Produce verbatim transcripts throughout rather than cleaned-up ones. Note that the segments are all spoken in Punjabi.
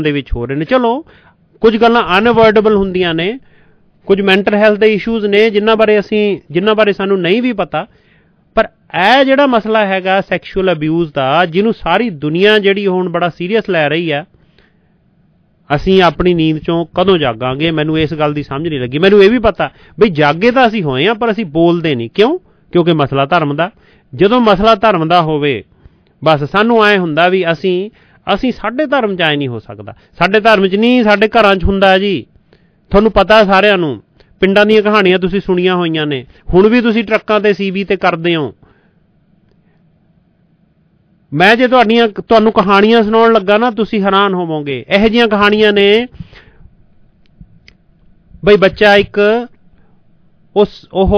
ਦੇ ਵਿੱਚ ਹੋ ਰਹੇ ਨੇ। ਚਲੋ ਕੁਝ ਗੱਲਾਂ ਅਨਅਵੋਇਡੇਬਲ ਹੁੰਦੀਆਂ ਨੇ, ਕੁਝ ਮੈਂਟਲ ਹੈਲਥ ਦੇ ਇਸ਼ੂਜ਼ ਨੇ ਜਿਨ੍ਹਾਂ ਬਾਰੇ ਅਸੀਂ ਜਿਨ੍ਹਾਂ ਬਾਰੇ ਸਾਨੂੰ ਨਹੀਂ ਵੀ ਪਤਾ, ਪਰ ਇਹ ਜਿਹੜਾ ਮਸਲਾ ਹੈਗਾ ਸੈਕਸ਼ੂਅਲ ਅਬਿਊਜ਼ ਦਾ, ਜਿਹਨੂੰ ਸਾਰੀ ਦੁਨੀਆ ਜਿਹੜੀ ਹੁਣ ਬੜਾ ਸੀਰੀਅਸ ਲੈ ਰਹੀ ਆ, ਅਸੀਂ ਆਪਣੀ ਨੀਂਦ ਚੋਂ ਕਦੋਂ ਜਾਗਾਂਗੇ? ਮੈਨੂੰ ਇਸ ਗੱਲ ਦੀ ਸਮਝ ਨਹੀਂ ਲੱਗੀ। ਮੈਨੂੰ ਇਹ ਵੀ ਪਤਾ ਬਈ ਜਾਗੇ ਤਾਂ ਅਸੀਂ ਹੋਏ ਹਾਂ, ਪਰ ਅਸੀਂ ਬੋਲਦੇ ਨਹੀਂ। ਕਿਉਂ? ਕਿਉਂਕਿ ਮਸਲਾ ਧਰਮ ਦਾ। ਜਦੋਂ ਮਸਲਾ ਧਰਮ ਦਾ ਹੋਵੇ, ਬਸ ਸਾਨੂੰ ਐਂ ਹੁੰਦਾ ਵੀ ਅਸੀਂ ਅਸੀਂ ਸਾਡੇ ਧਰਮ 'ਚ ਐਂ ਨਹੀਂ ਹੋ ਸਕਦਾ, ਸਾਡੇ ਧਰਮ 'ਚ ਨਹੀਂ, ਸਾਡੇ ਘਰਾਂ 'ਚ ਹੁੰਦਾ ਜੀ। ਤੁਹਾਨੂੰ ਪਤਾ ਸਾਰਿਆਂ ਨੂੰ, ਪਿੰਡਾਂ ਦੀਆਂ ਕਹਾਣੀਆਂ ਤੁਸੀਂ ਸੁਣੀਆਂ ਹੋਈਆਂ ਨੇ, ਹੁਣ ਵੀ ਤੁਸੀਂ ਟਰੱਕਾਂ 'ਤੇ ਸੀ ਬੀ 'ਤੇ ਕਰਦੇ ਹੋ। ਮੈਂ ਜੇ ਤੁਹਾਡੀਆਂ ਤੁਹਾਨੂੰ ਕਹਾਣੀਆਂ ਸੁਣਾਉਣ ਲੱਗਾ ਨਾ, ਤੁਸੀਂ ਹੈਰਾਨ ਹੋਵੋਗੇ। ਇਹੋ ਜਿਹੀਆਂ ਕਹਾਣੀਆਂ ਨੇ ਬਈ ਬੱਚਾ ਇੱਕ ਉਸ ਉਹ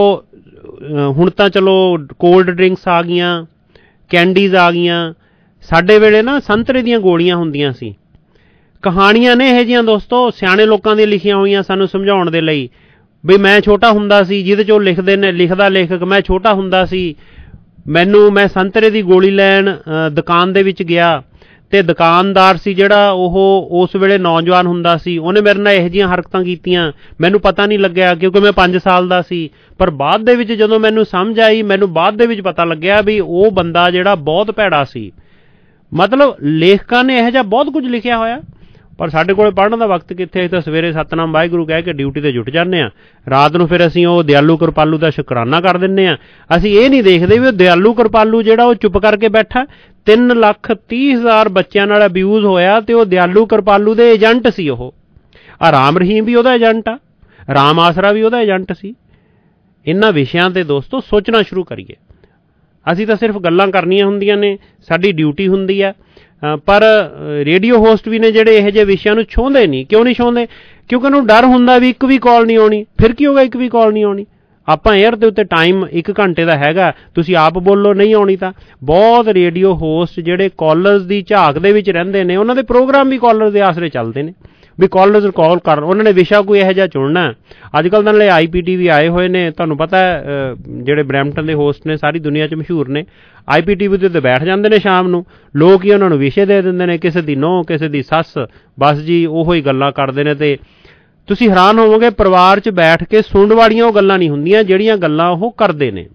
ਹੁਣ ਤਾਂ ਚਲੋ ਕੋਲਡ ਡਰਿੰਕਸ ਆ ਗਈਆਂ, ਕੈਂਡੀਜ਼ ਆ ਗਈਆਂ, ਸਾਡੇ ਵੇਲੇ ਨਾ ਸੰਤਰੇ ਦੀਆਂ ਗੋਲੀਆਂ ਹੁੰਦੀਆਂ ਸੀ। ਕਹਾਣੀਆਂ ਨੇ ਇਹੋ ਜਿਹੀਆਂ ਦੋਸਤੋ, ਸਿਆਣੇ ਲੋਕਾਂ ਦੀਆਂ ਲਿਖੀਆਂ ਹੋਈਆਂ ਸਾਨੂੰ ਸਮਝਾਉਣ ਦੇ ਲਈ। ਬਈ ਮੈਂ ਛੋਟਾ ਹੁੰਦਾ ਸੀ, ਜਿਹਦੇ 'ਚ ਉਹ ਲਿਖਦੇ ਨੇ, ਲਿਖਦਾ ਲੇਖਕ, ਮੈਂ ਛੋਟਾ ਹੁੰਦਾ ਸੀ, ਮੈਨੂੰ ਮੈਂ ਸੰਤਰੇ ਦੀ ਗੋਲੀ ਲੈਣ ਦੁਕਾਨ ਦੇ ਵਿੱਚ ਗਿਆ, ਅਤੇ ਦੁਕਾਨਦਾਰ ਸੀ ਜਿਹੜਾ ਉਹ ਉਸ ਵੇਲੇ ਨੌਜਵਾਨ ਹੁੰਦਾ ਸੀ, ਉਹਨੇ ਮੇਰੇ ਨਾਲ ਇਹੋ ਜਿਹੀਆਂ ਹਰਕਤਾਂ ਕੀਤੀਆਂ, ਮੈਨੂੰ ਪਤਾ ਨਹੀਂ ਲੱਗਿਆ ਕਿਉਂਕਿ ਮੈਂ ਪੰਜ ਸਾਲ ਦਾ ਸੀ। ਪਰ ਬਾਅਦ ਦੇ ਵਿੱਚ ਜਦੋਂ ਮੈਨੂੰ ਸਮਝ ਆਈ, ਮੈਨੂੰ ਬਾਅਦ ਦੇ ਵਿੱਚ ਪਤਾ ਲੱਗਿਆ ਵੀ ਉਹ ਬੰਦਾ ਜਿਹੜਾ ਬਹੁਤ ਭੈੜਾ ਸੀ। ਮਤਲਬ ਲੇਖਕਾਂ ਨੇ ਇਹੋ ਜਿਹਾ ਬਹੁਤ ਕੁਝ ਲਿਖਿਆ ਹੋਇਆ, ਪਰ ਸਾਡੇ ਕੋਲ ਪੜ੍ਹਨ ਦਾ ਵਕਤ ਕਿੱਥੇ। ਤਾਂ ਸਵੇਰੇ ਸਤਨਾਮ ਵਾਹਿਗੁਰੂ ਕਹਿ ਕੇ ਡਿਊਟੀ 'ਤੇ ਜੁਟ ਜਾਂਦੇ ਹਾਂ, ਰਾਤ ਨੂੰ ਫਿਰ ਅਸੀਂ ਉਹ ਦਿਆਲੂ ਕਿਰਪਾਲੂ ਦਾ ਸ਼ੁਕਰਾਨਾ ਕਰ ਦਿੰਦੇ ਹਾਂ। ਅਸੀਂ ਇਹ ਨਹੀਂ ਦੇਖਦੇ ਵੀ ਉਹ ਦਿਆਲੂ ਕਿਰਪਾਲੂ ਜਿਹੜਾ ਉਹ ਚੁੱਪ ਕਰਕੇ ਬੈਠਾ, ਤਿੰਨ ਲੱਖ ਤੀਹ ਹਜ਼ਾਰ ਬੱਚਿਆਂ ਨਾਲ ਅਬਿਊਜ਼ ਹੋਇਆ, ਅਤੇ ਉਹ ਦਿਆਲੂ ਕਿਰਪਾਲੂ ਦੇ ਏਜੰਟ ਸੀ। ਉਹ ਆ ਰਾਮ ਰਹੀਮ ਵੀ ਉਹਦਾ ਏਜੰਟ ਆ, ਰਾਮ ਆਸਰਾ ਵੀ ਉਹਦਾ ਏਜੰਟ ਸੀ। ਇਹਨਾਂ ਵਿਸ਼ਿਆਂ 'ਤੇ ਦੋਸਤੋ ਸੋਚਣਾ ਸ਼ੁਰੂ ਕਰੀਏ। ਅਸੀਂ ਤਾਂ ਸਿਰਫ ਗੱਲਾਂ ਕਰਨੀਆਂ ਹੁੰਦੀਆਂ ਨੇ, ਸਾਡੀ ਡਿਊਟੀ ਹੁੰਦੀ ਆ, ਪਰ ਰੇਡੀਓ ਹੋਸਟ ਵੀ ਨੇ ਜਿਹੜੇ ਇਹੋ ਜਿਹੇ ਵਿਸ਼ਿਆਂ ਨੂੰ ਛੂੰਹਦੇ ਨਹੀਂ। ਕਿਉਂ ਨਹੀਂ ਛੂੰਹਦੇ? ਕਿਉਂਕਿ ਉਹਨੂੰ ਡਰ ਹੁੰਦਾ ਵੀ ਇੱਕ ਵੀ ਕਾਲ ਨਹੀਂ ਆਉਣੀ। ਫਿਰ ਕੀ ਹੋਗਾ ਇੱਕ ਵੀ ਕਾਲ ਨਹੀਂ ਆਉਣੀ? ਆਪਾਂ ਏਅਰ ਦੇ ਉੱਤੇ ਟਾਈਮ ਇੱਕ ਘੰਟੇ ਦਾ ਹੈਗਾ, ਤੁਸੀਂ ਆਪ ਬੋਲੋ, ਨਹੀਂ ਆਉਣੀ ਤਾਂ। ਬਹੁਤ ਰੇਡੀਓ ਹੋਸਟ ਜਿਹੜੇ ਕਾਲਰਸ ਦੀ ਝਾਕ ਦੇ ਵਿੱਚ ਰਹਿੰਦੇ ਨੇ, ਉਹਨਾਂ ਦੇ ਪ੍ਰੋਗਰਾਮ ਵੀ ਕਾਲਰ ਦੇ ਆਸਰੇ ਚੱਲਦੇ ਨੇ ਵੀ ਕਾਲਰਸ ਕਾਲ ਕਰ, ਉਹਨਾਂ ਨੇ ਵਿਸ਼ਾ ਕੋਈ ਇਹੋ ਜਿਹਾ ਚੁਣਨਾ। ਅੱਜ ਕੱਲ੍ਹ ਤਾਂ ਨਾਲੇ ਆਈ ਪੀ ਟੀ ਵੀ ਆਏ ਹੋਏ ਨੇ, ਤੁਹਾਨੂੰ ਪਤਾ ਜਿਹੜੇ ਬਰੈਂਪਟਨ ਦੇ ਹੋਸਟ ਨੇ ਸਾਰੀ ਦੁਨੀਆ 'ਚ ਮਸ਼ਹੂਰ ਨੇ। ਆਈ ਪੀ ਟੀ ਵੀ ਦੇ ਉੱਤੇ ਬੈਠ ਜਾਂਦੇ ਨੇ ਸ਼ਾਮ ਨੂੰ, ਲੋਕ ਹੀ ਉਹਨਾਂ ਨੂੰ ਵਿਸ਼ੇ ਦੇ ਦਿੰਦੇ ਨੇ, ਕਿਸੇ ਦੀ ਨੂੰਹ, ਕਿਸੇ ਦੀ ਸੱਸ, ਬਸ ਜੀ ਉਹੋ ਹੀ ਗੱਲਾਂ ਕਰਦੇ ਨੇ। ਅਤੇ ਤੁਸੀਂ ਹੈਰਾਨ ਹੋਵੋਗੇ, ਪਰਿਵਾਰ 'ਚ ਬੈਠ ਕੇ ਸੁਣਨ ਵਾਲੀਆਂ ਉਹ ਗੱਲਾਂ ਨਹੀਂ ਹੁੰਦੀਆਂ ਜਿਹੜੀਆਂ ਗੱਲਾਂ ਉਹ ਕਰਦੇ ਨੇ।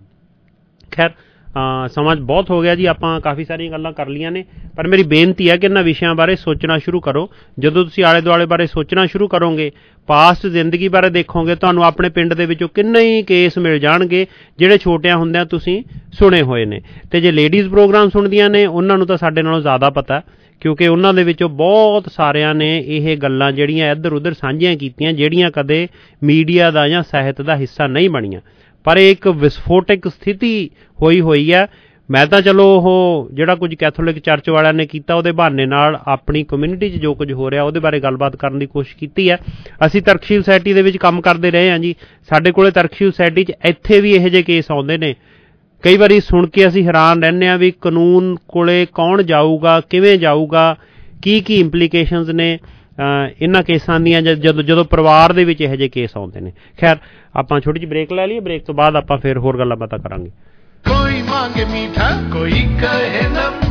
ਖੈਰ ਸਮਾਂ ਬਹੁਤ ਹੋ ਗਿਆ ਜੀ, ਆਪਾਂ ਕਾਫੀ ਸਾਰੀਆਂ ਗੱਲਾਂ ਕਰ ਲਈਆਂ ਨੇ, ਪਰ ਮੇਰੀ ਬੇਨਤੀ ਹੈ ਕਿ ਇਹਨਾਂ ਵਿਸ਼ਿਆਂ ਬਾਰੇ ਸੋਚਣਾ ਸ਼ੁਰੂ ਕਰੋ। ਜਦੋਂ ਤੁਸੀਂ ਆਲੇ ਦੁਆਲੇ ਬਾਰੇ ਸੋਚਣਾ ਸ਼ੁਰੂ ਕਰੋਗੇ, ਪਾਸਟ ਜ਼ਿੰਦਗੀ ਬਾਰੇ ਦੇਖੋਗੇ, ਤੁਹਾਨੂੰ ਆਪਣੇ ਪਿੰਡ ਦੇ ਵਿੱਚੋਂ ਕਿੰਨੇ ਹੀ ਕੇਸ ਮਿਲ ਜਾਣਗੇ ਜਿਹੜੇ ਛੋਟਿਆਂ ਹੁੰਦਿਆਂ ਤੁਸੀਂ ਸੁਣੇ ਹੋਏ ਨੇ। ਅਤੇ ਜੇ ਲੇਡੀਜ਼ ਪ੍ਰੋਗਰਾਮ ਸੁਣਦੀਆਂ ਨੇ, ਉਹਨਾਂ ਨੂੰ ਤਾਂ ਸਾਡੇ ਨਾਲੋਂ ਜ਼ਿਆਦਾ ਪਤਾ, ਕਿਉਂਕਿ ਉਹਨਾਂ ਦੇ ਵਿੱਚੋਂ ਬਹੁਤ ਸਾਰਿਆਂ ਨੇ ਇਹ ਗੱਲਾਂ ਜਿਹੜੀਆਂ ਇੱਧਰ ਉੱਧਰ ਸਾਂਝੀਆਂ ਕੀਤੀਆਂ, ਜਿਹੜੀਆਂ ਕਦੇ ਮੀਡੀਆ ਦਾ ਜਾਂ ਸਾਹਿਤ ਦਾ ਹਿੱਸਾ ਨਹੀਂ ਬਣੀਆਂ। ਪਰ ਇਹ ਇੱਕ ਵਿਸਫੋਟਕ ਸਥਿਤੀ ਹੋਈ ਹੋਈ ਹੈ। ਮੈਂ ਤਾਂ ਚਲੋ ਉਹ ਜਿਹੜਾ ਕੁਝ ਕੈਥੋਲਿਕ ਚਰਚ ਵਾਲਿਆਂ ਨੇ ਕੀਤਾ, ਉਹਦੇ ਬਹਾਨੇ ਨਾਲ ਆਪਣੀ ਕਮਿਊਨਿਟੀ 'ਚ ਜੋ ਕੁਝ ਹੋ ਰਿਹਾ ਉਹਦੇ ਬਾਰੇ ਗੱਲਬਾਤ ਕਰਨ ਦੀ ਕੋਸ਼ਿਸ਼ ਕੀਤੀ ਹੈ। ਅਸੀਂ ਤਰਕਸ਼ੀਲ ਸੁਸਾਇਟੀ ਦੇ ਵਿੱਚ ਕੰਮ ਕਰਦੇ ਰਹੇ ਹਾਂ ਜੀ। ਸਾਡੇ ਕੋਲ ਤਰਕਸ਼ੀਲ ਸੁਸਾਇਟੀ 'ਚ ਇੱਥੇ ਵੀ ਇਹੋ ਜਿਹੇ ਕੇਸ ਆਉਂਦੇ ਨੇ। ਕਈ ਵਾਰੀ ਸੁਣ ਕੇ ਅਸੀਂ ਹੈਰਾਨ ਰਹਿੰਦੇ ਹਾਂ ਵੀ ਕਾਨੂੰਨ ਕੋਲੇ ਕੌਣ ਜਾਊਗਾ, ਕਿਵੇਂ ਜਾਊਗਾ, ਕੀ ਕੀ ਇੰਪਲੀਕੇਸ਼ਨਸ ਨੇ ਇਹਨਾਂ ਕੇਸਾਂ ਦੀਆਂ ਜਦੋਂ ਜਦੋਂ ਪਰਿਵਾਰ ਦੇ ਵਿੱਚ ਇਹੋ ਜਿਹੇ ਕੇਸ ਆਉਂਦੇ ਨੇ। ਖੈਰ ਆਪਾਂ ਛੋਟੀ ਜਿਹੀ ਬ੍ਰੇਕ ਲੈ ਲਈਏ, ਬ੍ਰੇਕ ਤੋਂ ਬਾਅਦ ਆਪਾਂ ਫਿਰ ਹੋਰ ਗੱਲਾਂ ਬਾਤਾਂ ਕਰਾਂਗੇ। कोई मांगे मीठा, कोई कहे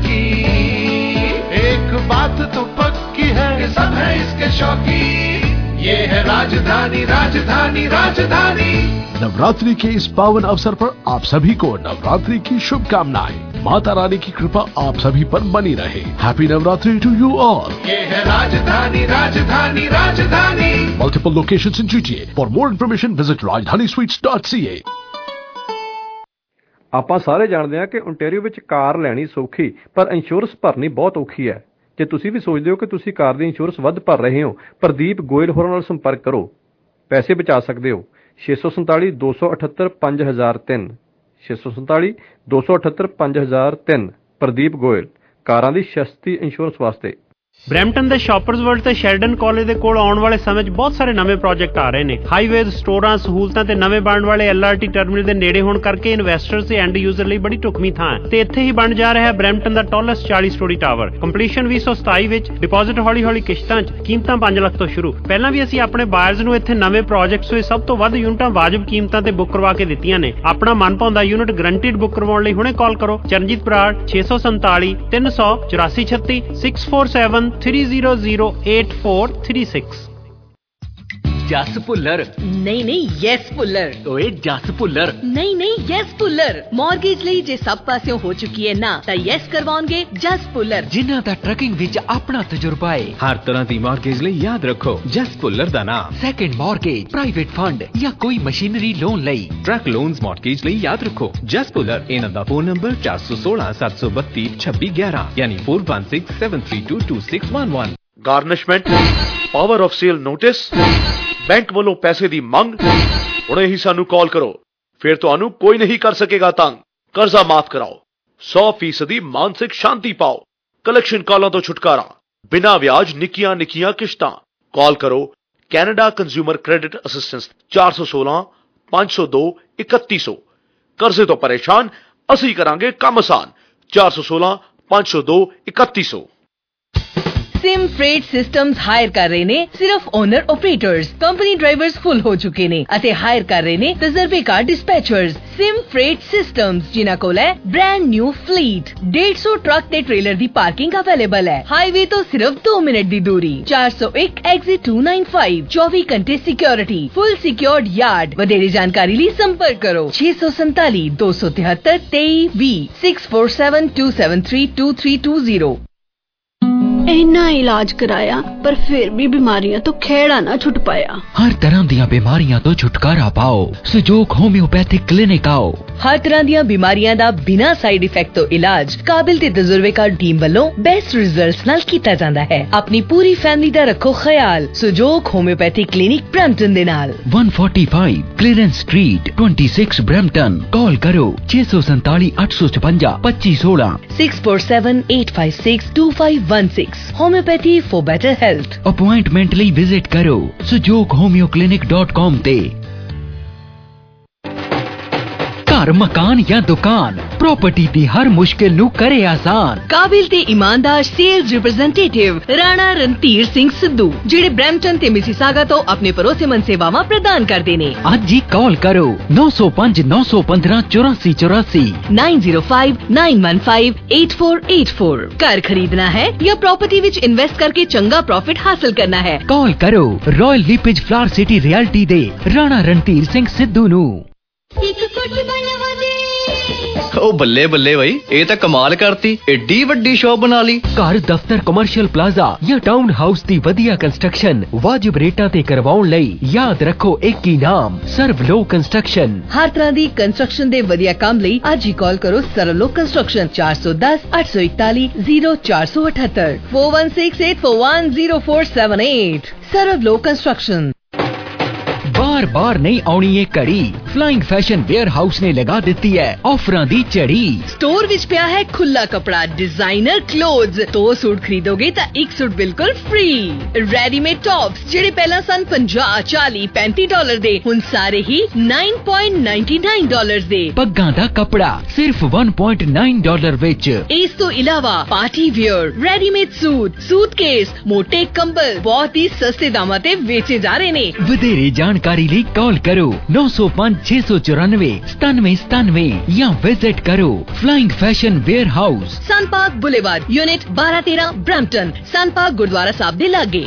नमकीन, एक बात तो पक्की है कि सब है इसके शौकीन। ये है राजधानी, राजधानी, राजधानी। नवरात्रि के इस पावन अवसर पर आप सभी को नवरात्रि की शुभकामनाएं। माता रानी की कृपा आप सभी पर बनी रहे। Happy Navratri to you all. ये है राजधानी, राजधानी, राजधानी। Multiple locations in G T A. For more information visit rajdhani sweets dot c a। ਆਪਾਂ ਸਾਰੇ ਜਾਣਦੇ ਹਾਂ ਕਿ ਓਨਟਾਰੀਓ ਵਿੱਚ ਕਾਰ ਲੈਣੀ ਸੌਖੀ, ਪਰ ਇੰਸ਼ੋਰੈਂਸ ਭਰਨੀ ਬਹੁਤ ਔਖੀ ਹੈ। ਜੇ ਤੁਸੀਂ ਵੀ ਸੋਚਦੇ ਹੋ ਕਿ ਤੁਸੀਂ ਕਾਰ ਦੀ ਇੰਸ਼ੋਰੈਂਸ ਵੱਧ ਭਰ ਰਹੇ ਹੋ, ਪ੍ਰਦੀਪ ਗੋਇਲ ਹੋਰਾਂ ਨਾਲ ਸੰਪਰਕ ਕਰੋ, ਪੈਸੇ ਬਚਾ ਸਕਦੇ ਹੋ। ਛੇ ਸੌ ਸੰਤਾਲੀ ਦੋ ਸੌ ਅਠੱਤਰ ਪੰਜ ਹਜ਼ਾਰ ਤਿੰਨ ਛੇ ਸੌ ਸੰਤਾਲੀ ਦੋ ਸੌ ਅਠੱਤਰ ਪੰਜ ਹਜ਼ਾਰ ਤਿੰਨ ਪ੍ਰਦੀਪ ਗੋਇਲ, ਕਾਰਾਂ ਦੀ ਸਸਤੀ ਇੰਸ਼ੋਰੈਂਸ ਵਾਸਤੇ। ਬਰੈਂਪਟਨ ਦੇ ਸ਼ਾਪਰਸ ਵਰਲਡ ਤੇ ਸ਼ੈਲਡਨ ਕਾਲਜ ਦੇ ਕੋਲ ਆਉਣ ਵਾਲੇ ਸਮੇਂ 'ਚ ਬਹੁਤ ਸਾਰੇ ਨਵੇਂ ਪ੍ਰੋਜੈਕਟ ਆ ਰਹੇ ਨੇ। ਹਾਈਵੇਜ਼, ਸਟੋਰਾਂ, ਸਹੂਲਤਾਂ ਤੇ ਨਵੇਂ ਬਣਨ ਵਾਲੇ ਐਲ ਆਰ ਟੀ ਟਰਮੀਨਲ ਦੇ ਨੇੜੇ ਹੋਣ ਕਰਕੇ ਇਨਵੈਸਟਰਸ ਤੇ ਐਂਡ ਯੂਜ਼ਰ ਲਈ ਬੜੀ ਢੁਕਵੀਂ ਥਾਂ ਹੈ। ਤੇ ਇੱਥੇ ਹੀ ਬਣ ਜਾ ਰਿਹਾ ਹੈ ਬਰੈਂਪਟਨ ਦਾ ਟਾਲੈਸਟ ਚਾਲੀ ਸਟੋਰੀ ਟਾਵਰ। ਕੰਪਲੀਸ਼ਨ ਵੀਹ ਸੌ ਸਤਾਈ ਵਿੱਚ, ਡਿਪੋਜ਼ਿਟ ਹੌਲੀ ਹੌਲੀ ਕਿਸ਼ਤਾਂ 'ਚ, ਕੀਮਤਾਂ ਪੰਜ ਲੱਖ ਤੋਂ ਸ਼ੁਰੂ। ਪਹਿਲਾਂ ਵੀ ਅਸੀਂ ਆਪਣੇ ਬਾਇਰਸ ਨੂੰ ਇੱਥੇ ਨਵੇਂ ਪ੍ਰੋਜੈਕਟਸ ਹੋਏ ਸਭ ਤੋਂ ਵੱਧ ਯੂਨਿਟਾਂ ਵਾਜਬ ਕੀਮਤਾਂ ਤੇ ਬੁੱਕ ਕਰਵਾ ਕੇ ਦਿੱਤੀਆਂ ਨੇ। ਆਪਣਾ ਮਨਭਾਉਂਦਾ ਯੂਨਿਟ ਗਰੰਟਿਡ ਬੁੱਕ ਕਰਵਾਉਣ ਲਈ ਹੁਣੇ ਕਾਲ ਕਰੋ ਚਰਨਜੀਤ ਬਰਾੜ ਛੇ ਸੌ ਸੰਤਾਲੀ ਤਿੰਨ ਸੌ ਚੁਰਾਸੀ ਛੱਤੀ ਛੇ ਚਾਰ ਸੱਤ one three zero zero eight four three six. Jas Bhullar नहीं नहीं यस भुल्लर ओए जस भुल्लर नहीं नहीं यस भुल्लर मॉर्गेज ਲਈ ਜੇ ਸਭ ਪਾਸਿਓਂ ਹੋ ਚੁੱਕੀ ਹੈ ਨਾ ਤਾਂ ਯਸ ਕਰਵਾਉਣਗੇ ਜਸ ਭੁੱਲਰ ਜਿਨ੍ਹਾਂ ਦਾ ਟਰਕਿੰਗ ਵਿੱਚ ਆਪਣਾ ਤਜਰਬਾ ਹੈ। ਹਰ ਤਰ੍ਹਾਂ ਦੀ ਮਾਰਗੇਜ ਲਈ ਯਾਦ ਰੱਖੋ ਜਸ ਭੁੱਲਰ ਦਾ ਨਾਮ। ਸੈਕੰਡ ਮਾਰਗੇਜ, ਪ੍ਰਾਈਵੇਟ ਫੰਡ ਜਾਂ ਕੋਈ ਮਸ਼ੀਨਰੀ ਲੋਨ ਲਈ, ਟਰੱਕ ਲੋਨਸ ਮਾਰਗੇਜ ਲਈ ਯਾਦ ਰੱਖੋ ਜਸ ਭੁੱਲਰ। ਇਹਨਾਂ ਦਾ ਫੋਨ ਨੰਬਰ ਚਾਰ ਸੌ ਸੋਲਾਂ ਸੱਤ ਸੌ ਬੱਤੀ ਛੱਬੀ ਗਿਆਰਾਂ ਯਾਨੀ four one six seven three two two six one one। Garnishment, power of sale notice, bank ਵੱਲੋਂ ਪੈਸੇ ਦੀ ਮੰਗ, ਹੁਣੇ ਹੀ ਸਾਨੂੰ ਕਾਲ ਕਰੋ, ਫਿਰ ਤੁਹਾਨੂੰ ਕੋਈ ਨਹੀਂ ਕਰ ਸਕੇਗਾ ਤੰਗ। ਕਰਜ਼ਾ ਮਾਫ ਕਰਾਓ, ਸੌ ਫੀਸਦੀ ਮਾਨਸਿਕ ਸ਼ਾਂਤੀ ਪਾਓ, ਕਲੈਕਸ਼ਨ ਕਾਲਾਂ ਤੋਂ ਛੁਟਕਾਰਾ, ਬਿਨਾਂ ਵਿਆਜ ਨਿੱਕੀਆਂ ਨਿੱਕੀਆਂ ਕਿਸ਼ਤਾਂ। ਕਾਲ ਕਰੋ ਕੈਨੇਡਾ ਕੰਜ਼ਿਊਮਰ ਕ੍ਰੈਡਿਟ ਅਸਿਸਟੈਂਸ ਚਾਰ ਸੌ ਸੋਲਾਂ ਪੰਜ ਸੌ ਦੋ ਇਕੱਤੀ ਸੌ। ਕਰਜ਼ੇ ਤੋਂ ਪਰੇਸ਼ਾਨ, ਅਸੀਂ ਕਰਾਂਗੇ ਕੰਮ ਆਸਾਨ। ਚਾਰ ਸੌ ਸੋਲਾਂ ਪੰਜ ਸੌ ਦੋ ਇਕੱਤੀ ਸੌ। सिम फ्रेट सिस्टम्स हायर कर रहे ने सिर्फ owner operators, company drivers full हो चुके ने अते हायर कर रहे ने तजर्बेकार डिस्पैचर्स। सिम फ्रेट सिस्टम्स जिन्हां कोल है ब्रांड न्यू फ्लीट, डेढ़ सौ ट्रक ते ट्रेलर दी पार्किंग अवेलेबल है। हाईवे तो सिर्फ दो मिनट दी दूरी। चार सौ एक एग्जिट टू नाइन फाइव, चौबीस घंटे सिक्योरिटी, फुल सिक्योर्ड यार्ड। वधेरे जानकारी लिए संपर्क करो छे सौ संताली दो सौ तिहत्तर तेई बी six four seven two seven three two three two zero. इन्ना इलाज कराया पर फिर भी बीमारियां तो खेड़ा ना छुट पाया। हर तरह दियां बीमारियां तो छुटकारा पाओ, सुजोग होम्योपैथिक क्लिनिक आओ। हर तरह दियां बीमारियां दा बिना साइड इफेक्ट तो इलाज काबिल ते तजुर्बेकार टीम वालों बेस्ट रिजल्ट्स नाल कीता जांदा है। अपनी पूरी फैमिली दा रखो ख्याल सुजोग होम्योपैथिक क्लिनिक ब्रैम्पटन दे नाल one forty-five Clarence Street twenty-six Brampton. Call करो छे सौ सैंताली आठ सौ छपंजा पच्चीस सोलह six four seven eight five six two five one six। Homeopathy for better health. Appointment ਲਈ ਵਿਜ਼ਿਟ ਕਰੋ ਸੁਜੋਗ ਹੋਮਿਓ ਕਲੀਨਿਕ ਡਾਟ ਕਾਮ ਤੇ। घर, मकान या दुकान, प्रॉपर्टी दी हर मुश्किल नू करे आसान। काबिल ते ईमानदार सेल्स रिप्रेजेंटेटिव राणा रणधीर सिंह सिद्धू जिहड़े ब्रैम्पटन ते मिसिसागा तो अपने भरोसेमंद सेवावां प्रदान करदे ने। अज ही कॉल करो नौ सौ पांच नौ सौ पंद्रह चौरासी चौरासी nine zero five nine one five eight four eight four. घर खरीदना है या प्रॉपर्टी विच इन्वेस्ट करके चंगा प्रॉफिट हासिल करना है, कॉल करो Royal LePage Flower City Realty दे राणा रणधीर सिंह सिद्धू नू। ओ बल्ले बल्ले भाई, ये तो कमाल करती, एडी वड्डी शॉप बना ली। घर, दफ्तर, कमर्शियल प्लाजा या टाउन हाउस दी वधिया कंस्ट्रक्शन वाजिब रेटां ते करवाउण लई याद रखो एक ही नाम, सर्वलो कंस्ट्रक्शन। हर तरह दी कंस्ट्रक्शन दे वधिया काम लई आज ही कॉल करो सर्वलो कंस्ट्रक्शन चार सौ दस आठ सौ इकतालीस जीरो चार सौ अठहत्तर four one six eight four one zero four seven eight. सर्वलो कंस्ट्रक्शन। बार बार नहीं आउणी ये कड़ी, फ्लाइंग फैशन वेयर हाउस ने लगा देती है ऑफरां दी चढ़ी। स्टोर विच पिया है खुला कपड़ा, डिजाइनर क्लोथ्स, दो सूट खरीदोगे तो एक सूट बिल्कुल फ्री। रेडीमेड टॉप्स जेडे पहला सन पचास चालीस पैंतीस डॉलर दे हुन सारे ही नौ पॉइंट नौ नौ डॉलर दे। पग्गां दा कपड़ा सिर्फ एक पॉइंट नौ डॉलर विच। इस तो इलावा party wear, readymade suit, suitcase, मोटे कंबल बहुत ही सस्ते दामां ते बेचे जा रहे ने। वधेरे जानकारी ਲਈ कॉल करो नौ सौ पांच छह सौ चौरानवे सतानवे सतानवे या विजिट करो Flying Fashion Wear House, Sun Park Boulevard, unit बारह तेरह ब्रैम्पटन, सन पार्क गुरुद्वारा साहब दे लागे।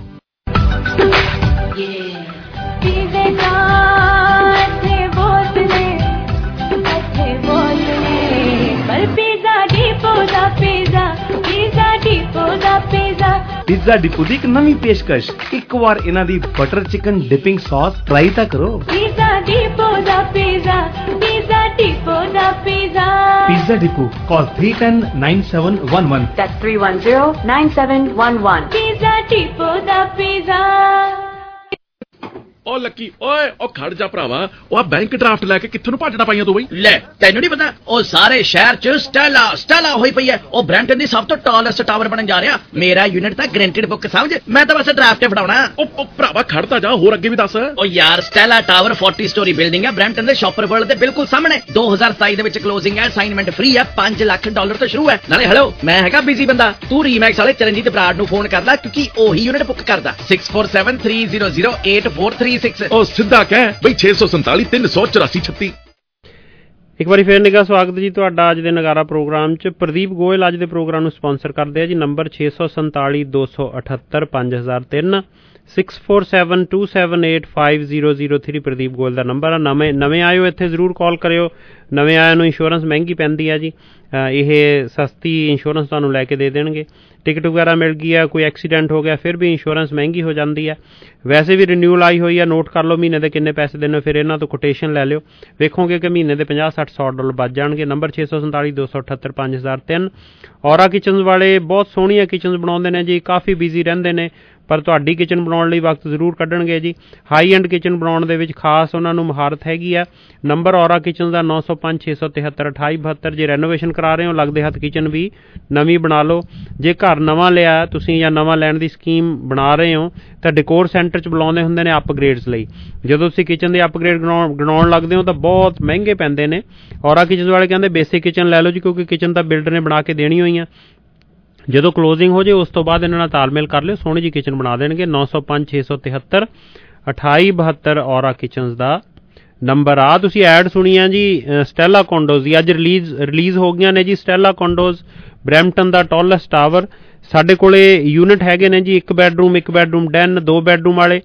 पिज़्ज़ा डिपो दी एक नवी पेशकश, एक बार इन्हां दी butter chicken dipping sauce try ता करो। पिज़्ज़ा डिपो दा पिज़्ज़ा, पिज़्ज़ा डिपो दा pizza. Pizza Depot call three one zero nine seven one one। That's three one zero nine seven one one। Pizza Depot दा पिज़्ज़ा। ओ लकी ओए ओ खड़ जा भरावा, ओ बैंक ड्राफ्ट लेके कित्थों नु भजना पाईयां तू बई? ले तैनू नहीं पता, ओ सारे शहर च स्टेला स्टेला होई पई है। ओ ब्रैम्पटन दी सब तो टॉलेस्ट टावर बनन जा रहा। मेरा यूनिट ता ग्रांटेड बुक समझ, मैं तो बस ड्राफ्ट ही फड़ाउणा। ओ ओ भरावा खड़ता जा, होर अगे भी दस। ओ यार स्टेला टावर चालीस स्टोरी बिल्डिंग है ब्रैम्पटन दे शॉपर वर्ल्ड दे बिल्कुल सामने। दो हज़ार सताई दे विच क्लोजिंग है, असाइनमेंट फ्री है, पांच लाख डॉलर तो शुरू है। नाले हेलो मैं हैगा बिजी बंदा, तू रीमैक्स वाले चरणजीत बराड़ नु फोन कर ला क्योंकि ओही यूनिट बुक करदा। Six four seven three zero zero eight four three six. ओ सीधा कह बई छे सौ संताली तीन सौ चौरासी छत्ती। ਇੱਕ ਵਾਰੀ ਫਿਰ ਨਿੱਘਾ ਸਵਾਗਤ ਜੀ ਤੁਹਾਡਾ ਅੱਜ ਦੇ ਨਗਾਰਾ ਪ੍ਰੋਗਰਾਮ 'ਚ। ਪ੍ਰਦੀਪ ਗੋਇਲ ਅੱਜ ਦੇ ਪ੍ਰੋਗਰਾਮ ਨੂੰ ਸਪਾਂਸਰ ਕਰਦੇ ਆ ਜੀ। ਨੰਬਰ ਛੇ ਸੌ ਸੰਤਾਲੀ ਦੋ ਸੌ ਅਠੱਤਰ ਪੰਜ ਹਜ਼ਾਰ ਤਿੰਨ six four seven two seven eight five zero zero three Pradeep Goyal ਦਾ ਨੰਬਰ ਆ। ਨਵੇਂ ਨਵੇਂ ਆਇਓ ਇੱਥੇ ਜ਼ਰੂਰ ਕਾਲ ਕਰਿਓ। ਨਵੇਂ ਆਇਆਂ ਨੂੰ ਇੰਸ਼ੋਰੈਂਸ ਮਹਿੰਗੀ ਪੈਂਦੀ ਆ ਜੀ, ਇਹ ਸਸਤੀ ਇੰਸ਼ੋਰੈਂਸ ਤੁਹਾਨੂੰ ਲੈ ਕੇ ਦੇ ਦੇਣਗੇ। ਟਿਕਟ ਵਗੈਰਾ ਮਿਲ ਗਈ ਆ, ਕੋਈ ਐਕਸੀਡੈਂਟ ਹੋ ਗਿਆ ਫਿਰ ਵੀ ਇੰਸ਼ੋਰੈਂਸ ਮਹਿੰਗੀ ਹੋ ਜਾਂਦੀ ਆ। ਵੈਸੇ ਵੀ ਰਿਨਿਊਲ ਆਈ ਹੋਈ ਆ, ਨੋਟ ਕਰ ਲਓ ਮਹੀਨੇ ਦੇ ਕਿੰਨੇ ਪੈਸੇ ਦੇਣੇ, ਫਿਰ ਇਹਨਾਂ ਤੋਂ ਕੋਟੇਸ਼ਨ ਲੈ ਲਿਓ, ਵੇਖੋਗੇ ਕਿ ਮਹੀਨੇ ਦੇ ਪੰਜਾਹ ਸੱਠ ਸੌ ਡਾਲਰ ਬਚ ਜਾਣਗੇ। ਨੰਬਰ ਛੇ ਸੌ ਸੰਤਾਲੀ ਦੋ ਸੌ ਅਠੱਤਰ ਪੰਜ ਹਜ਼ਾਰ ਤਿੰਨ। ਔਰਾ ਕਿਚਨਸ ਵਾਲੇ ਬਹੁਤ ਸੋਹਣੀਆਂ ਕਿਚਨਸ ਬਣਾਉਂਦੇ ਨੇ ਜੀ, ਕਾਫੀ ਬਿਜ਼ੀ ਰਹਿੰਦੇ ਨੇ, ਪਰ ਤੁਹਾਡੀ ਕਿਚਨ ਬਣਾਉਣ ਲਈ ਵਕਤ ਜ਼ਰੂਰ ਕੱਢਣਗੇ ਜੀ। ਹਾਈ ਐਂਡ ਕਿਚਨ ਬਣਾਉਣ ਦੇ ਵਿੱਚ ਖਾਸ ਉਹਨਾਂ ਨੂੰ ਮਹਾਰਤ ਹੈਗੀ ਆ। ਨੰਬਰ ਔਰਾ ਕਿਚਨ ਦਾ ਨੌ ਸੌ ਪੰਜ ਛੇ ਸੌ ਤਿਹੱਤਰ ਅਠਾਈ ਬਹੱਤਰ। ਜੇ ਰੈਨੋਵੇਸ਼ਨ ਕਰਾ ਰਹੇ ਹੋ ਲੱਗਦੇ ਹੱਥ ਕਿਚਨ ਵੀ ਨਵੀਂ ਬਣਾ ਲਓ। ਜੇ ਘਰ ਨਵਾਂ ਲਿਆ ਤੁਸੀਂ ਜਾਂ ਨਵਾਂ ਲੈਣ ਦੀ ਸਕੀਮ ਬਣਾ ਰਹੇ ਹੋ ਤਾਂ ਡਿਕੋਰ ਸੈਂਟਰ 'ਚ ਬੁਲਾਉਂਦੇ ਹੁੰਦੇ ਨੇ ਅਪਗ੍ਰੇਡਸ ਲਈ। ਜਦੋਂ ਤੁਸੀਂ ਕਿਚਨ ਦੇ ਅਪਗ੍ਰੇਡ ਗਣਾਉਣ ਲੱਗਦੇ ਹੋ ਤਾਂ ਬਹੁਤ ਮਹਿੰਗੇ ਪੈਂਦੇ ਨੇ। ਔਰਾ ਕਿਚਨ ਵਾਲੇ ਕਹਿੰਦੇ ਬੇਸਿਕ ਕਿਚਨ ਲੈ ਲਓ ਜੀ, ਕਿਉਂਕਿ ਕਿਚਨ ਤਾਂ ਬਿਲਡਰ ਨੇ ਬਣਾ ਕੇ ਦੇਣੀ ਹੋਈਆਂ। ਜਦੋਂ ਕਲੋਜ਼ਿੰਗ ਹੋ ਜਾਏ ਉਸ ਤੋਂ ਬਾਅਦ ਇਹਨਾਂ ਨਾਲ ਤਾਲਮੇਲ ਕਰ ਲਿਓ, ਸੋਹਣੀ ਜੀ ਕਿਚਨ ਬਣਾ ਦੇਣਗੇ। ਨੌ ਸੌ ਪੰਜ ਛੇ ਸੌ ਤਿਹੱਤਰ ਅਠਾਈ ਬਹੱਤਰ ਔਰਾ ਕਿਚਨਸ ਦਾ ਨੰਬਰ ਆ। ਤੁਸੀਂ ਐਡ ਸੁਣੀ ਆ ਜੀ ਸਟੈਲਾ ਕੌਂਡੋਜ਼ ਦੀ, ਅੱਜ ਰਿਲੀਜ਼ ਰਿਲੀਜ਼ ਹੋ ਗਈਆਂ ਨੇ ਜੀ। ਸਟੈਲਾ ਕੌਂਡੋਜ਼ ਬਰੈਂਪਟਨ ਦਾ ਟਾਲੈਸਟ ਟਾਵਰ। ਸਾਡੇ ਕੋਲੇ ਯੂਨਿਟ ਹੈਗੇ ਨੇ ਜੀ, ਇੱਕ ਬੈਡਰੂਮ ਇੱਕ ਬੈਡਰੂਮ ਡੈਨ ਦੋ ਬੈਡਰੂਮ ਵਾਲੇ।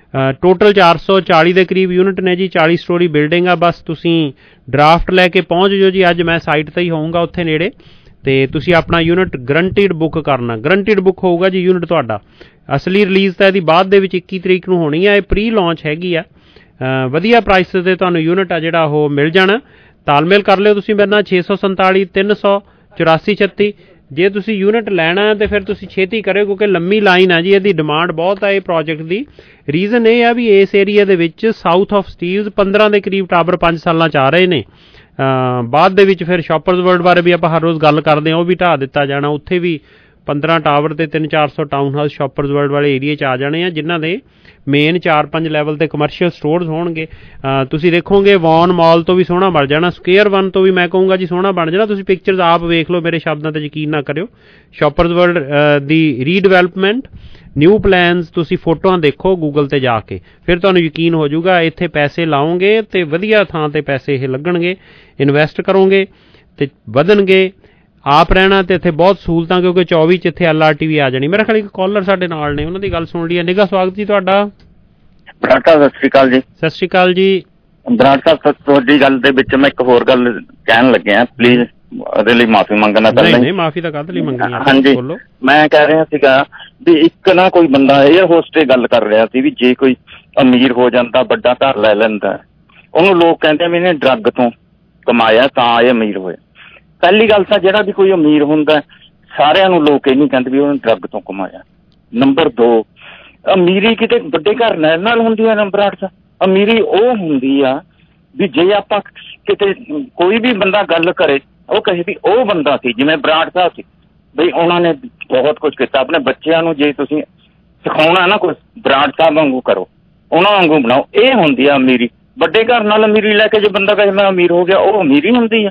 ਟੋਟਲ ਚਾਰ ਸੌ ਚਾਲੀ ਦੇ ਕਰੀਬ ਯੂਨਿਟ ਨੇ ਜੀ। ਚਾਲੀ ਸਟੋਰੀ ਬਿਲਡਿੰਗ ਆ। ਬਸ ਤੁਸੀਂ ਡਰਾਫਟ ਲੈ ਕੇ ਪਹੁੰਚ ਜਾਓ ਜੀ। ਅੱਜ ਮੈਂ ਸਾਈਟ 'ਤੇ ਹੀ ਹੋਊਂਗਾ ਉੱਥੇ ਨੇੜੇ, ਅਤੇ ਤੁਸੀਂ ਆਪਣਾ ਯੂਨਿਟ ਗਰੰਟਿਡ ਬੁੱਕ ਕਰਨਾ। ਗਰੰਟਿਡ ਬੁੱਕ ਹੋਊਗਾ ਜੀ ਯੂਨਿਟ ਤੁਹਾਡਾ। ਅਸਲੀ ਰਿਲੀਜ਼ ਤਾਂ ਇਹਦੀ ਬਾਅਦ ਦੇ ਵਿੱਚ ਇੱਕੀ ਤਰੀਕ ਨੂੰ ਹੋਣੀ ਆ। ਇਹ ਪ੍ਰੀ ਲਾਂਚ ਹੈਗੀ ਆ। ਵਧੀਆ ਪ੍ਰਾਈਸ 'ਤੇ ਤੁਹਾਨੂੰ ਯੂਨਿਟ ਆ ਜਿਹੜਾ ਉਹ ਮਿਲ ਜਾਣਾ। ਤਾਲਮੇਲ ਕਰ ਲਿਓ ਤੁਸੀਂ ਮੇਰੇ ਨਾਲ ਛੇ ਸੌ ਸੰਤਾਲੀ ਤਿੰਨ ਸੌ ਚੁਰਾਸੀ ਛੱਤੀ। ਜੇ ਤੁਸੀਂ ਯੂਨਿਟ ਲੈਣਾ ਤਾਂ ਫਿਰ ਤੁਸੀਂ ਛੇਤੀ ਕਰਿਓ, ਕਿਉਂਕਿ ਲੰਮੀ ਲਾਈਨ ਆ ਜੀ, ਇਹਦੀ ਡਿਮਾਂਡ ਬਹੁਤ ਆ ਇਹ ਪ੍ਰੋਜੈਕਟ ਦੀ। ਰੀਜ਼ਨ ਇਹ ਆ ਵੀ ਇਸ ਏਰੀਆ ਦੇ ਵਿੱਚ ਸਾਊਥ ਆਫ ਸਟੀਲਸ ਪੰਦਰਾਂ ਦੇ ਕਰੀਬ ਟਾਵਰ ਪੰਜ ਸਾਲਾਂ 'ਚ ਆ ਰਹੇ ਨੇ। ਬਾਅਦ ਦੇ ਵਿੱਚ ਫਿਰ ਸ਼ਾਪਰਜ਼ ਵਰਲਡ ਬਾਰੇ ਵੀ ਆਪਾਂ ਹਰ ਰੋਜ਼ ਗੱਲ ਕਰਦੇ ਹਾਂ, ਉਹ ਵੀ ਢਾਹ ਦਿੱਤਾ ਜਾਣਾ। ਉੱਥੇ ਵੀ ਪੰਦਰਾਂ ਟਾਵਰ ਅਤੇ ਤਿੰਨ ਚਾਰ ਸੌ ਟਾਊਨ ਹਾਊਸ ਸ਼ਾਪਰਜ਼ ਵਰਲਡ ਵਾਲੇ ਏਰੀਏ 'ਚ ਆ ਜਾਣੇ ਆ, ਜਿਨ੍ਹਾਂ ਦੇ ਮੇਨ ਚਾਰ ਪੰਜ ਲੈਵਲ 'ਤੇ ਕਮਰਸ਼ੀਅਲ ਸਟੋਰਸ ਹੋਣਗੇ। ਤੁਸੀਂ ਦੇਖੋਗੇ ਵੌਨ ਮਾਲ ਤੋਂ ਵੀ ਸੋਹਣਾ ਬਣ ਜਾਣਾ, ਸਕੁਏਅਰ ਵਨ ਤੋਂ ਵੀ ਮੈਂ ਕਹੂੰਗਾ ਜੀ ਸੋਹਣਾ ਬਣ ਜਾਣਾ। ਤੁਸੀਂ ਪਿਕਚਰਸ ਆਪ ਵੇਖ ਲਓ, ਮੇਰੇ ਸ਼ਬਦਾਂ 'ਤੇ ਯਕੀਨ ਨਾ ਕਰਿਓ। ਸ਼ਾਪਰਜ਼ ਵਰਲਡ ਦੀ ਰੀਡਿਵੈਲਪਮੈਂਟ ਨਿਊ ਪਲੈਨਸ ਤੁਸੀਂ ਫੋਟੋਆਂ ਦੇਖੋ ਗੂਗਲ 'ਤੇ ਜਾ ਕੇ, ਫਿਰ ਤੁਹਾਨੂੰ ਯਕੀਨ ਹੋ ਜਾਊਗਾ। ਇੱਥੇ ਪੈਸੇ ਲਾਓਗੇ ਅਤੇ ਵਧੀਆ ਥਾਂ 'ਤੇ ਪੈਸੇ ਇਹ ਲੱਗਣਗੇ। ਇਨਵੈਸਟ ਕਰੋਗੇ ਅਤੇ ਵਧਣਗੇ। ਆਪ ਰਹਿਣਾ ਅਤੇ ਇੱਥੇ ਬਹੁਤ ਸਹੂਲਤਾਂ, ਕਿਉਂਕਿ ਚੌਵੀ 'ਚ ਇੱਥੇ ਐਲ ਆਰ ਟੀ ਵੀ ਆ ਜਾਣੀ। ਮੇਰਾ ਖਿਆਲ ਇੱਕ ਕਾਲਰ ਸਾਡੇ ਨਾਲ ਨੇ, ਉਹਨਾਂ ਦੀ ਗੱਲ ਸੁਣ ਲਈ। ਨਿੱਘਾ ਸਵਾਗਤ ਜੀ ਤੁਹਾਡਾ। ਬਰਾੜ ਸਾਹਿਬ ਸਤਿ ਸ਼੍ਰੀ ਅਕਾਲ ਜੀ। ਸਤਿ ਸ਼੍ਰੀ ਅਕਾਲ ਜੀ। ਬਰਾੜ ਸਾਹਿਬ ਤੁਹਾਡੀ ਗੱਲ ਦੇ ਵਿੱਚ ਮੈਂ ਇੱਕ ਹੋਰ ਗੱਲ ਕਹਿਣ ਲੱਗਿਆ, ਪਲੀਜ਼ ਉਹਦੇ ਲਈ ਮਾਫੀ ਮੰਗਣਾ ਚਾਹੁੰਦਾ। ਨਹੀਂ ਨਹੀਂ, ਮਾਫੀ ਤਾਂ ਕਾਹਦੇ ਲਈ ਮੰਗਣੀ। ਹਾਂਜੀ, ਮੈਂ ਕਹਿ ਰਿਹਾ ਸੀਗਾ ਵੀ ਇੱਕ ਨਾ ਕੋਈ ਬੰਦਾ 에ਅਰ ਹੋਸਟ ਤੇ ਗੱਲ ਕਰ ਰਿਹਾ ਸੀ ਵੀ ਜੇ ਕੋਈ ਅਮੀਰ ਹੋ ਜਾਂਦਾ, ਵੱਡਾ ਘਰ ਲੈ ਲੈਂਦਾ, ਉਹਨੂੰ ਲੋਕ ਕਹਿੰਦੇ ਵੀ ਇਹਨੇ ਡਰੱਗ ਤੋਂ ਕਮਾਇਆ ਤਾਂ ਇਹ ਅਮੀਰ ਹੋਇਆ। ਪਹਿਲੀ ਗੱਲ ਤਾਂ ਜਿਹੜਾ ਵੀ ਕੋਈ ਅਮੀਰ ਹੁੰਦਾ ਸਾਰਿਆਂ ਨੂੰ ਲੋਕ ਇਹ ਨਹੀਂ ਕਹਿੰਦੇ ਵੀ ਉਹਨੇ ਡਰੱਗ ਤੋਂ ਕਮਾਇਆ। ਨੰਬਰ ਦੋ, ਅਮੀਰੀ ਕਿਤੇ ਵੱਡੇ ਘਰ ਲੈਣ ਨਾਲ ਹੁੰਦੀ ਹੈ। ਨੰਬਰ ਅੱਠ, ਅਮੀਰੀ ਉਹ ਹੁੰਦੀ ਆ ਵੀ ਜੇ ਆਪਾਂ ਕਿਤੇ ਕੋਈ ਵੀ ਬੰਦਾ ਗੱਲ ਕਰੇ ਉਹ ਕਹੇ ਵੀ ਉਹ ਬੰਦਾ ਸੀ, ਜਿਵੇਂ ਬਰਾੜ ਸਾਹਿਬ ਸੀ, ਬਈ ਉਹਨਾਂ ਨੇ ਬਹੁਤ ਕੁਝ ਕੀਤਾ। ਆਪਣੇ ਬੱਚਿਆਂ ਨੂੰ ਜੇ ਤੁਸੀਂ ਸਿਖਾਉਣਾ ਨਾ ਕੁਛ, ਬਰਾੜ ਸਾਹਿਬ ਵਾਂਗੂ ਕਰੋ, ਉਹਨਾਂ ਵਾਂਗੂ ਬਣਾਓ। ਇਹ ਹੁੰਦੀ ਆ ਅਮੀਰੀ। ਵੱਡੇ ਘਰ ਨਾਲ ਅਮੀਰੀ ਲੈ ਕੇ ਜੇ ਬੰਦਾ ਕਹੇ ਮੈਂ ਅਮੀਰ ਹੋ ਗਿਆ, ਉਹ ਅਮੀਰੀ ਹੁੰਦੀ ਆ।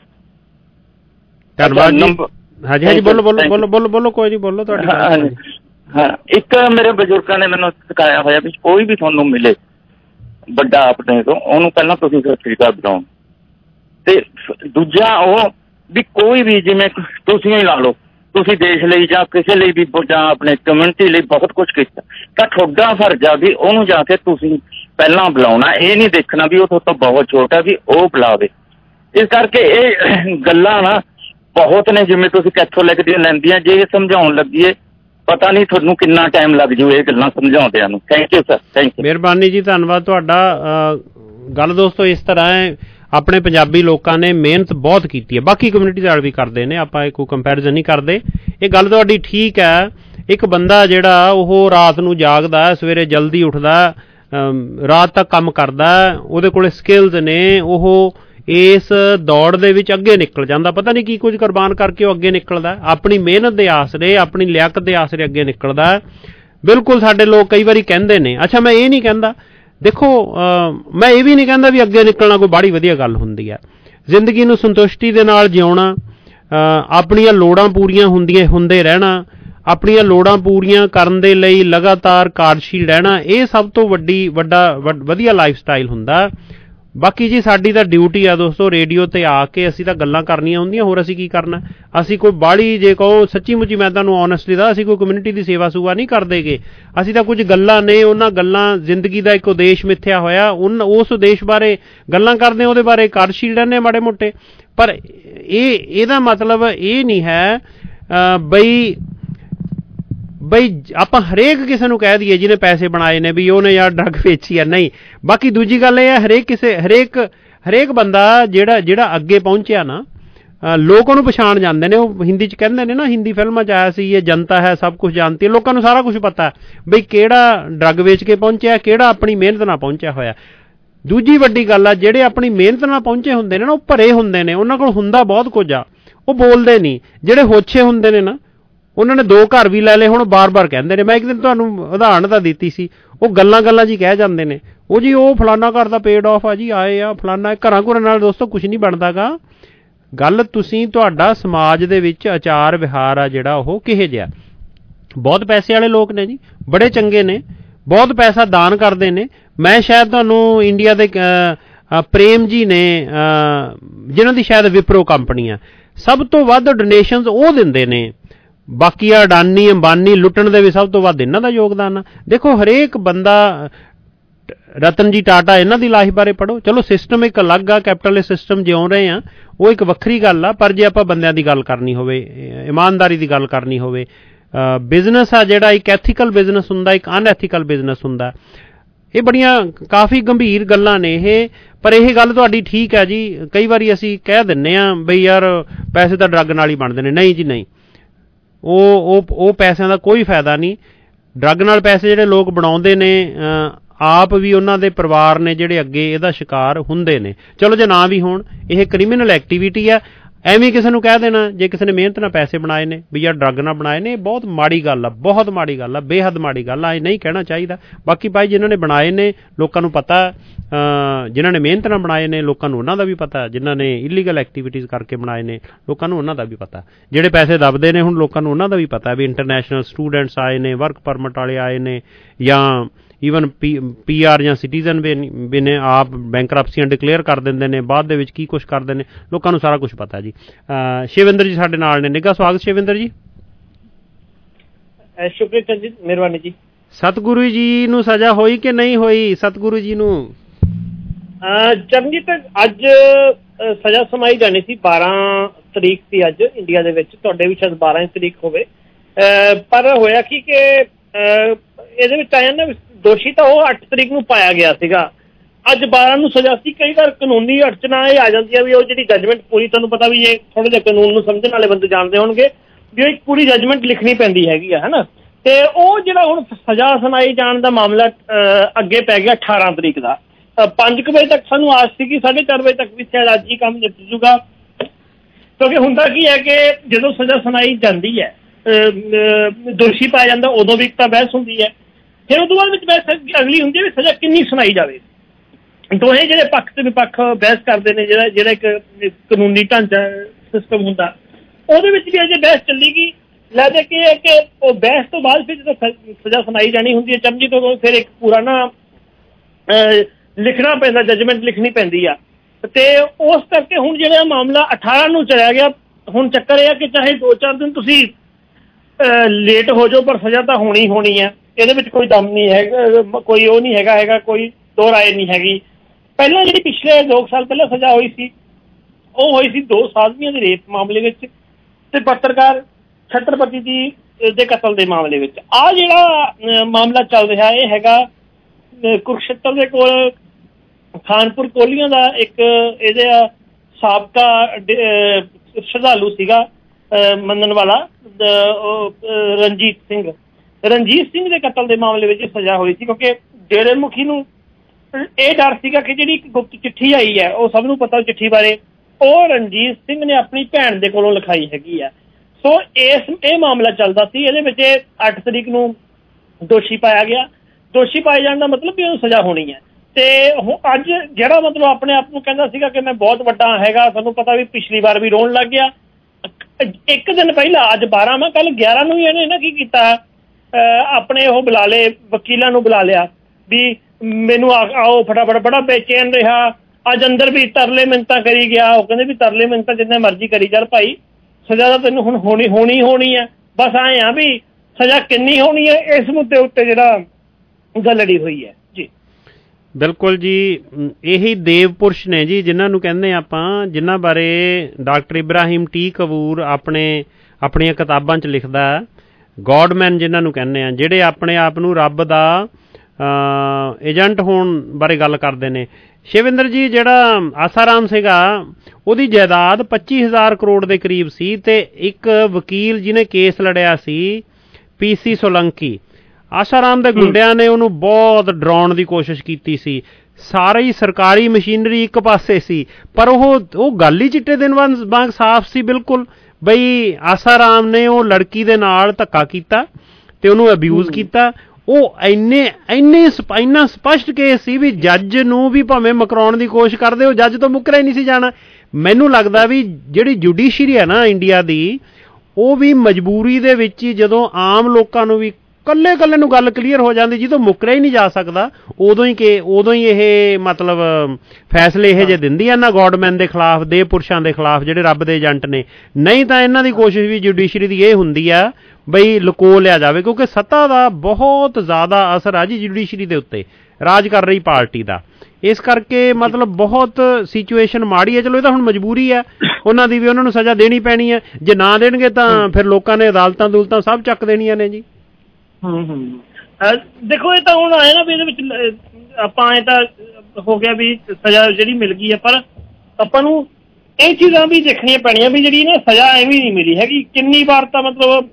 ਧੰਨਵਾਦ ਜੀ। ਹਾਂਜੀ ਹਾਂਜੀ, ਬੋਲੋ ਬੋਲੋ ਬੋਲੋ ਬੋਲੋ ਬੋਲੋ ਕੋਈ ਨਹੀਂ, ਬੋਲੋ ਤੁਹਾਡੀ। ਹਾਂ, ਇੱਕ ਮੇਰੇ ਬਜ਼ੁਰਗਾਂ ਨੇ ਮੈਨੂੰ ਸਿਖਾਇਆ ਹੋਇਆ ਵੀ ਕੋਈ ਵੀ ਤੁਹਾਨੂੰ ਮਿਲੇ ਵੱਡਾ ਆਪਣੇ ਤੋਂ, ਉਹਨੂੰ ਪਹਿਲਾਂ ਤੁਸੀਂ ਸਤਿ ਸ਼੍ਰੀ ਅਕਾਲ ਬੁਲਾਓ, ਤੇ ਦੂਜਾ ਉਹ ਵੀ ਕੋਈ ਵੀ, ਜਿਵੇਂ ਤੁਸੀਂ ਹੀ ਲਾ ਲਓ, ਤੁਸੀਂ ਦੇਸ਼ ਲਈ ਜਾਂ ਕਿਸੇ ਲਈ ਵੀ ਜਾਂ ਆਪਣੇ ਕਮਿਊਨਿਟੀ ਲਈ ਬਹੁਤ ਕੁਛ ਕੀਤਾ, ਤਾਂ ਤੁਹਾਡਾ ਫਰਜ਼ ਆ ਵੀ ਉਹਨੂੰ ਜਾ ਕੇ ਤੁਸੀਂ ਪਹਿਲਾਂ ਬੁਲਾਉਣਾ। ਇਹ ਨਹੀਂ ਦੇਖਣਾ ਵੀ ਉਹ ਤੁਹਾਡੇ ਤੋਂ ਬਹੁਤ ਛੋਟਾ ਵੀ ਉਹ ਬੁਲਾਵੇ। ਇਸ ਕਰਕੇ ਇਹ ਗੱਲਾਂ ਨਾ ਬਹੁਤ ਨੇ, ਜਿਵੇਂ ਤੁਸੀਂ ਕੈਥੋਲਿਕ ਦੀਆਂ ਲੈਂਦੀਆਂ, ਜੇ ਇਹ ਸਮਝਾਉਣ ਲੱਗੀਏ ਪਤਾ ਨਹੀਂ ਤੁਹਾਨੂੰ ਕਿੰਨਾ ਟਾਈਮ ਲੱਗ ਜੂ ਇਹ ਗੱਲਾਂ ਸਮਝਾਉਂਦਿਆਂ ਨੂੰ। Thank you sir, thank you. ਮਿਹਰਬਾਨੀ ਜੀ, ਧੰਨਵਾਦ ਤੁਹਾਡਾ। ਗੱਲ ਦੋਸਤੋ ਇਸ ਤਰ੍ਹਾਂ ਹੈ, ਆਪਣੇ ਪੰਜਾਬੀ ਲੋਕਾਂ ਨੇ ਮਿਹਨਤ ਬਹੁਤ ਕੀਤੀ ਹੈ, ਬਾਕੀ ਕਮਿਊਨਿਟੀ ਨਾਲ ਵੀ ਕਰਦੇ ਨੇ, ਆਪਾਂ ਇਹ ਕੋਈ ਕੰਪੈਰੀਜ਼ਨ ਨਹੀਂ ਕਰਦੇ। ਇਹ ਗੱਲ ਤੁਹਾਡੀ ਠੀਕ ਹੈ। ਇੱਕ ਬੰਦਾ ਜਿਹੜਾ ਉਹ ਰਾਤ ਨੂੰ ਜਾਗਦਾ, ਸਵੇਰੇ ਜਲਦੀ ਉੱਠਦਾ, ਰਾਤ ਤੱਕ ਕੰਮ ਕਰਦਾ, ਉਹਦੇ ਕੋਲ ਸਕਿੱਲਸ ਨੇ, ਉਹ ਇਸ ਦੌੜ ਦੇ ਵਿੱਚ ਅੱਗੇ ਨਿਕਲ ਜਾਂਦਾ। ਪਤਾ ਨਹੀਂ ਕੀ ਕੁਝ ਕੁਰਬਾਨ ਕਰਕੇ ਉਹ ਅੱਗੇ ਨਿਕਲਦਾ, ਆਪਣੀ ਮਿਹਨਤ ਦੇ ਆਸਰੇ, ਆਪਣੀ ਲਿਆਕਤ ਦੇ ਆਸਰੇ ਅੱਗੇ ਨਿਕਲਦਾ। ਬਿਲਕੁਲ ਸਾਡੇ ਲੋਕ ਕਈ ਵਾਰੀ ਕਹਿੰਦੇ ਨੇ, ਅੱਛਾ ਮੈਂ ਇਹ ਨਹੀਂ ਕਹਿੰਦਾ, ਦੇਖੋ ਮੈਂ ਇਹ ਵੀ ਨਹੀਂ ਕਹਿੰਦਾ ਵੀ ਅੱਗੇ ਨਿਕਲਣਾ ਕੋਈ ਬੜੀ ਵਧੀਆ ਗੱਲ ਹੁੰਦੀ ਹੈ। ਜ਼ਿੰਦਗੀ ਨੂੰ ਸੰਤੁਸ਼ਟੀ ਦੇ ਨਾਲ ਜਿਉਣਾ, ਆਪਣੀਆਂ ਲੋੜਾਂ ਪੂਰੀਆਂ ਹੁੰਦੀਆਂ ਹੁੰਦੇ ਰਹਿਣਾ, ਆਪਣੀਆਂ ਲੋੜਾਂ ਪੂਰੀਆਂ ਕਰਨ ਦੇ ਲਈ ਲਗਾਤਾਰ ਕਾਰਜਸ਼ੀਲ ਰਹਿਣਾ, ਇਹ ਸਭ ਤੋਂ ਵੱਡੀ ਵੱਡਾ ਵਧੀਆ ਲਾਈਫ ਸਟਾਈਲ ਹੁੰਦਾ। ਬਾਕੀ ਜੀ ਸਾਡੀ ਤਾਂ ਡਿਊਟੀ ਆ ਦੋਸਤੋ, ਰੇਡੀਓ ਤੇ ਆ ਕੇ ਅਸੀਂ ਤਾਂ ਗੱਲਾਂ ਕਰਨੀਆਂ ਹੁੰਦੀਆਂ, ਹੋਰ ਅਸੀਂ ਕੀ ਕਰਨਾ। ਅਸੀਂ ਕੋਈ ਬਾਹਲੀ ਜੇ ਕਹੋ ਸੱਚੀ ਮੁੱਚੀ ਮੈਂ ਤੁਹਾਨੂੰ ਓਨੈਸਟਲੀ ਦਾ, ਅਸੀਂ ਕੋਈ ਕਮਿਊਨਿਟੀ ਦੀ ਸੇਵਾ ਸੂਵਾ ਨਹੀਂ ਕਰਦੇਗੇ। ਅਸੀਂ ਤਾਂ ਕੁਝ ਗੱਲਾਂ ਨੇ, ਉਹਨਾਂ ਗੱਲਾਂ ਜ਼ਿੰਦਗੀ ਦਾ ਇੱਕ ਉਦੇਸ਼ ਮਿੱਥਿਆ ਹੋਇਆ, ਉਨ ਉਸ ਉਦੇਸ਼ ਬਾਰੇ ਗੱਲਾਂ ਕਰਦੇ, ਉਹਦੇ ਬਾਰੇ ਕਰ ਛੀੜ ਲੈਂਦੇ ਮਾੜੇ ਮੋਟੇ। ਪਰ ਇਹ ਇਹਦਾ ਮਤਲਬ ਇਹ ਨਹੀਂ ਹੈ ਬਈ ਬਈ ਆਪਾਂ ਹਰੇਕ ਕਿਸੇ ਨੂੰ ਕਹਿ ਦਈਏ ਜਿਹਨੇ ਪੈਸੇ ਬਣਾਏ ਨੇ ਵੀ ਉਹਨੇ ਯਾਰ ਡਰੱਗ ਵੇਚੀ ਆ, ਨਹੀਂ। ਬਾਕੀ ਦੂਜੀ ਗੱਲ ਇਹ ਹੈ, ਹਰੇਕ ਕਿਸੇ ਹਰੇਕ ਹਰੇਕ ਬੰਦਾ ਜਿਹੜਾ ਜਿਹੜਾ ਅੱਗੇ ਪਹੁੰਚਿਆ ਨਾ, ਲੋਕ ਉਹਨੂੰ ਪਛਾਣ ਜਾਂਦੇ ਨੇ। ਉਹ ਹਿੰਦੀ 'ਚ ਕਹਿੰਦੇ ਨੇ ਨਾ, ਹਿੰਦੀ ਫਿਲਮਾਂ 'ਚ ਆਇਆ ਸੀ, ਇਹ ਜਨਤਾ ਹੈ ਸਭ ਕੁਝ ਜਾਣਤੀ ਹੈ। ਲੋਕਾਂ ਨੂੰ ਸਾਰਾ ਕੁਝ ਪਤਾ ਬਈ ਕਿਹੜਾ ਡਰੱਗ ਵੇਚ ਕੇ ਪਹੁੰਚਿਆ, ਕਿਹੜਾ ਆਪਣੀ ਮਿਹਨਤ ਨਾਲ ਪਹੁੰਚਿਆ ਹੋਇਆ। ਦੂਜੀ ਵੱਡੀ ਗੱਲ ਆ, ਜਿਹੜੇ ਆਪਣੀ ਮਿਹਨਤ ਨਾਲ ਪਹੁੰਚੇ ਹੁੰਦੇ ਨੇ ਨਾ, ਉਹ ਭਰੇ ਹੁੰਦੇ ਨੇ, ਉਹਨਾਂ ਕੋਲ ਹੁੰਦਾ ਬਹੁਤ ਕੁਝ ਆ, ਉਹ ਬੋਲਦੇ ਨਹੀਂ। ਜਿਹੜੇ ਹੋਛੇ ਹੁੰਦੇ ਨੇ ਨਾ, ਉਹਨਾਂ ਨੇ ਦੋ ਘਰ ਵੀ ਲੈ ਲਏ, ਹੁਣ ਬਾਰ-ਬਾਰ ਕਹਿੰਦੇ ਨੇ। ਮੈਂ ਇੱਕ ਦਿਨ ਤੁਹਾਨੂੰ ਉਦਾਹਰਨ ਤਾਂ ਦਿੱਤੀ ਸੀ, ਉਹ ਗੱਲਾਂ ਗੱਲਾਂ ਜੀ ਕਹਿ ਜਾਂਦੇ ਨੇ, ਉਹ ਜੀ ਉਹ ਫਲਾਨਾ ਘਰ ਦਾ ਪੇਡ ਆਫ ਆ ਜੀ, ਆਏ ਆ ਫਲਾਨਾ। ਘਰਾਂ ਘੁਰਾਂ ਨਾਲ ਦੋਸਤੋ ਕੁਝ ਨਹੀਂ ਬਣਦਾ ਗਾ। ਗੱਲ ਤੁਸੀਂ ਤੁਹਾਡਾ ਸਮਾਜ ਦੇ ਵਿੱਚ ਆਚਾਰ ਵਿਹਾਰ ਆ ਜਿਹੜਾ ਉਹ ਕਿਹੋ ਜਿਹਾ। ਬਹੁਤ ਪੈਸੇ ਵਾਲੇ ਲੋਕ ਨੇ ਜੀ, ਬੜੇ ਚੰਗੇ ਨੇ, ਬਹੁਤ ਪੈਸਾ ਦਾਨ ਕਰਦੇ ਨੇ। ਮੈਂ ਸ਼ਾਇਦ ਤੁਹਾਨੂੰ ਇੰਡੀਆ ਦੇ ਪ੍ਰੇਮ ਜੀ ਨੇ, ਜਿਨ੍ਹਾਂ ਦੀ ਸ਼ਾਇਦ ਵਿਪਰੋ ਕੰਪਨੀ ਆ, ਸਭ ਤੋਂ ਵੱਧ ਡੋਨੇਸ਼ਨਸ ਉਹ ਦਿੰਦੇ ਨੇ। ਬਾਕੀ ਆ ਅਡਾਨੀ ਅੰਬਾਨੀ ਲੁੱਟਣ ਦੇ ਵੀ ਸਭ ਤੋਂ ਵੱਧ ਇਹਨਾਂ ਦਾ ਯੋਗਦਾਨ ਆ। ਦੇਖੋ ਹਰੇਕ ਬੰਦਾ, ਰਤਨ ਜੀ ਟਾਟਾ, ਇਹਨਾਂ ਦੀ ਲਾਈਫ ਬਾਰੇ ਪੜ੍ਹੋ। ਚਲੋ ਸਿਸਟਮ ਇੱਕ ਅਲੱਗ ਆ, ਕੈਪੀਟਲਿਸਟ ਸਿਸਟਮ ਜਿਉਂ ਰਹੇ ਆ, ਉਹ ਇੱਕ ਵੱਖਰੀ ਗੱਲ ਆ। ਪਰ ਜੇ ਆਪਾਂ ਬੰਦਿਆਂ ਦੀ ਗੱਲ ਕਰਨੀ ਹੋਵੇ, ਇਮਾਨਦਾਰੀ ਦੀ ਗੱਲ ਕਰਨੀ ਹੋਵੇ, ਬਿਜ਼ਨਸ ਆ ਜਿਹੜਾ, ਇੱਕ ਐਥੀਕਲ ਬਿਜ਼ਨਸ ਹੁੰਦਾ, ਇੱਕ ਅਨਐਥੀਕਲ ਬਿਜ਼ਨਸ ਹੁੰਦਾ। ਇਹ ਬੜੀਆਂ ਕਾਫੀ ਗੰਭੀਰ ਗੱਲਾਂ ਨੇ ਇਹ। ਪਰ ਇਹ ਗੱਲ ਤੁਹਾਡੀ ਠੀਕ ਹੈ ਜੀ, ਕਈ ਵਾਰੀ ਅਸੀਂ ਕਹਿ ਦਿੰਦੇ ਹਾਂ ਬਈ ਯਾਰ ਪੈਸੇ ਤਾਂ ਡਰੱਗ ਨਾਲ ਹੀ ਬਣਦੇ ਨੇ। ਨਹੀਂ ਜੀ ਨਹੀਂ, ਉਹ ਉਹ ਉਹ ਪੈਸਿਆਂ ਦਾ ਕੋਈ ਫਾਇਦਾ ਨਹੀਂ। ਡਰੱਗ ਨਾਲ ਪੈਸੇ ਜਿਹੜੇ ਲੋਕ ਬਣਾਉਂਦੇ ਨੇ, ਆਪ ਵੀ ਉਹਨਾਂ ਦੇ ਪਰਿਵਾਰ ਨੇ ਜਿਹੜੇ ਅੱਗੇ ਇਹਦਾ ਸ਼ਿਕਾਰ ਹੁੰਦੇ ਨੇ। ਚਲੋ ਜੇ ਨਾ ਵੀ ਹੋਣ, ਇਹ ਕ੍ਰਿਮੀਨਲ ਐਕਟੀਵਿਟੀ ਆ। ਐਵੇਂ ਕਿਸੇ ਨੂੰ ਕਹਿ ਦੇਣਾ ਜੇ ਕਿਸੇ ਨੇ ਮਿਹਨਤ ਨਾਲ ਪੈਸੇ ਬਣਾਏ ਨੇ ਵੀ ਯਾਰ ਡਰੱਗ ਨਾਲ ਬਣਾਏ ਨੇ, ਬਹੁਤ ਮਾੜੀ ਗੱਲ ਆ, ਬਹੁਤ ਮਾੜੀ ਗੱਲ ਆ, ਬੇਹੱਦ ਮਾੜੀ ਗੱਲ ਆ। ਇਹ ਨਹੀਂ ਕਹਿਣਾ ਚਾਹੀਦਾ। ਬਾਕੀ ਭਾਈ ਜਿਨ੍ਹਾਂ ਨੇ ਬਣਾਏ ਨੇ ਲੋਕਾਂ ਨੂੰ ਪਤਾ, ਜਿਨ੍ਹਾਂ ਨੇ ਮਿਹਨਤ ਨਾਲ ਬਣਾਏ ਨੇ ਲੋਕਾਂ ਨੂੰ ਉਹਨਾਂ ਦਾ ਵੀ ਪਤਾ, ਜਿਨ੍ਹਾਂ ਨੇ ਇਲੀਗਲ ਐਕਟੀਵਿਟੀਜ਼ ਕਰਕੇ ਬਣਾਏ ਨੇ ਲੋਕਾਂ ਨੂੰ ਉਹਨਾਂ ਦਾ ਵੀ ਪਤਾ। ਜਿਹੜੇ ਪੈਸੇ ਦੱਬਦੇ ਨੇ ਹੁਣ ਲੋਕਾਂ ਨੂੰ ਉਹਨਾਂ ਦਾ ਵੀ ਪਤਾ ਵੀ ਇੰਟਰਨੈਸ਼ਨਲ ਸਟੂਡੈਂਟਸ ਆਏ ਨੇ, ਵਰਕ ਪਰਮਿਟ ਵਾਲੇ ਆਏ ਨੇ, ਜਾਂ ਈਵਨ ਪੀ ਪੀ ਆਰ ਜਾਂ ਸਿਟੀਜ਼ਨ ਵੀ ਨੇ, ਆਪ ਬੈਂਕਰਪਸੀਆਂ ਡਿਕਲੇਅਰ ਕਰ ਦਿੰਦੇ ਨੇ, ਬਾਅਦ ਦੇ ਵਿੱਚ ਕੀ ਕੁਛ ਕਰਦੇ ਨੇ, ਲੋਕਾਂ ਨੂੰ ਸਾਰਾ ਕੁਛ ਪਤਾ ਜੀ। ਸ਼ਿਵਿੰਦਰ ਜੀ ਸਾਡੇ ਨਾਲ ਨੇ। ਨਿੱਘਾ ਸਵਾਗਤ ਸ਼ਿਵਿੰਦਰ ਜੀ। ਸ਼ੁਕਰੀਆ ਜੀ, ਮਿਹਰਬਾਨੀ ਜੀ। ਸਤਿਗੁਰੂ ਜੀ ਨੂੰ ਸਜ਼ਾ ਹੋਈ ਕਿ ਨਹੀਂ ਹੋਈ? ਸਤਿਗੁਰੂ ਜੀ ਨੂੰ ਚਰਨਜੀਤ ਅੱਜ ਸਜ਼ਾ ਸੁਣਾਈ ਜਾਣੀ ਸੀ, ਬਾਰਾਂ ਤਰੀਕ ਸੀ ਅੱਜ ਇੰਡੀਆ ਦੇ ਵਿੱਚ, ਤੁਹਾਡੇ ਵੀ ਸ਼ਾਇਦ ਬਾਰਾਂ ਤਰੀਕ ਹੋਵੇ। ਪਰ ਹੋਇਆ ਕੀ ਕਿ ਇਹਦੇ ਵਿੱਚ ਆਇਆ ਨਾ, ਦੋਸ਼ੀ ਤਾਂ ਉਹ ਅੱਠ ਤਰੀਕ ਨੂੰ ਪਾਇਆ ਗਿਆ ਸੀਗਾ, ਅੱਜ ਬਾਰਾਂ ਨੂੰ ਸਜ਼ਾ ਸੀ। ਕਈ ਵਾਰ ਕਾਨੂੰਨੀ ਅੜਚਣਾ ਇਹ ਆ ਜਾਂਦੀਆਂ ਵੀ ਉਹ ਜਿਹੜੀ ਜੱਜਮੈਂਟ ਪੂਰੀ, ਤੁਹਾਨੂੰ ਪਤਾ ਵੀ ਇਹ ਥੋੜ੍ਹਾ ਜਿਹਾ ਕਾਨੂੰਨ ਨੂੰ ਸਮਝਣ ਵਾਲੇ ਬੰਦੇ ਜਾਣਦੇ ਹੋਣਗੇ ਵੀ ਉਹ ਇੱਕ ਪੂਰੀ ਜੱਜਮੈਂਟ ਲਿਖਣੀ ਪੈਂਦੀ ਹੈਗੀ ਆ, ਹੈ ਨਾ। ਤੇ ਉਹ ਜਿਹੜਾ ਹੁਣ ਸਜ਼ਾ ਸੁਣਾਈ ਜਾਣ ਦਾ ਮਾਮਲਾ ਅੱਗੇ ਪੈ ਗਿਆ ਅਠਾਰਾਂ ਤਰੀਕ ਦਾ। ਪੰਜ ਕੁ ਵਜੇ ਤੱਕ ਸਾਨੂੰ ਆਸ ਸੀ ਕਿ ਸਾਢੇ ਚਾਰ ਵਜੇ ਤੱਕ ਵੀ ਸ਼ਾਇਦ ਅੱਜ ਹੀ ਕੰਮ ਨਿਪਟ ਜੂਗਾ, ਕਿਉਂਕਿ ਹੁੰਦਾ ਕੀ ਹੈ ਕਿ ਜਦੋਂ ਸਜ਼ਾ ਸੁਣਾਈ ਜਾਂਦੀ ਹੈ, ਦੋਸ਼ੀ ਪਾਇਆ ਜਾਂਦਾ, ਉਦੋਂ ਵੀ ਇੱਕ ਤਾਂ ਬਹਿਸ ਹੁੰਦੀ ਹੈ, ਫਿਰ ਉਹ ਤੋਂ ਬਾਅਦ ਵਿੱਚ ਬਹਿਸ ਅਗਲੀ ਹੁੰਦੀ ਹੈ ਵੀ ਸਜ਼ਾ ਕਿੰਨੀ ਸੁਣਾਈ ਜਾਵੇ। ਦੋਹੇ ਜਿਹੜੇ ਪੱਖ ਤੇ ਵਿਪੱਖ ਬਹਿਸ ਕਰਦੇ ਨੇ, ਜਿਹੜਾ ਜਿਹੜਾ ਇੱਕ ਕਾਨੂੰਨੀ ਢਾਂਚਾ ਸਿਸਟਮ ਹੁੰਦਾ, ਉਹਦੇ ਵਿੱਚ ਵੀ ਅਜੇ ਬਹਿਸ ਚੱਲੇਗੀ। ਲੱਗਦਾ ਕਿ ਹੈ ਕਿ ਉਹ ਬਹਿਸ ਤੋਂ ਬਾਅਦ ਫਿਰ ਜਦੋਂ ਸਜ਼ਾ ਸੁਣਾਈ ਜਾਣੀ ਹੁੰਦੀ ਹੈ ਚਮਜੀ ਤੋਂ, ਫਿਰ ਇੱਕ ਪੂਰਾ ਨਾ ਲਿਖਣਾ ਪੈਂਦਾ, ਜੱਜਮੈਂਟ ਲਿਖਣੀ ਪੈਂਦੀ ਆ। ਤੇ ਉਸ ਕਰਕੇ ਹੁਣ ਜਿਹੜਾ ਮਾਮਲਾ ਅਠਾਰਾਂ ਨੂੰ ਚਲਿਆ ਗਿਆ। ਹੁਣ ਚੱਕਰ ਇਹ ਆ ਕਿ ਚਾਹੇ ਦੋ ਚਾਰ ਦਿਨ ਤੁਸੀਂ ਲੇਟ ਹੋ ਜਾਓ, ਪਰ ਸਜ਼ਾ ਤਾਂ ਹੋਣੀ ਹੋਣੀ ਹੈ। ਇਹਦੇ ਵਿੱਚ ਕੋਈ ਦਮ ਨਹੀਂ ਹੈਗਾ, ਕੋਈ ਉਹ ਨਹੀਂ ਹੈਗਾ ਹੈਗਾ ਕੋਈ ਦੋ ਰਾਏ ਨਹੀਂ ਹੈਗੀ। ਪਹਿਲਾਂ ਜਿਹੜੀ ਪਿਛਲੇ ਦੋ ਸਾਲ ਪਹਿਲਾਂ ਸਜ਼ਾ ਹੋਈ ਸੀ, ਉਹ ਹੋਈ ਸੀ ਦੋ ਸਾਧਵੀਆਂ ਦੇ ਰੇਪ ਮਾਮਲੇ ਵਿੱਚ ਤੇ ਪੱਤਰਕਾਰ ਛਤਰਪਤੀ ਦੀ ਦੇ ਕਤਲ ਦੇ ਮਾਮਲੇ ਵਿੱਚ। ਆਹ ਜਿਹੜਾ ਮਾਮਲਾ ਚੱਲ ਰਿਹਾ ਇਹ ਹੈਗਾ ਕੁਰਕਸ਼ੇਤਰ ਦੇ ਕੋਲ, ਖਾਨਪੁਰ ਕੋਲੀਆਂ ਦਾ ਇੱਕ ਇਹਦੇ ਸਾਬਕਾ ਸ਼ਰਧਾਲੂ ਸੀਗਾ ਮੰਨਣ ਵਾਲਾ, ਰਣਜੀਤ ਸਿੰਘ ਰਣਜੀਤ ਸਿੰਘ ਦੇ ਕਤਲ ਦੇ ਮਾਮਲੇ ਵਿੱਚ ਸਜ਼ਾ ਹੋਈ ਸੀ, ਕਿਉਂਕਿ ਡੇਰੇ ਮੁਖੀ ਨੂੰ ਇਹ ਡਰ ਸੀਗਾ ਕਿ ਜਿਹੜੀ ਇੱਕ ਗੁਪਤ ਚਿੱਠੀ ਆਈ ਹੈ, ਉਹ ਸਭ ਨੂੰ ਪਤਾ ਚਿੱਠੀ ਬਾਰੇ, ਉਹ ਰਣਜੀਤ ਸਿੰਘ ਨੇ ਆਪਣੀ ਭੈਣ ਦੇ ਕੋਲੋਂ ਲਿਖਾਈ ਹੈਗੀ ਹੈ। ਸੋ ਇਸ ਇਹ ਮਾਮਲਾ ਚੱਲਦਾ ਸੀ। ਇਹਦੇ ਵਿੱਚ ਅੱਠ ਤਰੀਕ ਨੂੰ ਦੋਸ਼ੀ ਪਾਇਆ ਗਿਆ। ਦੋਸ਼ੀ ਪਾਏ ਜਾਣ ਦਾ ਮਤਲਬ ਵੀ ਉਹਨੂੰ ਸਜ਼ਾ ਹੋਣੀ ਹੈ। ਤੇ ਅੱਜ ਜਿਹੜਾ ਮਤਲਬ ਆਪਣੇ ਆਪ ਨੂੰ ਕਹਿੰਦਾ ਸੀਗਾ ਕਿ ਮੈਂ ਬਹੁਤ ਵੱਡਾ ਹੈਗਾ, ਤੁਹਾਨੂੰ ਪਤਾ ਵੀ ਪਿਛਲੀ ਵਾਰ ਵੀ ਰੋਣ ਲੱਗ ਗਿਆ। ਇੱਕ ਦਿਨ ਪਹਿਲਾਂ, ਅੱਜ ਬਾਰਾਂ ਵਾ, ਕੱਲ ਗਿਆਰਾਂ ਨੂੰ ਹੀ ਇਹਨੇ ਨਾ ਕੀ ਕੀਤਾ, ਆਪਣੇ ਉਹ ਬੁਲਾ ਲਏ ਵਕੀਲਾਂ ਨੂੰ, ਬੁਲਾ ਲਿਆ ਵੀ ਮੈਨੂੰ ਆਓ ਫਟਾਫਟ। ਬੜਾ ਬੇਚੈਨ ਰਿਹਾ, ਅੱਜ ਅੰਦਰ ਵੀ ਤਰਲੇ ਮਿੰਨਤਾਂ ਕਰੀ ਗਿਆ, ਉਹ ਕਹਿੰਦੇ ਵੀ ਤਰਲੇ ਮਿੰਨਤਾਂ ਜਿੰਨੇ ਮਰਜ਼ੀ ਕਰੀ ਚੱਲ ਭਾਈ, ਸਜ਼ਾ ਤਾਂ ਤੈਨੂੰ ਹੁਣ ਹੋਣੀ ਹੋਣੀ ਹੋਣੀ ਹੈ। ਬਸ ਆਏ ਆ ਵੀ ਸਜ਼ਾ ਕਿੰਨੀ ਹੋਣੀ ਹੈ, ਇਸ ਮੁੱਦੇ ਉੱਤੇ ਜਿਹੜਾ ਗੱਲ ਅੜੀ ਹੋਈ ਹੈ ਜੀ। ਬਿਲਕੁਲ ਜੀ, ਇਹੀ ਦੇਵ ਪੁਰਸ਼ ਨੇ ਜੀ ਜਿਨ੍ਹਾਂ ਨੂੰ ਕਹਿੰਦੇ ਆਪਾਂ, ਜਿਨ੍ਹਾਂ ਬਾਰੇ ਡਾਕਟਰ ਇਬਰਾਹਿਮ ਟੀ ਕਬੂਰ ਆਪਣੇ ਆਪਣੀਆਂ ਕਿਤਾਬਾਂ 'ਚ ਲਿਖਦਾ, ਗੋਡਮੈਨ ਜਿਨ੍ਹਾਂ ਨੂੰ ਕਹਿੰਦੇ ਆ, ਜਿਹੜੇ ਆਪਣੇ ਆਪ ਨੂੰ ਰੱਬ ਦਾ ਏਜੰਟ ਹੋਣ ਬਾਰੇ ਗੱਲ ਕਰਦੇ ਨੇ। ਸ਼ਿਵਿੰਦਰ ਜੀ, ਜਿਹੜਾ ਆਸਾਰਾਮ ਸੀਗਾ ਉਹਦੀ ਜਾਇਦਾਦ ਪੱਚੀ ਹਜ਼ਾਰ ਕਰੋੜ ਦੇ ਕਰੀਬ ਸੀ, ਅਤੇ ਇੱਕ ਵਕੀਲ ਜਿਹਨੇ ਕੇਸ ਲੜਿਆ ਸੀ ਪੀ ਸੀ ਸੋਲੰਕੀ, ਆਸਾਰਾਮ ਦੇ ਗੁੰਡਿਆਂ ਨੇ ਉਹਨੂੰ ਬਹੁਤ ਡਰਾਉਣ ਦੀ ਕੋਸ਼ਿਸ਼ ਕੀਤੀ ਸੀ। ਸਾਰੀ ਸਰਕਾਰੀ ਮਸ਼ੀਨਰੀ ਇੱਕ ਪਾਸੇ ਸੀ, ਪਰ ਉਹ ਉਹ ਗੱਲ ਹੀ ਚਿੱਟੇ ਦਿਨ ਵਾਂਗ ਸਾਫ਼ ਸੀ ਬਿਲਕੁਲ, ਬਈ ਆਸਾਰਾਮ ਨੇ ਉਹ ਲੜਕੀ ਦੇ ਨਾਲ ਧੱਕਾ ਕੀਤਾ ਅਤੇ ਉਹਨੂੰ ਅਬਿਊਜ਼ ਕੀਤਾ। ਉਹ ਇੰਨੇ ਇੰਨੇ ਇੰਨਾ ਸਪਸ਼ਟ ਕੇਸ ਸੀ ਵੀ ਜੱਜ ਨੂੰ ਵੀ ਭਾਵੇਂ ਮੁਕਰਾਉਣ ਦੀ ਕੋਸ਼ਿਸ਼ ਕਰਦੇ, ਉਹ ਜੱਜ ਤੋਂ ਮੁੱਕਰਿਆ ਹੀ ਨਹੀਂ ਸੀ ਜਾਣਾ। ਮੈਨੂੰ ਲੱਗਦਾ ਵੀ ਜਿਹੜੀ ਜੁਡੀਸ਼ਰੀ ਹੈ ਨਾ ਇੰਡੀਆ ਦੀ, ਉਹ ਵੀ ਮਜਬੂਰੀ ਦੇ ਵਿੱਚ ਹੀ, ਜਦੋਂ ਆਮ ਲੋਕਾਂ ਨੂੰ ਵੀ ਕੱਲੇ ਕੱਲੇ ਨੂੰ ਗੱਲ ਕਲੀਅਰ ਹੋ ਜਾਂਦੀ, ਜਦੋਂ ਮੁੱਕਰਿਆ ਹੀ ਨਹੀਂ ਜਾ ਸਕਦਾ, ਉਦੋਂ ਹੀ ਕਿ ਉਦੋਂ ਹੀ ਇਹ ਮਤਲਬ ਫੈਸਲੇ ਇਹੋ ਜਿਹੇ ਦਿੰਦੀ ਆ ਨਾ ਗੋਡਮੈਨ ਦੇ ਖਿਲਾਫ, ਦੇ ਪੁਰਸ਼ਾਂ ਦੇ ਖਿਲਾਫ ਜਿਹੜੇ ਰੱਬ ਦੇ ਏਜੰਟ ਨੇ। ਨਹੀਂ ਤਾਂ ਇਹਨਾਂ ਦੀ ਕੋਸ਼ਿਸ਼ ਵੀ ਜੁਡੀਸ਼ਰੀ ਦੀ ਇਹ ਹੁੰਦੀ ਆ ਬਈ ਲੁਕੋ ਲਿਆ ਜਾਵੇ, ਕਿਉਂਕਿ ਸੱਤਾ ਦਾ ਬਹੁਤ ਜ਼ਿਆਦਾ ਅਸਰ ਆ ਜੀ ਜੁਡੀਸ਼ਰੀ ਦੇ ਉੱਤੇ, ਰਾਜ ਕਰ ਰਹੀ ਪਾਰਟੀ ਦਾ। ਇਸ ਕਰਕੇ ਮਤਲਬ ਬਹੁਤ ਸਿਚੁਏਸ਼ਨ ਮਾੜੀ ਹੈ। ਚਲੋ ਇਹ ਤਾਂ ਹੁਣ ਮਜਬੂਰੀ ਹੈ ਉਹਨਾਂ ਦੀ ਵੀ, ਉਹਨਾਂ ਨੂੰ ਸਜ਼ਾ ਦੇਣੀ ਪੈਣੀ ਹੈ, ਜੇ ਨਾ ਦੇਣਗੇ ਤਾਂ ਫਿਰ ਲੋਕਾਂ ਨੇ ਅਦਾਲਤਾਂ ਅਦੂਲਤਾਂ ਸਭ ਚੱਕ ਦੇਣੀਆਂ ਨੇ ਜੀ। ਹੂੰ ਹੂੰ ਦੇਖੋ, ਇਹ ਤਾਂ ਹੁਣ ਆਏ ਨਾ ਵੀ ਇਹਦੇ ਵਿੱਚ ਆਪਾਂ ਇਹ ਤਾਂ ਹੋ ਗਿਆ ਵੀ ਸਜ਼ਾ ਜਿਹੜੀ ਮਿਲ ਗਈ ਹੈ, ਪਰ ਆਪਾਂ ਨੂੰ ਇਹ ਚੀਜ਼ਾਂ ਵੀ ਦੇਖਣੀਆਂ ਪੈਣੀਆਂ ਵੀ ਜਿਹੜੀ ਨਾ ਸਜ਼ਾ ਐਵੇਂ ਨਹੀਂ ਮਿਲੀ ਹੈਗੀ। ਕਿੰਨੀ ਵਾਰ ਤਾਂ ਮਤਲਬ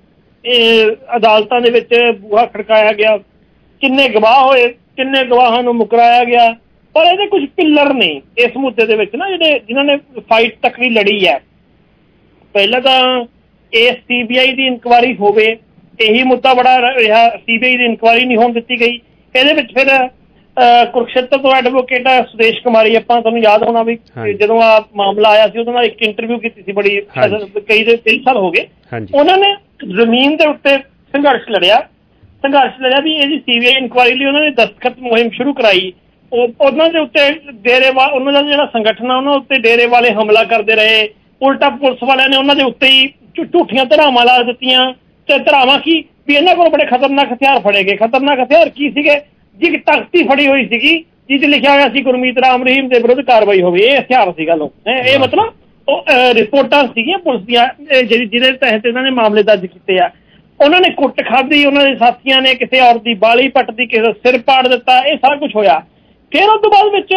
ਇਹ ਅਦਾਲਤਾਂ ਦੇ ਵਿੱਚ ਬੂਹਾ ਖੜਕਾਇਆ ਗਿਆ, ਕਿੰਨੇ ਗਵਾਹ ਹੋਏ, ਕਿੰਨੇ ਗਵਾਹਾਂ ਨੂੰ ਮੁਕਰਾਇਆ ਗਿਆ, ਪਰ ਇਹਦੇ ਕੁਝ ਪਿੱਲਰ ਨੇ ਇਸ ਮੁੱਦੇ ਦੇ ਵਿੱਚ ਨਾ, ਜਿਹੜੇ ਜਿਨ੍ਹਾਂ ਨੇ ਫਾਈਟ ਤੱਕ ਵੀ ਲੜੀ ਹੈ। ਪਹਿਲਾਂ ਤਾਂ ਇਹ C B I the inquiry ਹੋਵੇ, ਇਹੀ ਮੁੱਦਾ ਬੜਾ ਰਿਹਾ, C B I the inquiry ਨਹੀਂ ਹੋਣ ਦਿੱਤੀ ਗਈ। ਇਹਦੇ ਵਿੱਚ ਫਿਰ ਕੁਰਕਸ਼ੇਤਰ ਤੋਂ ਐਡਵੋਕੇਟ ਹੈ ਸੁਦੇਸ਼ ਕੁਮਾਰੀ, ਆਪਾਂ ਤੁਹਾਨੂੰ ਯਾਦ ਹੋਣਾ ਵੀ ਜਦੋਂ ਆ ਮਾਮਲਾ ਆਇਆ ਸੀ, ਉਹਦੇ ਨਾਲ ਇੱਕ ਇੰਟਰਵਿਊ ਕੀਤੀ ਸੀ, ਬੜੀ ਕਈ ਦੇ ਕਈ ਸਾਲ ਹੋ ਗਏ। ਉਹਨਾਂ ਨੇ ਜ਼ਮੀਨ ਦੇ ਉੱਤੇ ਸੰਘਰਸ਼ ਲੜਿਆ ਸੰਘਰਸ਼ ਲੜਿਆ ਵੀ ਇਹਦੀ ਸੀ ਬੀ ਆਈ ਇਨਕੁਆਇਰੀ ਲਈ ਉਹਨਾਂ ਨੇ ਦਸਤਖਤ ਮੁਹਿੰਮ ਸ਼ੁਰੂ ਕਰਾਈ। ਉਹ ਉਹਨਾਂ ਦੇ ਉੱਤੇ ਡੇਰੇ ਵਾ ਉਹਨਾਂ ਦਾ ਜਿਹੜਾ ਸੰਗਠਨ ਆ, ਉਹਨਾਂ ਉੱਤੇ ਡੇਰੇ ਵਾਲੇ ਹਮਲਾ ਕਰਦੇ ਰਹੇ, ਉਲਟਾ ਪੁਲਿਸ ਵਾਲਿਆਂ ਨੇ ਉਹਨਾਂ ਦੇ ਉੱਤੇ ਹੀ ਝੂਠੀਆਂ ਧਰਾਵਾਂ ਲਾ ਦਿੱਤੀਆਂ। ਤੇ ਧਰਾਵਾਂ ਕੀ ਵੀ ਇਹਨਾਂ ਕੋਲ ਬੜੇ ਖਤਰਨਾਕ ਹਥਿਆਰ ਫੜੇ ਗਏ। ਖਤਰਨਾਕ ਹਥਿਆਰ ਕੀ ਸੀਗੇ ਜੀ? ਇੱਕ ਤਖਤੀ ਫੜੀ ਹੋਈ ਸੀਗੀ ਜਿਸ ਲਿਖਿਆ ਹੋਇਆ ਸੀ ਗੁਰਮੀਤ ਰਾਮ ਰਹੀਮ ਦੇ ਵਿਰੁੱਧ ਕਾਰਵਾਈ ਹੋਵੇ। ਇਹ ਹਥਿਆਰ ਸੀ ਗੱਲ, ਇਹ ਮਤਲਬ ਉਹ ਰਿਪੋਰਟਾਂ ਸੀਗੀਆਂ ਪੁਲਿਸ ਦੀਆਂ ਜਿਹੜੀ ਜਿਹਦੇ ਤਹਿਤ ਇਹਨਾਂ ਨੇ ਮਾਮਲੇ ਦਰਜ ਕੀਤੇ ਆ। ਉਹਨਾਂ ਨੇ ਕੁੱਟ ਖਾਧੀ, ਉਹਨਾਂ ਦੇ ਸਾਥੀਆਂ ਨੇ ਕਿਸੇ ਔਰਤ ਦੀ ਬਾਲੀ ਪੱਟਦੀ, ਕਿਸੇ ਦਾ ਸਿਰ ਪਾੜ ਦਿੱਤਾ, ਇਹ ਸਾਰਾ ਕੁਛ ਹੋਇਆ। ਫਿਰ ਉਸ ਤੋਂ ਬਾਅਦ ਵਿੱਚ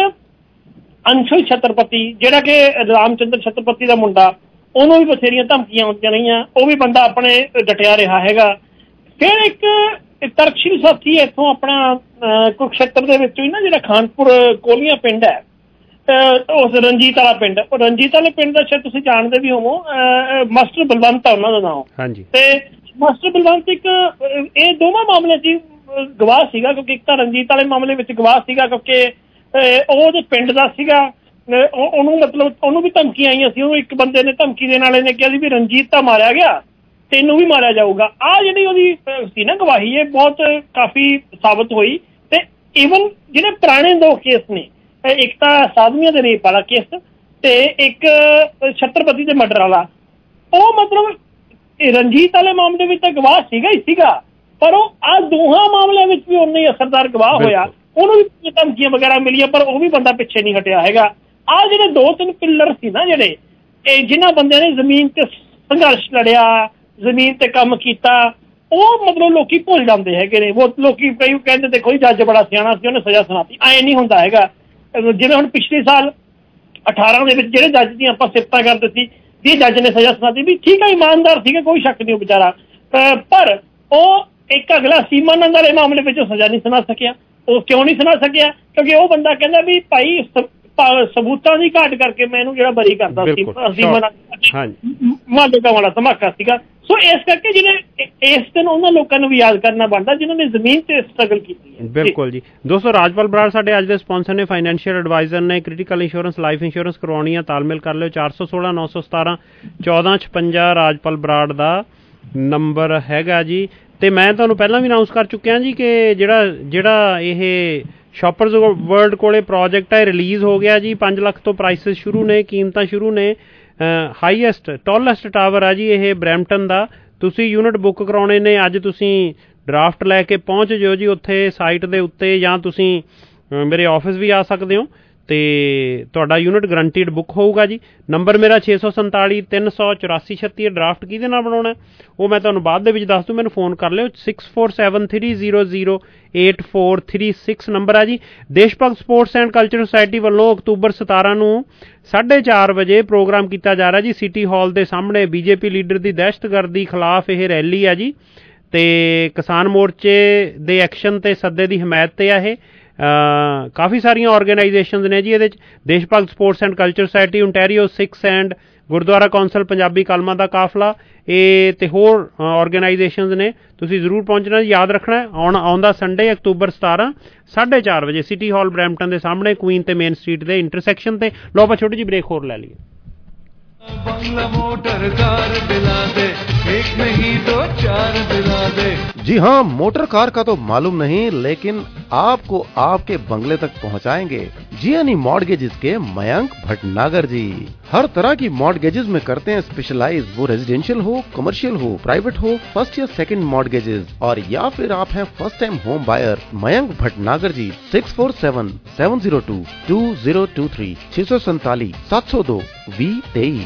ਅੰਸ਼ੁਲ ਛਤਰਪਤੀ, ਜਿਹੜਾ ਕਿ ਰਾਮਚੰਦਰ ਛਤਰਪਤੀ ਦਾ ਮੁੰਡਾ, ਉਹਨੂੰ ਵੀ ਬਥੇਰੀਆਂ ਧਮਕੀਆਂ ਆਉਂਦੀਆਂ ਰਹੀਆਂ, ਉਹ ਵੀ ਬੰਦਾ ਆਪਣੇ ਡਟਿਆ ਰਿਹਾ ਹੈਗਾ। ਫਿਰ ਇੱਕ ਤਰਕਸ਼ੀਲ ਸਾਥੀ ਇੱਥੋਂ ਆਪਣਾ ਕੁਰਕਸ਼ੇਤਰ ਦੇ ਵਿੱਚੋਂ ਹੀ ਨਾ, ਜਿਹੜਾ ਖਾਨਪੁਰ ਕੋਲੀਆਂ ਪਿੰਡ ਹੈ, ਉਸ ਰਣਜੀਤ ਵਾਲਾ ਪਿੰਡ, ਉਹ ਰਣਜੀਤ ਵਾਲੇ ਪਿੰਡ ਦਾ ਸ਼ਾਇਦ ਤੁਸੀਂ ਜਾਣਦੇ ਵੀ ਹੋਵੋ, ਮਾਸਟਰ ਬਲਵੰਤ ਆ ਉਹਨਾਂ ਦਾ ਨਾਮ। ਹਾਂਜੀ। ਤੇ ਮਾਸਟਰ ਬਲਵੰਤ ਇੱਕ ਇਹ ਦੋਵਾਂ ਮਾਮਲਿਆਂ 'ਚ ਗਵਾਹ ਸੀਗਾ, ਕਿਉਂਕਿ ਇੱਕ ਤਾਂ ਰਣਜੀਤ ਵਾਲੇ ਮਾਮਲੇ ਵਿੱਚ ਗਵਾਹ ਸੀਗਾ ਕਿਉਂਕਿ ਉਹ ਉਹਦੇ ਪਿੰਡ ਦਾ ਸੀਗਾ। ਉਹਨੂੰ ਮਤਲਬ ਉਹਨੂੰ ਵੀ ਧਮਕੀਆਂ ਆਈਆਂ ਸੀ। ਉਹਨੂੰ ਇੱਕ ਬੰਦੇ ਨੇ ਧਮਕੀ ਦੇਣ ਵਾਲੇ ਨੇ ਕਿਹਾ ਸੀ ਵੀ ਰਣਜੀਤ ਤਾਂ ਮਾਰਿਆ ਗਿਆ, ਤੈਨੂੰ ਵੀ ਮਾਰਿਆ ਜਾਊਗਾ। ਆਹ ਜਿਹੜੀ ਉਹਦੀ ਸੀ ਨਾ ਗਵਾਹੀ, ਇਹ ਬਹੁਤ ਕਾਫੀ ਸਾਬਤ ਹੋਈ। ਤੇ ਈਵਨ ਜਿਹੜੇ ਪੁਰਾਣੇ ਦੋ ਕੇਸ ਨੇ, ਇੱਕ ਤਾਂ ਸਾਧਵੀਆਂ ਦੇ ਰੇਪ ਵਾਲਾ ਕੇਸ ਤੇ ਇੱਕ ਛਤਰਪਤੀ ਦੇ ਮਰਡਰ ਵਾਲਾ, ਉਹ ਮਤਲਬ ਰਣਜੀਤ ਵਾਲੇ ਮਾਮਲੇ ਵਿੱਚ ਤਾਂ ਗਵਾਹ ਸੀਗਾ ਹੀ ਸੀਗਾ, ਪਰ ਉਹ ਆਹ ਦੋਹਾਂ ਮਾਮਲਿਆਂ ਵਿੱਚ ਵੀ ਉਨਾ ਹੀ ਅਸਰਦਾਰ ਗਵਾਹ ਹੋਇਆ। ਉਹਨੂੰ ਵੀ ਧਮਕੀਆਂ ਵਗੈਰਾ ਮਿਲੀਆਂ, ਪਰ ਉਹ ਵੀ ਬੰਦਾ ਪਿੱਛੇ ਨਹੀਂ ਹਟਿਆ ਹੈਗਾ। ਆਹ ਜਿਹੜੇ ਦੋ ਤਿੰਨ ਪਿੱਲਰ ਸੀ ਨਾ, ਜਿਹੜੇ ਇਹ ਜਿਨ੍ਹਾਂ ਬੰਦਿਆਂ ਨੇ ਜ਼ਮੀਨ ਤੇ ਸੰਘਰਸ਼ ਲੜਿਆ, ਜ਼ਮੀਨ ਤੇ ਕੰਮ ਕੀਤਾ, ਉਹ ਮਤਲਬ ਲੋਕੀ ਭੁੱਲ ਜਾਂਦੇ ਹੈਗੇ ਨੇ। ਉਹ ਲੋਕੀ ਕਈ ਕਹਿੰਦੇ ਦੇਖੋ ਜੀ ਜੱਜ ਬੜਾ ਸਿਆਣਾ ਸੀ, ਉਹਨੇ ਸਜ਼ਾ ਸੁਣਾਤੀ। ਐਂ ਨਹੀਂ ਹੁੰਦਾ ਹੈਗਾ। ਜਿਵੇਂ ਹੁਣ ਪਿਛਲੇ ਸਾਲ ਅਠਾਰਾਂ ਦੇ ਵਿੱਚ ਜਿਹੜੇ ਜੱਜ ਦੀਆਂ ਆਪਾਂ ਸਿਫਤਾਂ ਕਰਦੇ ਸੀ ਵੀ ਜੱਜ ਨੇ ਸਜ਼ਾ ਸੁਣਾਤੀ, ਵੀ ਠੀਕ ਹੈ, ਇਮਾਨਦਾਰ ਸੀਗਾ, ਕੋਈ ਸ਼ੱਕ ਨਹੀਂ ਉਹ ਵਿਚਾਰਾ, ਪਰ ਉਹ ਇੱਕ ਅਗਲਾ ਸੀਮਾਨੰਦ ਵਾਲੇ ਮਾਮਲੇ ਵਿੱਚ ਸਜ਼ਾ ਨਹੀਂ ਸੁਣਾ ਸਕਿਆ। ਉਹ ਕਿਉਂ ਨਹੀਂ ਸੁਣਾ ਸਕਿਆ? ਕਿਉਂਕਿ ਉਹ ਬੰਦਾ ਕਹਿੰਦਾ ਵੀ ਭਾਈ ਸਬੂਤਾਂ ਦੀ ਘਾਟ ਕਰਕੇ ਮੈਂ ਇਹਨੂੰ ਜਿਹੜਾ ਬਰੀ ਕਰਦਾ ਸੀ, ਮਾਲੂਕਾ ਵਾਲਾ ਧਮਾਕਾ ਸੀਗਾ। ਸੋ ਇਸ ਕਰਕੇ ਜਿਹੜੇ ਇਸ ਦਿਨ ਉਹਨਾਂ ਲੋਕਾਂ ਨੂੰ ਵੀ ਯਾਦ ਕਰਨਾ ਬਣਦਾ ਜਿਨ੍ਹਾਂ ਨੇ ਜ਼ਮੀਨ ਤੇ ਸਟਰਗਲ ਕੀਤੀ ਹੈ। ਬਿਲਕੁਲ ਜੀ। ਦੋਸਤੋ, ਰਾਜਪਾਲ ਬਰਾੜ ਸਾਡੇ ਅੱਜ ਦੇ ਸਪਾਂਸਰ ਨੇ, ਫਾਈਨੈਂਸ਼ੀਅਲ ਐਡਵਾਈਜ਼ਰ ਨੇ। ਕ੍ਰਿਟੀਕਲ ਇੰਸ਼ੋਰੈਂਸ, ਲਾਈਫ ਇੰਸ਼ੋਰੈਂਸ ਕਰਵਾਉਣੀ ਆ, ਤਾਲਮੇਲ ਕਰ ਲਿਓ। ਚਾਰ ਸੌ ਸੋਲਾਂ ਨੌ ਸੌ ਸਤਾਰਾਂ ਚੌਦਾਂ ਛਪੰਜਾ ਰਾਜਪਾਲ ਬਰਾੜ ਦਾ ਨੰਬਰ ਹੈਗਾ ਜੀ। ਅਤੇ ਮੈਂ ਤੁਹਾਨੂੰ ਪਹਿਲਾਂ ਵੀ ਅਨਾਊਂਸ ਕਰ ਚੁੱਕਿਆ ਜੀ ਕਿ ਜਿਹੜਾ ਜਿਹੜਾ ਇਹ ਸ਼ਾਪਰਸ ਵਰਲਡ ਕੋਲੇ ਪ੍ਰੋਜੈਕਟ ਹੈ, ਰਿਲੀਜ਼ ਹੋ ਗਿਆ ਜੀ। ਪੰਜ ਲੱਖ ਤੋਂ ਪ੍ਰਾਈਸਿਸ ਸ਼ੁਰੂ ਨੇ, ਕੀਮਤਾਂ ਸ਼ੁਰੂ ਨੇ। ਹਾਈਐਸਟ ਟੋਲੈਸਟ ਟਾਵਰ ਆ ਜੀ ਇਹ ਬਰੈਂਪਟਨ ਦਾ। ਤੁਸੀਂ ਯੂਨਿਟ ਬੁੱਕ ਕਰਾਉਣੇ ਨੇ, ਅੱਜ ਤੁਸੀਂ ਡਰਾਫਟ ਲੈ ਕੇ ਪਹੁੰਚ ਜਿਓ ਜੀ ਉੱਥੇ ਸਾਈਟ ਦੇ ਉੱਤੇ, ਜਾਂ ਤੁਸੀਂ ਮੇਰੇ ਆਫਿਸ ਵੀ ਆ ਸਕਦੇ ਹੋ ਅਤੇ ਤੁਹਾਡਾ ਯੂਨਿਟ ਗਰੰਟੀਡ ਬੁੱਕ ਹੋਊਗਾ ਜੀ। ਨੰਬਰ ਮੇਰਾ ਛੇ ਸੌ ਸੰਤਾਲੀ ਤਿੰਨ ਸੌ ਚੁਰਾਸੀ ਛੱਤੀ। ਡਰਾਫਟ ਕਿਹਦੇ ਨਾਲ ਬਣਾਉਣਾ ਉਹ ਮੈਂ ਤੁਹਾਨੂੰ ਬਾਅਦ ਦੇ ਵਿੱਚ ਦੱਸ ਦੂੰ, ਮੈਨੂੰ ਫੋਨ ਕਰ ਲਿਓ। Six four seven three zero zero eight four three six number ਆ ਜੀ। Desh Bhagat sports and culture society ਵੱਲੋਂ ਅਕਤੂਬਰ ਸਤਾਰਾਂ ਨੂੰ ਸਾਢੇ ਚਾਰ ਵਜੇ ਪ੍ਰੋਗਰਾਮ ਕੀਤਾ ਜਾ ਰਿਹਾ ਜੀ ਸਿਟੀ ਹਾਲ ਦੇ ਸਾਹਮਣੇ। ਬੀਜੇਪੀ ਲੀਡਰ ਦੀ ਦਹਿਸ਼ਤਗਰਦੀ ਖਿਲਾਫ ਇਹ ਰੈਲੀ ਆ ਜੀ, ਅਤੇ ਕਿਸਾਨ ਮੋਰਚੇ ਦੇ ਐਕਸ਼ਨ ਅਤੇ ਸੱਦੇ ਦੀ ਹਮਾਇਤ 'ਤੇ ਆ ਇਹ। ਕਾਫੀ ਸਾਰੀਆਂ ਔਰਗੇਨਾਈਜੇਸ਼ਨਸ ਨੇ ਜੀ ਇਹਦੇ 'ਚ। Desh Bhagat sports and culture society, Ontario Sikhs and Gurdwara council Punjabi ਕਲਮਾਂ ਦਾ ਕਾਫਲਾ, ਇਹ ਅਤੇ ਹੋਰ ਔਰਗੇਨਾਈਜੇਸ਼ਨਸ ਨੇ। ਤੁਸੀਂ ਜ਼ਰੂਰ ਪਹੁੰਚਣਾ, ਯਾਦ ਰੱਖਣਾ ਆਉਣ ਆਉਂਦਾ ਸੰਡੇ ਅਕਤੂਬਰ ਸਤਾਰਾਂ ਸਾਢੇ ਚਾਰ ਵਜੇ ਸਿਟੀ ਹਾਲ ਬਰੈਂਪਟਨ ਦੇ ਸਾਹਮਣੇ, ਕੁਈਨ ਤੇ ਮੇਨ ਸਟਰੀਟ ਦੇ ਇੰਟਰਸੈਕਸ਼ਨ 'ਤੇ। ਲਓ ਆਪਾਂ ਛੋਟੀ ਜਿਹੀ ਬ੍ਰੇਕ ਹੋਰ ਲੈ ਲਈਏ। बंगला मोटर कार दिला दे, एक नहीं तो चार दिला दे। जी हाँ, मोटर कार का तो मालूम नहीं, लेकिन आपको आपके बंगले तक पहुँचाएंगे जियानी मॉर्गेजेस के मयंक भटनागर जी। हर तरह की मॉर्गेजेस में करते हैं स्पेशलाइज, वो रेजिडेंशियल हो, कमर्शियल हो, प्राइवेट हो, फर्स्ट या सेकंड मॉर्गेजेस, और या फिर आप हैं first time home buyer. Mayank Bhatnagar ji six four seven seven zero two two zero two three छह सौ सैतालीस सात सौ दो वी तेईस।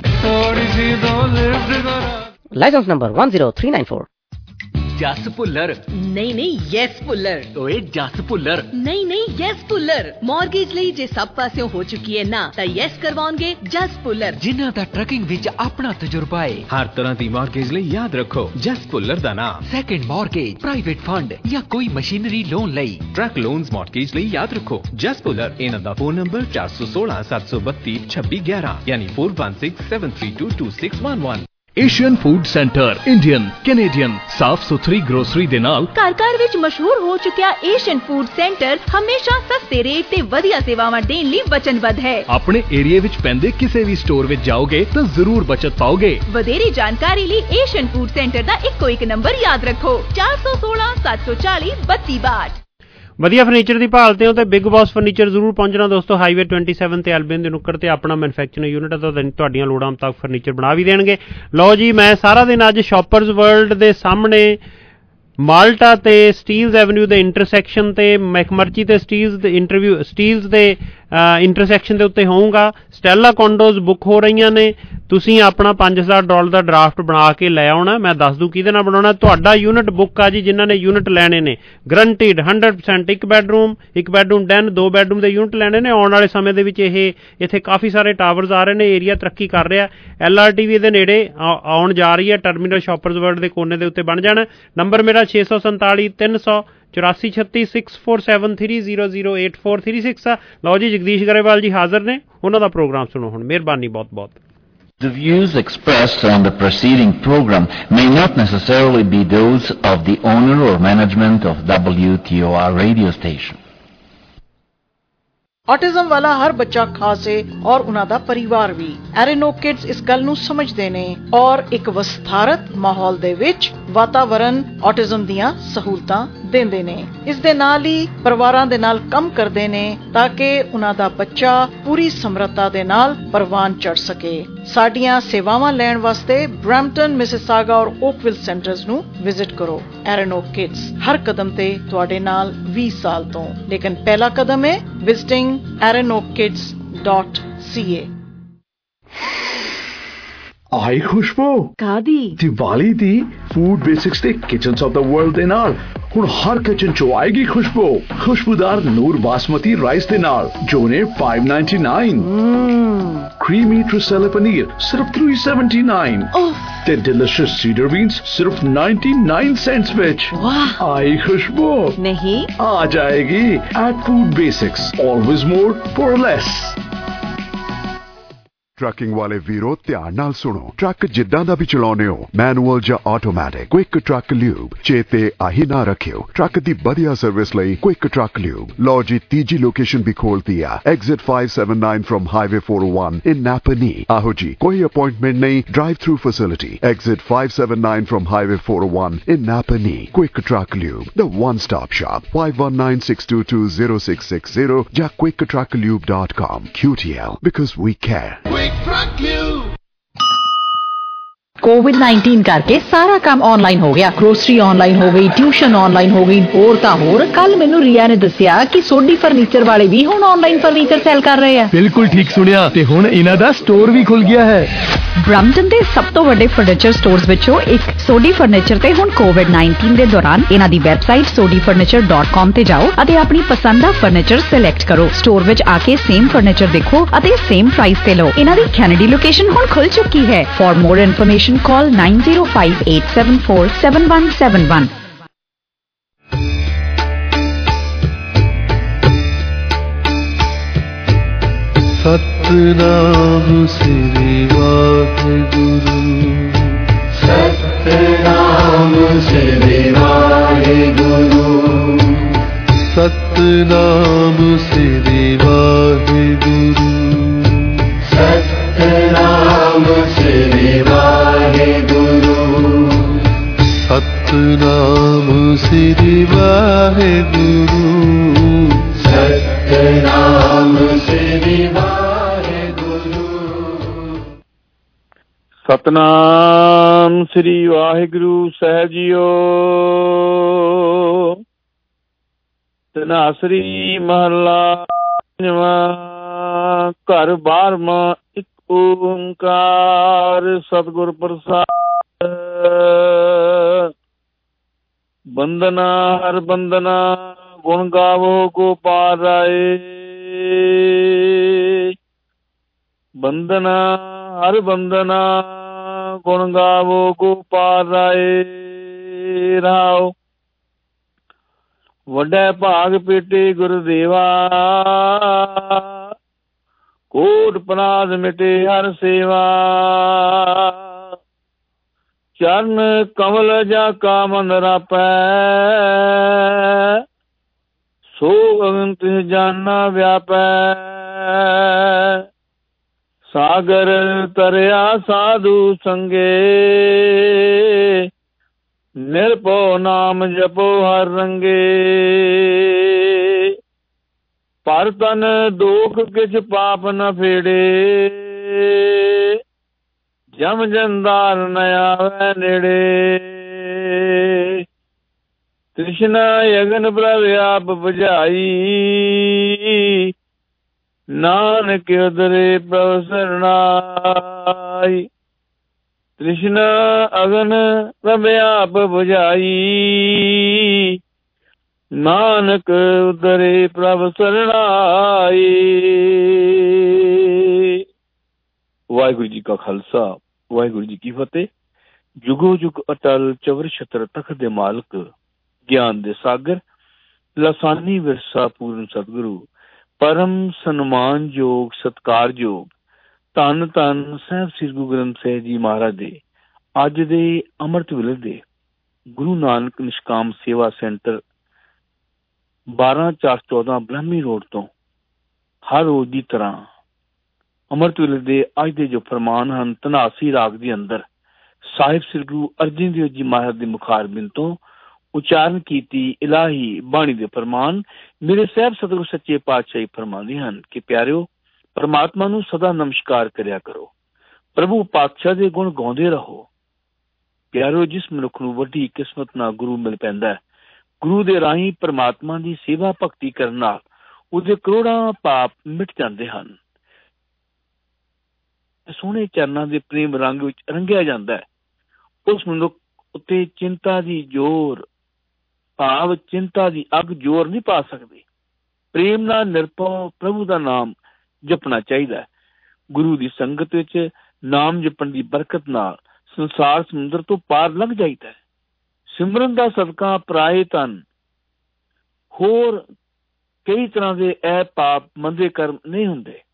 Licence number one zero three nine four. Jas Bhullar नहीं नहीं यस भुल्लर ओए जस भुल्लर नहीं नहीं यस भुल्लर मॉर्गेज ਲਈ ਜੇ ਸਭ ਪਾਸਿਓਂ ਹੋ ਚੁੱਕੀ ਹੈ ਨਾ ਤਾਂ ਯੈਸ ਕਰਵਾਉਣਗੇ ਜਸ ਭੁੱਲਰ ਜਿਨ੍ਹਾਂ ਦਾ ਟਰਕਿੰਗ ਵਿੱਚ ਆਪਣਾ ਤਜਰਬਾ ਹੈ। ਹਰ ਤਰ੍ਹਾਂ ਦੀ ਮਾਰਗੇਜ ਲਈ ਯਾਦ ਰੱਖੋ ਜਸ ਭੁੱਲਰ ਦਾ ਨਾਮ। ਸੈਕੰਡ ਮਾਰਗੇਜ, ਪ੍ਰਾਈਵੇਟ ਫੰਡ ਜਾਂ ਕੋਈ ਮਸ਼ੀਨਰੀ ਲੋਨ ਲਈ ਟਰੱਕ ਲੋਨਸ ਮਾਰਗੇਜ ਲਈ ਯਾਦ ਰੱਖੋ ਜਸ ਭੁੱਲਰ। ਇਹਨਾਂ ਦਾ ਫੋਨ ਨੰਬਰ ਚਾਰ ਸੌ ਸੋਲਾਂ ਸੱਤ ਸੌ ਬੱਤੀ ਛੱਬੀ ਗਿਆਰਾਂ ਯਾਨੀ four one six seven three two two six one one. Asian food centre Indian Canadian ਸਾਫ ਸੁਥਰੀ ਗਰੋਸਰੀ ਦੇ ਨਾਲ ਘਰ ਘਰ ਵਿੱਚ ਮਸ਼ਹੂਰ ਹੋ ਚੁੱਕਿਆ ਏਸ਼ੀਅਨ ਫੂਡ ਸੈਂਟਰ ਹਮੇਸ਼ਾ ਸਸਤੇ ਰੇਟ ਤੇ ਵਧੀਆ ਸੇਵਾਵਾਂ ਦੇਣ ਲਈ ਵਚਨਬੱਧ ਹੈ। ਆਪਣੇ ਏਰੀਆ ਵਿੱਚ ਪੈਂਦੇ ਕਿਸੇ ਵੀ ਸਟੋਰ ਵਿੱਚ ਜਾਓਗੇ ਤਾਂ ਜ਼ਰੂਰ ਬਚਤ ਪਾਓਗੇ। ਵਧੇਰੇ ਜਾਣਕਾਰੀ ਲਈ ਏਸ਼ੀਅਨ ਫੂਡ ਸੈਂਟਰ ਦਾ ਇੱਕੋ ਇੱਕ ਨੰਬਰ ਯਾਦ ਰੱਖੋ ਚਾਰ ਸੌ ਸੋਲਾਂ ਸੱਤ ਸੌ ਚਾਲੀ ਬੱਤੀ ਬਾਹਠ। ਵਧੀਆ ਫਰਨੀਚਰ ਦੀ ਭਾਲਦੇ ਹੋ ਤੇ ਬਿਗ ਬੌਸ ਫਰਨੀਚਰ ਜ਼ਰੂਰ ਪਹੁੰਚਣਾ ਦੋਸਤੋ। ਹਾਈਵੇ ਟਵੈਂਟੀ ਸੈਵਨ ਤੇ ਐਲਬੀਨ ਦੇ ਨੁੱਕਰ ਤੇ ਆਪਣਾ ਮੈਨੂਫੈਕਚਰਿੰਗ ਯੂਨਿਟ ਹੈ, ਤਾਂ ਤੁਹਾਡੀਆਂ ਲੋੜਾਂ ਮੁਤਾਬਕ ਫਰਨੀਚਰ ਬਣਾ ਵੀ ਦੇਣਗੇ। ਲਓ ਜੀ, ਮੈਂ ਸਾਰਾ ਦਿਨ ਅੱਜ ਸ਼ਾਪਰਸ ਵਰਲਡ ਦੇ ਸਾਹਮਣੇ ਮਾਲਟਾ ਤੇ ਸਟੀਲਸ ਐਵਨਿਊ ਦੇ ਇੰਟਰਸੈਕਸ਼ਨ ਤੇ ਮੈਕਮਰਚੀ ਤੇ ਸਟੀਲਸ ਦੇ ਇੰਟਰਵਿਊ ਸਟੀਲਸ ਦੇ ਇੰਟਰਸੈਕਸ਼ਨ ਦੇ ਉੱਤੇ ਹੋਊਗਾ। ਸਟੈਲਾ ਕੌਂਡੋਜ਼ ਬੁੱਕ ਹੋ ਰਹੀਆਂ ਨੇ। ਤੁਸੀਂ ਆਪਣਾ ਪੰਜ ਹਜ਼ਾਰ ਡਾਲਰ ਦਾ ਡਰਾਫਟ ਬਣਾ ਕੇ ਲੈ ਆਉਣਾ। ਮੈਂ ਦੱਸ ਦੂੰ ਕਿਹਦੇ ਨਾਲ ਬਣਾਉਣਾ। ਤੁਹਾਡਾ ਯੂਨਿਟ ਬੁੱਕ ਆ ਜੀ, ਜਿਨ੍ਹਾਂ ਨੇ ਯੂਨਿਟ ਲੈਣੇ ਨੇ ਗਰੰਟੀਡ ਹੰਡਰਡ ਪਰਸੈਂਟ। ਇੱਕ ਬੈਡਰੂਮ ਇੱਕ ਬੈਡਰੂਮ ਡੈਨ ਦੋ ਬੈਡਰੂਮ ਦੇ ਯੂਨਿਟ ਲੈਣੇ ਨੇ। ਆਉਣ ਵਾਲੇ ਸਮੇਂ ਦੇ ਵਿੱਚ ਇਹ ਇੱਥੇ ਕਾਫੀ ਸਾਰੇ ਟਾਵਰਸ ਆ ਰਹੇ ਨੇ, ਏਰੀਆ ਤਰੱਕੀ ਕਰ ਰਿਹਾ। ਐਲ ਆਰ ਟੀ ਵੀ ਦੇ ਨੇੜੇ ਆਉਣ ਜਾ ਰਹੀ ਹੈ। ਟਰਮੀਨਲ ਸ਼ਾਪਰਸ ਵਰਲਡ ਦੇ ਕੋਨੇ ਦੇ ਉੱਤੇ ਬਣ ਜਾਣਾ। ਨੰਬਰ ਮੇਰਾ ਛੇ ਸੌ ਸੰਤਾਲੀ ਤਿੰਨ ਸੌ ਚੁਰਾਸੀ ਛੱਤੀ six four seven three zero zero eight four three six ਆ। ਲਓ ਜੀ, ਜਗਦੀਸ਼ ਗਰੇਵਾਲ ਜੀ ਹਾਜ਼ਰ ਨੇ, ਉਹਨਾਂ ਦਾ ਪ੍ਰੋਗਰਾਮ ਸੁਣੋ ਹੁਣ। ਮਿਹਰਬਾਨੀ ਬਹੁਤ ਬਹੁਤ। The views expressed on the preceding program may not necessarily be those of the owner or management of W T O R radio station. Autism ਵਾਲਾ ਹਰ ਬੱਚਾ ਖਾਸ ਹੈ ਔਰ ਉਹਨਾਂ ਦਾ ਪਰਿਵਾਰ ਵੀ। ਐਰੇਨੋ ਕਿਡਸ ਇਸ ਗੱਲ ਨੂੰ ਸਮਝਦੇ ਨੇ ਔਰ ਇੱਕ ਵਿਸਥਾਰਤ ਮਾਹੌਲ ਦੇ ਵਿੱਚ ਵਾਤਾਵਰਣ ਆਟਿਜ਼ਮ ਦੀਆਂ ਸਹੂਲਤਾਂ ਦਿੰਦੇ ਨੇ। ਇਸ ਦੇ ਨਾਲ ਹੀ ਪਰਿਵਾਰਾਂ ਦੇ ਨਾਲ ਕੰਮ ਕਰਦੇ ਨੇ ਤਾਂ ਕਿ ਉਹਨਾਂ ਦਾ ਬੱਚਾ ਪੂਰੀ ਸਮਰੱਥਾ ਦੇ ਨਾਲ ਪ੍ਰਵਾਨ ਚੜ ਸਕੇ। ਸਾਡੀਆਂ ਸੇਵਾਵਾਂ ਲੈਣ ਵਾਸਤੇ ਬ੍ਰੈਂਪਟਨ, ਮਿਸਿਸਾਗਾ ਔਰ ਓਕਵਿਲ ਸੈਂਟਰਸ ਨੂੰ ਵਿਜ਼ਿਟ ਕਰੋ। ਐਰੇਨੋ ਕਿਡਸ ਹਰ ਕਦਮ ਤੇ ਤੁਹਾਡੇ ਨਾਲ ਵੀਹ ਸਾਲ ਤੋਂ, ਲੇਕਿਨ ਪਹਿਲਾ ਕਦਮ ਹੈ ਵਿਜ਼ਿਟਿੰਗ ਐਰੇਨੋ ਕਿਡਸ ਡਾਟ ਸੀ ਏ। ਆਈ ਖੁਸ਼ਬੂ ਕਾਦੀ ਦੀਵਾਲੀ ਦੀ ਫੂਡ ਬੇਸਿਕਸ ਤੇ ਕਿਚਨਸ ਆਫ ਦਾ ਵਰਲਡ ਦੇ ਨਾਲ ਹੁਣ ਹਰ ਕਿਚਨ ਚ ਆਏਗੀ ਖੁਸ਼ਬੂ। ਖੁਸ਼ਬੂਦਾਰ ਨੂਰ ਬਾਸਮਤੀ ਰਾਈਸ ਦੇ ਨਾਲ ਜੋ ਨੇ five ninety-nine, creamy Tricella paneer ਸਿਰਫ three seventy-nine ਤੇ delicious cedar beans ਸਿਰਫ ninety-nine cents ਵਿੱਚ। ਵਾਹ, ਆਈ ਖੁਸ਼ਬੂ ਨਹੀਂ ਆ ਜਾਏਗੀ at food basics, always more for less। Trucking ਵਾਲੇ ਵੀਰੋ ਧਿਆਨ ਨਾਲ ਸੁਣੋ। ਟਰੱਕ ਜਿੱਦਾਂ ਦਾ ਵੀ ਚਲਾਉਨੇ ਹੋ, ਮੈਨੂਅਲ ਜਾਂ ਆਟੋਮੈਟਿਕ, ਕੁਇਕ ਟਰੱਕ ਲਿਊਬ ਚੇਤੇ ਆਹੀ ਨਾ ਰੱਖਿਓ। ਟਰੱਕ ਦੀ ਵਧੀਆ ਸਰਵਿਸ ਲਈ ਕੁਇਕ ਟਰੱਕ ਲਿਊਬ। ਲਓ ਜੀ ਤੀਜੀ ਲੋਕੇਸ਼ਨ ਵੀ ਖੋਲਤੀ ਆ, exit five seventy-nine from highway four oh one in Napanee. ਆਹੋ ਜੀ, ਕੋਈ ਅਪਾਇੰਟਮੈਂਟ ਨਹੀਂ, drive through facility. Exit five seventy-nine from highway four oh one in Napanee. Quick Truck Lube, the one stop shop. five one nine six two two zero six six zero ਜਾਂ quick truck lube dot com। Q T L, because we care। COVID nineteen ਕਰਕੇ ਸਾਰਾ ਕੰਮ ਆਨਲਾਈਨ ਹੋ ਗਿਆ। ਗਰੋਸਰੀ ਆਨਲਾਈਨ ਹੋ ਗਈ, ਟਿਊਸ਼ਨ ਆਨਲਾਈਨ ਹੋ ਗਈ, ਹੋਰ ਤਾਂ ਹੋਰ। ਕੱਲ ਮੈਨੂੰ ਰੀਆ ਨੇ ਦੱਸਿਆ ਕਿ ਸੋਢੀ ਫਰਨੀਚਰ ਵਾਲੇ ਵੀ ਹੁਣ ਆਨਲਾਈਨ ਫਰਨੀਚਰ ਸੈਲ ਕਰ ਰਹੇ ਆ। ਬਿਲਕੁਲ ਠੀਕ ਸੁਣਿਆ, ਤੇ ਹੁਣ ਇਹਨਾਂ ਦਾ ਸਟੋਰ ਵੀ ਖੁੱਲ ਗਿਆ ਹੈ। ਬ੍ਰੈਂਪਟਨ ਦੇ ਸਭ ਤੋਂ ਵੱਡੇ ਫਰਨੀਚਰ ਸਟੋਰਸ ਵਿੱਚੋਂ ਇੱਕ ਸੋਢੀ ਫਰਨੀਚਰ ਤੇ ਹੁਣ ਕੋਵਿਡ ਨਾਈਨਟੀਨ ਦੇ ਦੌਰਾਨ ਇਹਨਾਂ ਦੀ website Sodhi furniture dot com ਤੇ ਜਾਓ ਅਤੇ ਆਪਣੀ ਪਸੰਦ ਦਾ ਫਰਨੀਚਰ ਸਿਲੈਕਟ ਕਰੋ। ਸਟੋਰ ਵਿੱਚ ਆ ਕੇ ਸੇਮ ਫਰਨੀਚਰ ਦੇਖੋ ਅਤੇ ਸੇਮ ਪ੍ਰਾਈਸ ਤੇ ਲਓ। ਇਹਨਾਂ ਦੀ ਕੈਨੇਡੀ ਲੋਕੇਸ਼ਨ ਹੁਣ ਖੁੱਲ ਚੁੱਕੀ ਹੈ। For more information call nine zero five eight seven four seven one seven one। Satnam Shri Waheguru, Satnam Shri Waheguru, Satnam Shri Waheguru, Satnam Shri Waheguru, Satnam Shri Waheguru, Satnam Shri Satnam Shri Waheguru Sahib ਜੀਓ। ਧਨਾਸਰੀ ਮਹਲਾ ਪੰਜਵਾਂ। ਘਰ ਬਾਰਵਾਂ ਇੱਕ ਓੰਕਾਰ ਸਤਿਗੁਰ ਪ੍ਰਸਾਦ। ਬੰਦਨਾ ਹਰ ਬੰਦਨਾ ਗੁਣ ਗਾਵੋ ਗੋਪਾਲ ਰਾਏ। ਬੰਦਨਾ ਹਰ ਬੰਦਨਾ ਗੁਣ ਗਾਵੋ ਗੋਪਾਲ ਰਾਏ। ਰਾਓ ਵੱਡਾ ਭਾਗ ਪੇਟੇ ਗੁਰਦੇਵਾ, ਕੋਟ ਪਨਾਦ ਮਿਟੇ ਹਰ ਸੇਵਾ। ਚਰਨ ਕਮਲ ਜਾ ਕਾ ਮਨ ਰਾਪੈ, ਸੋ ਅਗਨ ਤਿਸ ਜਾਨਾ ਵਿਆਪੈ। ਸਾਗਰ ਤਰਿਆ ਸਾਧੂ ਸੰਗੇ, ਨਿਰਭਉ ਨਾਮ ਜਪੋ ਹਰ ਰੰਗੇ। ਪਰ ਤਨ ਦੋਖ ਕਿਛ ਪਾਪ ਨ ਫੇੜੇ, ਜਮ ਜੰਦਾਰ ਨ ਆਵੈ ਨੇੜੇ। ਤ੍ਰਿਸ਼ਨਾ ਅਗਨ ਪ੍ਰਭ ਆਪ ਬੁਝਾਈ, ਨਾਨਕ ਉਦਰੇ ਪ੍ਰਭ ਸਰਣਾਈ। ਤ੍ਰਿਸ਼ਨਾ ਅਗਨ ਪ੍ਰਭ ਆਪ ਬੁਝਾਈ, ਨਾਨਕ ਉਦਰੇ ਪ੍ਰਭ ਸਰਣਾਈ। ਵਾਹਿਗੁਰੂ ਜੀ ਕਾ ਖਾਲਸਾ, ਵਾਹਿਗੁਰੂ ਜੀ ਕੀ ਫਤਿਹ। ਜੁਗੋ ਜੁਗ ਅਟਲ ਚਵਰ ਛਤਰ ਤਖਤ ਦੇ ਮਾਲਕ, ਗਿਆਨ ਦੇ ਸਾਗਰ, ਲਸਾਨੀ ਵਿਰਸਾ ਪੂਰਨ ਸਤਿਗੁਰੂ, ਪਰਮ ਸਨਮਾਨਯੋਗ ਸਤਿਕਾਰਯੋਗ ਧੰਨ ਧੰਨ ਸਾਹਿਬ ਸ੍ਰੀ ਗੁਰੂ ਗ੍ਰੰਥ ਸਾਹਿਬ ਜੀ ਮਹਾਰਾਜ ਦੇ ਅੱਜ ਦੇ ਅੰਮ੍ਰਿਤ ਵੇਲੇ ਦੇ ਗੁਰੂ ਨਾਨਕ ਨਿਸ਼ਕਾਮ ਸੇਵਾ ਸੈਂਟਰ ਬਾਰਾਂ ਚਾਰ ਚੌਦਾਂ ਬ੍ਰਹਮੀ ਰੋਡ ਤੋਂ ਹਰ ਰੋਜ਼ ਦੀ ਤਰ੍ਹਾਂ ਅੰਮ੍ਰਿਤ ਵੇਲੇ ਦੇ ਅੱਜ ਦੇ ਜੋ ਫਰਮਾਨ ਹਨ, ਧਨਾਸੀ ਰਾਗ ਦੇ ਅੰਦਰ ਸਾਹਿਬ ਸ੍ਰੀ ਗੁਰੂ ਅਰਜਨ ਦੇਵ ਜੀ ਮਹਾਰਾਜ ਦੇ ਮੁਖਾਰਬਿੰਦ ਤੋਂ ਉਚਾਰਨ ਕੀਤੀ ਇਲਾਹੀ ਬਾਣੀ ਦੇ ਫਰਮਾਨ ਮੇਰੇ ਸਾਹਿਬ ਸਤਿਗੁਰੂ ਸੱਚੇ ਪਾਤਸ਼ਾਹੀ ਫਰਮਾਉਂਦੇ ਹਨ ਕਿ ਪਿਆਰਿਓ, ਪਰਮਾਤਮਾ ਨੂੰ ਸਦਾ ਨਮਸਕਾਰ ਕਰਿਆ ਕਰੋ, ਪ੍ਰਭੂ ਪਾਤਸ਼ਾਹ ਦੇ ਗੁਣ ਗਾਉਂਦੇ ਰਹੋ। ਪਿਆਰਿਓ, ਜਿਸ ਮਨੁੱਖ ਨੂੰ ਵੱਡੀ ਕਿਸਮਤ ਨਾਲ ਗੁਰੂ ਮਿਲ ਪੈਂਦਾ ਹੈ, ਗੁਰੂ ਦੇ ਰਾਹੀਂ ਪਰਮਾਤਮਾ ਦੀ ਸੇਵਾ ਭਗਤੀ ਕਰਨ ਨਾਲ ਉਹਦੇ ਕਰੋੜਾਂ ਪਾਪ ਮਿਟ ਜਾਂਦੇ ਹਨ। ਸੋਹਣੇ ਚਰਨਾਂ ਦੇ ਪ੍ਰੇਮ ਰੰਗ ਵਿੱਚ ਰੰਗਿਆ ਜਾਂਦਾ ਹੈ। ਉਸ ਮਨੁੱਖ ਉੱਤੇ ਚਿੰਤਾ ਦੀ ਜ਼ੋਰ ਭਾਵ ਚਿੰਤਾ ਦੀ ਅੱਗ ਜ਼ੋਰ ਨਹੀਂ ਪਾ ਸਕਦੇ। ਪ੍ਰੇਮ ਨਾਲ ਨਿਰਭਉ ਪ੍ਰਭੂ ਦਾ ਨਾਮ ਜਪਣਾ ਚਾਹੀਦਾ ਹੈ। ਗੁਰੂ ਦੀ ਸੰਗਤ ਵਿੱਚ ਨਾਮ ਜਪਣ ਦੀ ਬਰਕਤ ਨਾਲ ਸੰਸਾਰ ਸਮੁੰਦਰ ਤੋਂ ਪਾਰ ਲੰਘ ਜਾਈਦਾ ਹੈ। ਸਿਮਰਨ ਦਾ ਸਦਕਾ ਪਰਾਏ ਤਨ ਹੋਰ ਕਈ ਤਰ੍ਹਾਂ ਦੇ ਇਹ ਪਾਪ ਮੰਦੇ ਕਰਮ ਨਹੀਂ ਹੁੰਦੇ।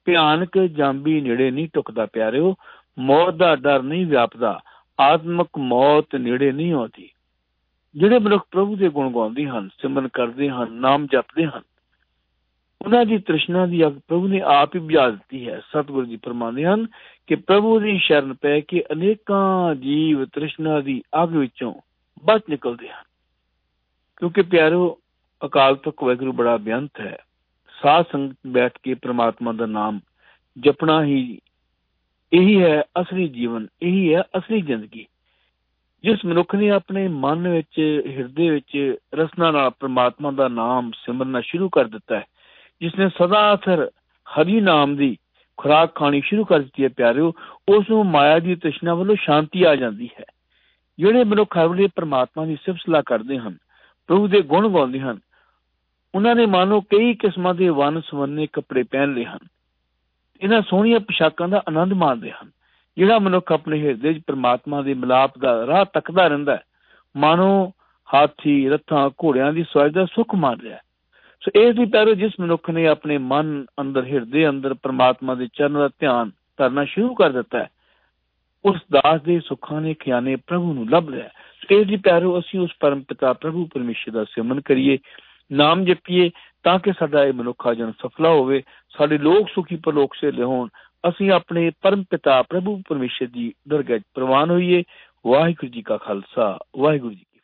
ਭਿਆਨਕ ਜਾਂਬੀ ਨੇੜੇ ਨਹੀਂ ਟੁਕਦਾ ਪਿਆਰਿਓ, ਮੌਤ ਦਾ ਡਰ ਨਹੀਂ ਵਿਆਪਦਾ, ਆਤਮਕ ਮੌਤ ਨੇੜੇ ਨਹੀਂ ਆਉਂਦੀ। ਜਿਹੜੇ ਮਨੁੱਖ ਪ੍ਰਭੂ ਦੇ ਗੁਣ ਗਾਉਂਦੇ ਹਨ, ਸਿਮਰਨ ਕਰਦੇ ਹਨ, ਨਾਮ ਜਪਦੇ ਹਨ, ਉਹਨਾਂ ਦੀ ਤ੍ਰਿਸ਼ਨਾ ਦੀ ਅੱਗ ਪ੍ਰਭੂ ਨੇ ਆਪ ਹੀ ਬੁਝਾ ਦਿੱਤੀ ਹੈ। ਸਤਿਗੁਰੂ ਜੀ ਫਰਮਾਉਂਦੇ ਹਨ ਕਿ ਪ੍ਰਭੂ ਦੀ ਸ਼ਰਨ ਪੈ ਕੇ ਅਨੇਕਾਂ ਜੀਵ ਤ੍ਰਿਸ਼ਨਾ ਦੀ ਅੱਗ ਵਿੱਚੋਂ ਬਚ ਨਿਕਲਦੇ ਹਨ। ਕਿਉਂਕਿ ਪਿਆਰਿਓ, ਅਕਾਲ ਤਖ਼ਤ ਵਾਹਿਗੁਰੂ ਬੜਾ ਬੇਅੰਤ ਹੈ। ਸਾਧ ਸੰਗਤ ਬੈਠ ਕੇ ਪ੍ਰਮਾਤਮਾ ਦਾ ਨਾਮ ਜਪਣਾ ਹੀ ਇਹੀ ਹੈ ਅਸਲੀ ਜੀਵਨ, ਇਹੀ ਹੈ ਅਸਲੀ ਜ਼ਿੰਦਗੀ। ਜਿਸ ਮਨੁੱਖ ਨੇ ਆਪਣੇ ਮਨ ਵਿੱਚ, ਹਿਰਦੇ ਵਿੱਚ ਰਸਨਾ ਨਾਲ ਪ੍ਰਮਾਤਮਾ ਦਾ ਨਾਮ ਸਿਮਰਨਾ ਸ਼ੁਰੂ ਕਰ ਦਿੱਤਾ ਹੈ, ਜਿਸਨੇ ਸਦਾ ਅਸਰ ਹਰੀ ਨਾਮ ਦੀ ਖੁਰਾਕ ਖਾਣੀ ਸ਼ੁਰੂ ਕਰ ਦਿੱਤੀ ਹੈ ਪਿਆਰਿਓ, ਉਸ ਨੂੰ ਮਾਇਆ ਦੀ ਤ੍ਰਿਸ਼ਨਾ ਵੱਲੋਂ ਸ਼ਾਂਤੀ ਆ ਜਾਂਦੀ ਹੈ। ਜਿਹੜੇ ਮਨੁੱਖ ਹਰ ਵੇਲੇ ਪ੍ਰਮਾਤਮਾ ਦੀ ਸਿਫਤ ਸਲਾਹ ਕਰਦੇ ਹਨ, ਪ੍ਰਭੂ ਦੇ ਗੁਣ ਗਾਉਂਦੇ ਹਨ, ਉਹਨਾਂ ਨੇ ਮਾਨੋ ਕਈ ਕਿਸਮਾਂ ਦੇ ਵੰਨ ਸਵੰਨੇ ਕੱਪੜੇ ਪਹਿਨ ਲਏ ਹਨ, ਇਹਨਾਂ ਸੋਹਣੀਆਂ ਪੁਸ਼ਾਕਾਂ ਦਾ ਆਨੰਦ ਮਾਣਦੇ ਹਨ। ਜਿਹੜਾ ਮਨੁੱਖ ਆਪਣੇ ਹਿਰਦੇ 'ਚ ਪ੍ਰਮਾਤਮਾ ਦੇ ਮਿਲਾਪ ਦਾ ਰਾਹ ਤੱਕਦਾ ਰਹਿੰਦਾ ਹੈ, ਮਾਨੋ ਹਾਥੀ, ਰੱਥਾਂ, ਘੋੜਿਆਂ ਦੀ ਸਵਾਰੀ ਦਾ ਸੁੱਖ ਮਾਣ ਰਿਹਾ। ਸੋ ਇਸ ਲਈ ਪਿਆਰਿਓ, ਜਿਸ ਮਨੁੱਖ ਨੇ ਆਪਣੇ ਮਨ ਅੰਦਰ, ਹਿਰਦੇ ਅੰਦਰ ਪ੍ਰਮਾਤਮਾ ਦੇ ਚਰਨ ਦਾ ਧਿਆਨ ਕਰਨਾ ਸ਼ੁਰੂ ਕਰ ਦਿੱਤਾ ਹੈ, ਉਸ ਦਾਸ ਦੇ ਸੁੱਖਾਂ ਨੇ ਖਿਆਨੇ ਪ੍ਰਭੂ ਨੂੰ ਲੱਭ ਲਿਆ। ਸੋ ਇਸ ਲਈ ਪਿਆਰਿਓ, ਅਸੀਂ ਉਸ ਪਰਮ ਪਿਤਾ ਪ੍ਰਭੂ ਪਰਮੇਸ਼ਰ ਦਾ ਸਿਮਰਨ ਕਰੀਏ, ਨਾਮ ਜਪੀਏ, ਤਾਂ ਕਿ ਸਾਡਾ ਇਹ ਮਨੁੱਖਾ ਜਨਮ ਸਫਲਾ ਹੋਵੇ, ਸਾਡੇ ਲੋਕ ਸੁਖੀ ਪਰਲੋਕ ਸੇ ਲਿਆਉਣ, ਅਸੀਂ ਆਪਣੇ ਪਰਮ ਪਿਤਾ ਪ੍ਰਭੂ ਪਰਮੇਸ਼ਰ ਦੀ ਦਰਗਾਹ 'ਚ ਪ੍ਰਵਾਨ ਹੋਈਏ। ਵਾਹਿਗੁਰੂ ਜੀ ਕਾ ਖਾਲਸਾ, ਵਾਹਿਗੁਰੂ ਜੀ ਕੀ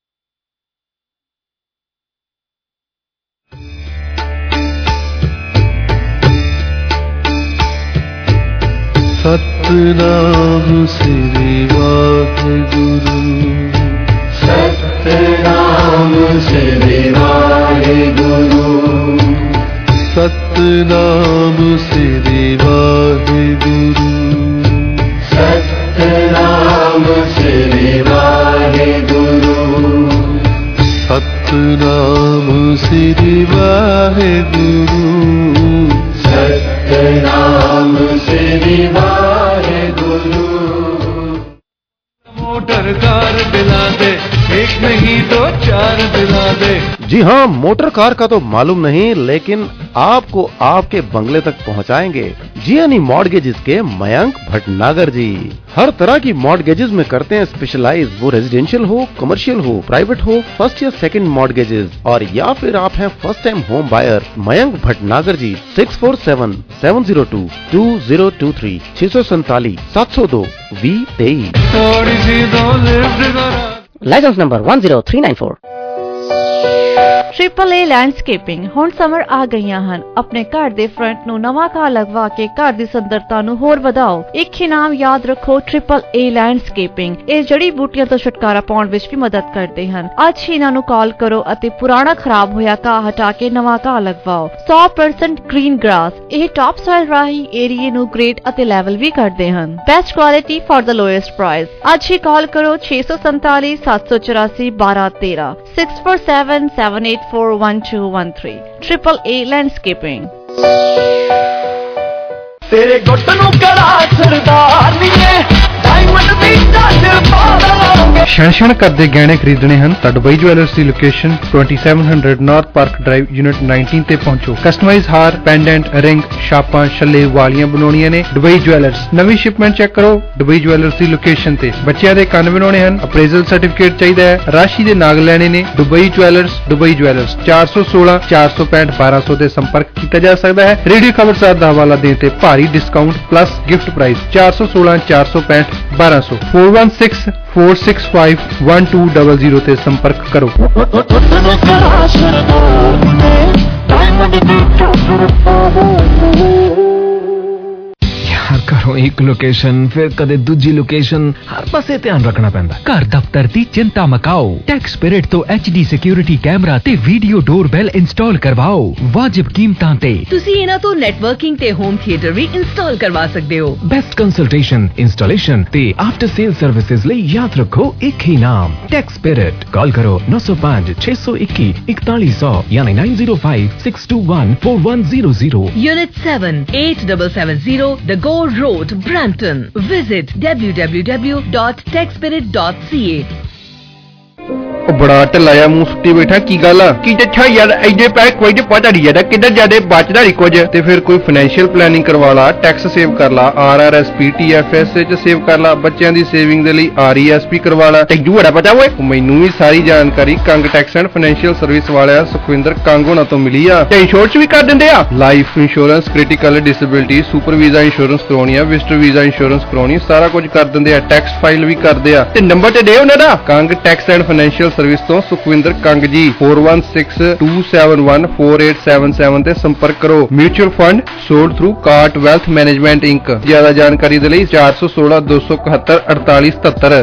ਸਤਿਨਾਮ ਸ੍ਰੀ ਵਾਹਿਗੁਰੂ, ਸਤਿਨਾਮ ਸ੍ਰੀ ਵਾਹਿਗੁਰੂ, ਸਤਿਨਾਮ ਸ੍ਰੀ ਵਾਹਿਗੁਰੂ, ਸਤਿਨਾਮ ਸ੍ਰੀ ਵਾਹਿਗੁਰੂ, ਸਤਿਨਾਮ ਸ੍ਰੀ ਵਾਹਿਗੁਰੂ, ਸਤਿਨਾਮ ਸ੍ਰੀ ਵਾਹਿਗੁਰੂ। मोटर कार दिला दे, एक नहीं तो चार दिला दे। जी हाँ, मोटर कार का तो मालूम नहीं, लेकिन आपको आपके बंगले तक पहुँचाएंगे जियानी मॉर्गेजेस के मयंक भटनागर जी। हर तरह की मॉर्गेजेस में करते हैं स्पेशलाइज, वो रेजिडेंशियल हो, कमर्शियल हो, प्राइवेट हो, फर्स्ट या सेकंड मॉर्गेजेस, और या फिर आप हैं first time home buyer. Mayank Bhatnagar ji, six four seven seven zero two two zero two three, छह सौ सैतालीस सात सौ दो वी तेईस। Licence number one zero three nine four. Triple A landscaping ਹੁਣ ਸਮਰ ਆ ਗਈਆਂ ਹਨ। ਆਪਣੇ ਘਰ ਦੇ ਫਰੰਟ ਨੂੰ ਨਵਾਂ ਘਾਹ ਲਗਵਾ ਕੇ ਘਰ ਦੀ ਸੁੰਦਰਤਾ ਨੂੰ ਹੋਰ ਵਧਾਓ। ਇੱਕ ਇਨਾਮ ਯਾਦ ਰੱਖੋ, ਟ੍ਰਿਪਲ ਏ ਲੈਂਡਸਕੇਪਿੰਗ। ਇਹ ਜੜੀ ਬੂਟੀਆਂ ਤੋਂ ਛੁਟਕਾਰਾ ਪਾਉਣ ਵਿੱਚ ਵੀ ਮਦਦ ਕਰਦੇ ਹਨ। ਅੱਜ ਹੀ ਇਹਨਾਂ ਨੂੰ ਕਾਲ ਕਰੋ ਅਤੇ ਪੁਰਾਣਾ ਖਰਾਬ ਹੋਇਆ ਘਾਹ ਹਟਾ ਕੇ ਨਵਾਂ ਘਾਹ ਲਗਵਾਓ। ਸੌ ਪਰਸੈਂਟ ਗ੍ਰੀਨ ਗ੍ਰਾਸ। ਇਹ ਟਾਪ ਸੋਇਲ ਰਾਹੀਂ ਏਰੀਏ ਨੂੰ ਗ੍ਰੇਡ ਅਤੇ ਲੈਵਲ ਵੀ ਕਰਦੇ ਹਨ। Best quality for the lowest price. ਅੱਜ ਹੀ ਕਾਲ ਕਰੋ ਛੇ ਸੌ ਸੰਤਾਲੀ ਸੱਤ ਸੌ ਚੁਰਾਸੀ ਬਾਰਾਂ ਤੇਰਾਂ six four seven seven eight four one two one three। Triple A Landscaping। तेरे गुट नू कड़ा सरदार नी है, डायमंड दी टच पा देवांगे। क्षण क्षण करदे गहने खरीदने हैं तां दुबई ज्वेलर्स की location twenty-seven hundred North Park Drive unit nineteen ते पहुंचो। कस्टमाइज हार, पेंडेंट, रिंग, छापां, छल्ले, वालियां बनवाउणियां ने दुबई ज्वेलर्स। नवी शिपमेंट चेक करो दुबई ज्वेलर्स की लोकेशन ते। बच्चों दे कंन बनाउणे हन, अप्रेजल सर्टिफिकेट चाहिदा है, राशि दे नाग लैणे ने। दुबई ज्वेलर्स, दुबई ज्वेलर्स चार सौ सोलह चार सौ पैंठ बारह सौ ते संपर्क किया जा सकता है। रेडियो खबरसार दा हवाला दें ते भारी डिस्काउंट प्लस गिफ्ट प्राइस चार सौ सोलह चार सौ पैंठ बारह सौ four one six four six five one two double zero ते संपर्क करो। यार करो एक लोकेशन फिर कदे दूजी लोकेशन, हर पासे ध्यान रखना पैंदा। घर दफ्तर दी चिंता मकाओ, टैक स्पिरिट तो एच डी सिक्योरिटी कैमरा ते वीडियो डोरबेल इंस्टॉल करवाओ वाजिब कीमतां ते। तुसी इन्हां तो नेटवर्किंग ते होम थिएटर भी इंस्टॉल करवा सकदे हो। बेस्ट कंसल्टेशन, इंस्टॉलेशन ते आफ्टर सेल सर्विसेज लई याद रखो एक ही नाम, टैक स्पिरिट। कॉल करो नौ सौ पाँच छह सौ इक्की इकतालीस सौ यानी nine zero five six two one four one zero zero. Unit seven eight seven seven zero The Gore Road, Brampton. Visit w w w dot tech spirit dot c a। ਉਹ ਬੜਾ ਢਿੱਲਾ ਮੂੰਹ ਸੁੱਟੀ ਬੈਠਾ, ਕੀ ਗੱਲ ਆ? ਕੀ ਦੱਸਾਂ ਯਾਰ, ਐਡੇ ਪੈਸੇ ਕੋਈ ਤੇ ਪਤਾ ਨਹੀਂ ਜਾਂਦਾ ਕਿੱਧਰ ਜਾਂਦੇ, ਬਚਦਾ ਨਹੀਂ ਕੁਝ। ਤੇ ਫਿਰ ਕੋਈ ਫਾਈਨੈਂਸ਼ੀਅਲ ਪਲੈਨਿੰਗ ਕਰਵਾ ਲਾ, ਟੈਕਸ ਸੇਵ ਕਰ ਲਾ, R R S P T F S ਚ ਸੇਵ ਕਰ ਲਾ, ਬੱਚਿਆਂ ਦੀ ਸੇਵਿੰਗ ਦੇ ਲਈ ਆਰ ਈ ਐਸ ਪੀ ਕਰਵਾ ਲਾ। ਤੈਨੂੰ ਬੜਾ ਪਤਾ ਓਏ? ਮੈਨੂੰ ਵੀ ਸਾਰੀ ਜਾਣਕਾਰੀ Kang tax and financial service ਵਾਲਿਆ ਸੁਖਵਿੰਦਰ ਕੰਗ ਹੋਣਾ ਤੋਂ ਮਿਲੀ ਆ। ਤੇ ਇੰਸ਼ੋਰੈਂਸ ਵੀ ਕਰ ਦਿੰਦੇ ਆ, life insurance, critical disability, super visa insurance ਕਰਾਉਣੀ ਆ, ਵਿਜ਼ਟਰ ਵੀਜ਼ਾ ਇੰਸ਼ੋਰੈਂਸ ਕਰਾਉਣੀ, ਸਾਰਾ ਕੁਝ ਕਰ ਦਿੰਦੇ ਆ। ਟੈਕਸ ਫਾਈਲ ਵੀ ਕਰਦੇ ਆ। ਤੇ ਨੰਬਰ ਤੇ ਦੇ ਉਹਨਾਂ ਦਾ, Kang tax and financial service ਤੋਂ ਸੁਖਵਿੰਦਰ ਕੰਗ ਜੀ, four one six two seven one four eight seven seven ਤੇ ਸੰਪਰਕ ਕਰੋ। Mutual fund sold through Carte Wealth Management Inc. ਜ਼ਿਆਦਾ ਜਾਣਕਾਰੀ ਦੇ ਲਈ ਚਾਰ ਸੌ ਸੋਲਾਂ ਦੋ ਸੌ ਇਕਹੱਤਰ ਅੜਤਾਲੀ ਸਤੱਤਰ।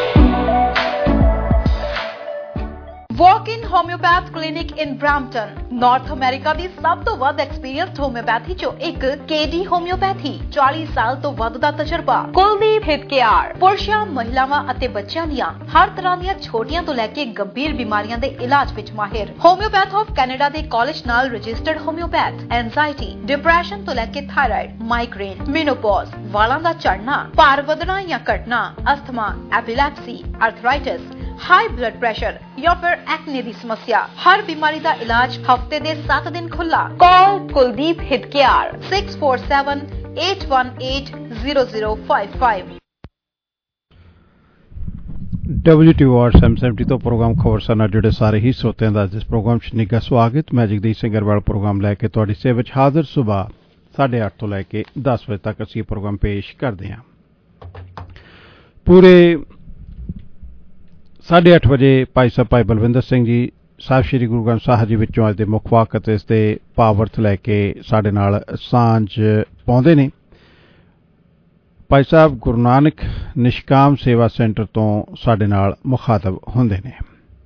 Walk-in homeopath clinic in Brampton, North America ਦੀ ਸਭ ਤੋਂ ਵੱਧ ਐਕਸਪੀਰੀਅੰਸਡ ਹੋਮਿਓਪੈਥੀ ਚੋਂ ਇੱਕ ਕੇਡੀ ਹੋਮਿਓਪੈਥੀ, ਚਾਲੀ ਸਾਲ ਤੋਂ ਵੱਧ ਦਾ ਤਜਰਬਾ। ਕੁਲਦੀਪ ਹਿੱਤ ਕੇਅਰ ਪੁਰਸ਼ਾਂ, ਮਹਿਲਾਵਾਂ ਅਤੇ ਬੱਚਿਆਂ ਦੀਆਂ ਹਰ ਤਰ੍ਹਾਂ ਦੀਆਂ ਛੋਟੀਆਂ ਤੋਂ ਲੈ ਕੇ ਗੰਭੀਰ ਬਿਮਾਰੀਆਂ ਦੇ ਇਲਾਜ ਵਿੱਚ ਮਾਹਿਰ। ਹੋਮਿਓਪੈਥ ਆਫ ਕੈਨੇਡਾ ਦੇ ਕਾਲਜ ਨਾਲ ਰਜਿਸਟਰਡ ਹੋਮਿਓਪੈਥ। ਐਂਜ਼ਾਈਟੀ, ਡਿਪਰੈਸ਼ਨ ਤੋਂ ਲੈ ਕੇ ਥਾਇਰਾਇਡ, ਮਾਈਗ੍ਰੇਨ, ਮੇਨੋਪੌਜ਼, ਵਾਲਾਂ ਦਾ ਝੜਨਾ, ਭਾਰ ਵਧਣਾ ਜਾਂ ਘਟਣਾ, asthma, epilepsy, arthritis, high blood pressure ਜਾਂ ਫਿਰ ਐਕਨੇ ਦੀ ਸਮੱਸਿਆ, ਹਰ ਬਿਮਾਰੀ ਦਾ ਇਲਾਜ ਹਫਤੇ ਦੇ ਸੱਤ ਦਿਨ ਖੁੱਲਾ। ਕਾਲ ਕੁਲਦੀਪ ਹਿੱਤ care six four seven eight one eight zero zero five five। W T O R seven seventy ਤੋਂ ਪ੍ਰੋਗਰਾਮ ਖਬਰਸਾਰ ਨਾਲ ਜੁੜੇ ਸਾਰੇ ਹੀ ਸਰੋਤਿਆਂ ਦਾ ਇਸ ਪ੍ਰੋਗਰਾਮ 'ਚ ਨਿੱਘਾ ਸਵਾਗਤ। ਮੈਂ ਜਗਦੀਸ਼ ਸਿੰਘ ਅਰਵਾਲ ਪ੍ਰੋਗਰਾਮ ਲੈ ਕੇ ਤੁਹਾਡੀ ਸੇਵਾ ਵਿੱਚ ਹਾਜ਼ਰ। ਸੁਬਾਹ ਸਾਢੇ ਅੱਠ ਤੋਂ ਲੈ ਕੇ ਦਸ ਵਜੇ ਤੱਕ ਅਸੀਂ ਇਹ ਪ੍ਰੋਗਰਾਮ ਪੇਸ਼ ਕਰਦੇ ਹਾਂ। ਪੂਰੇ ਸਾਢੇ ਅੱਠ ਵਜੇ ਭਾਈ ਸਾਹਿਬ ਭਾਈ ਬਲਵਿੰਦਰ ਸਿੰਘ ਜੀ ਸਾਹਿਬ ਸ੍ਰੀ ਗੁਰੂ ਗ੍ਰੰਥ ਸਾਹਿਬ ਜੀ ਵਿੱਚੋਂ ਅੱਜ ਦੇ ਮੁੱਖ ਵਾਕ ਅਤੇ ਇਸ ਦੇ ਭਾਵ-ਅਰਥ ਲੈ ਕੇ ਸਾਡੇ ਨਾਲ ਸਾਂਝ ਪਾਉਂਦੇ ਨੇ। ਭਾਈ ਸਾਹਿਬ ਗੁਰੂ ਨਾਨਕ ਨਿਸ਼ਕਾਮ ਸੇਵਾ ਸੈਂਟਰ ਤੋਂ ਸਾਡੇ ਨਾਲ ਮੁਖਾਤਬ ਹੁੰਦੇ ਨੇ।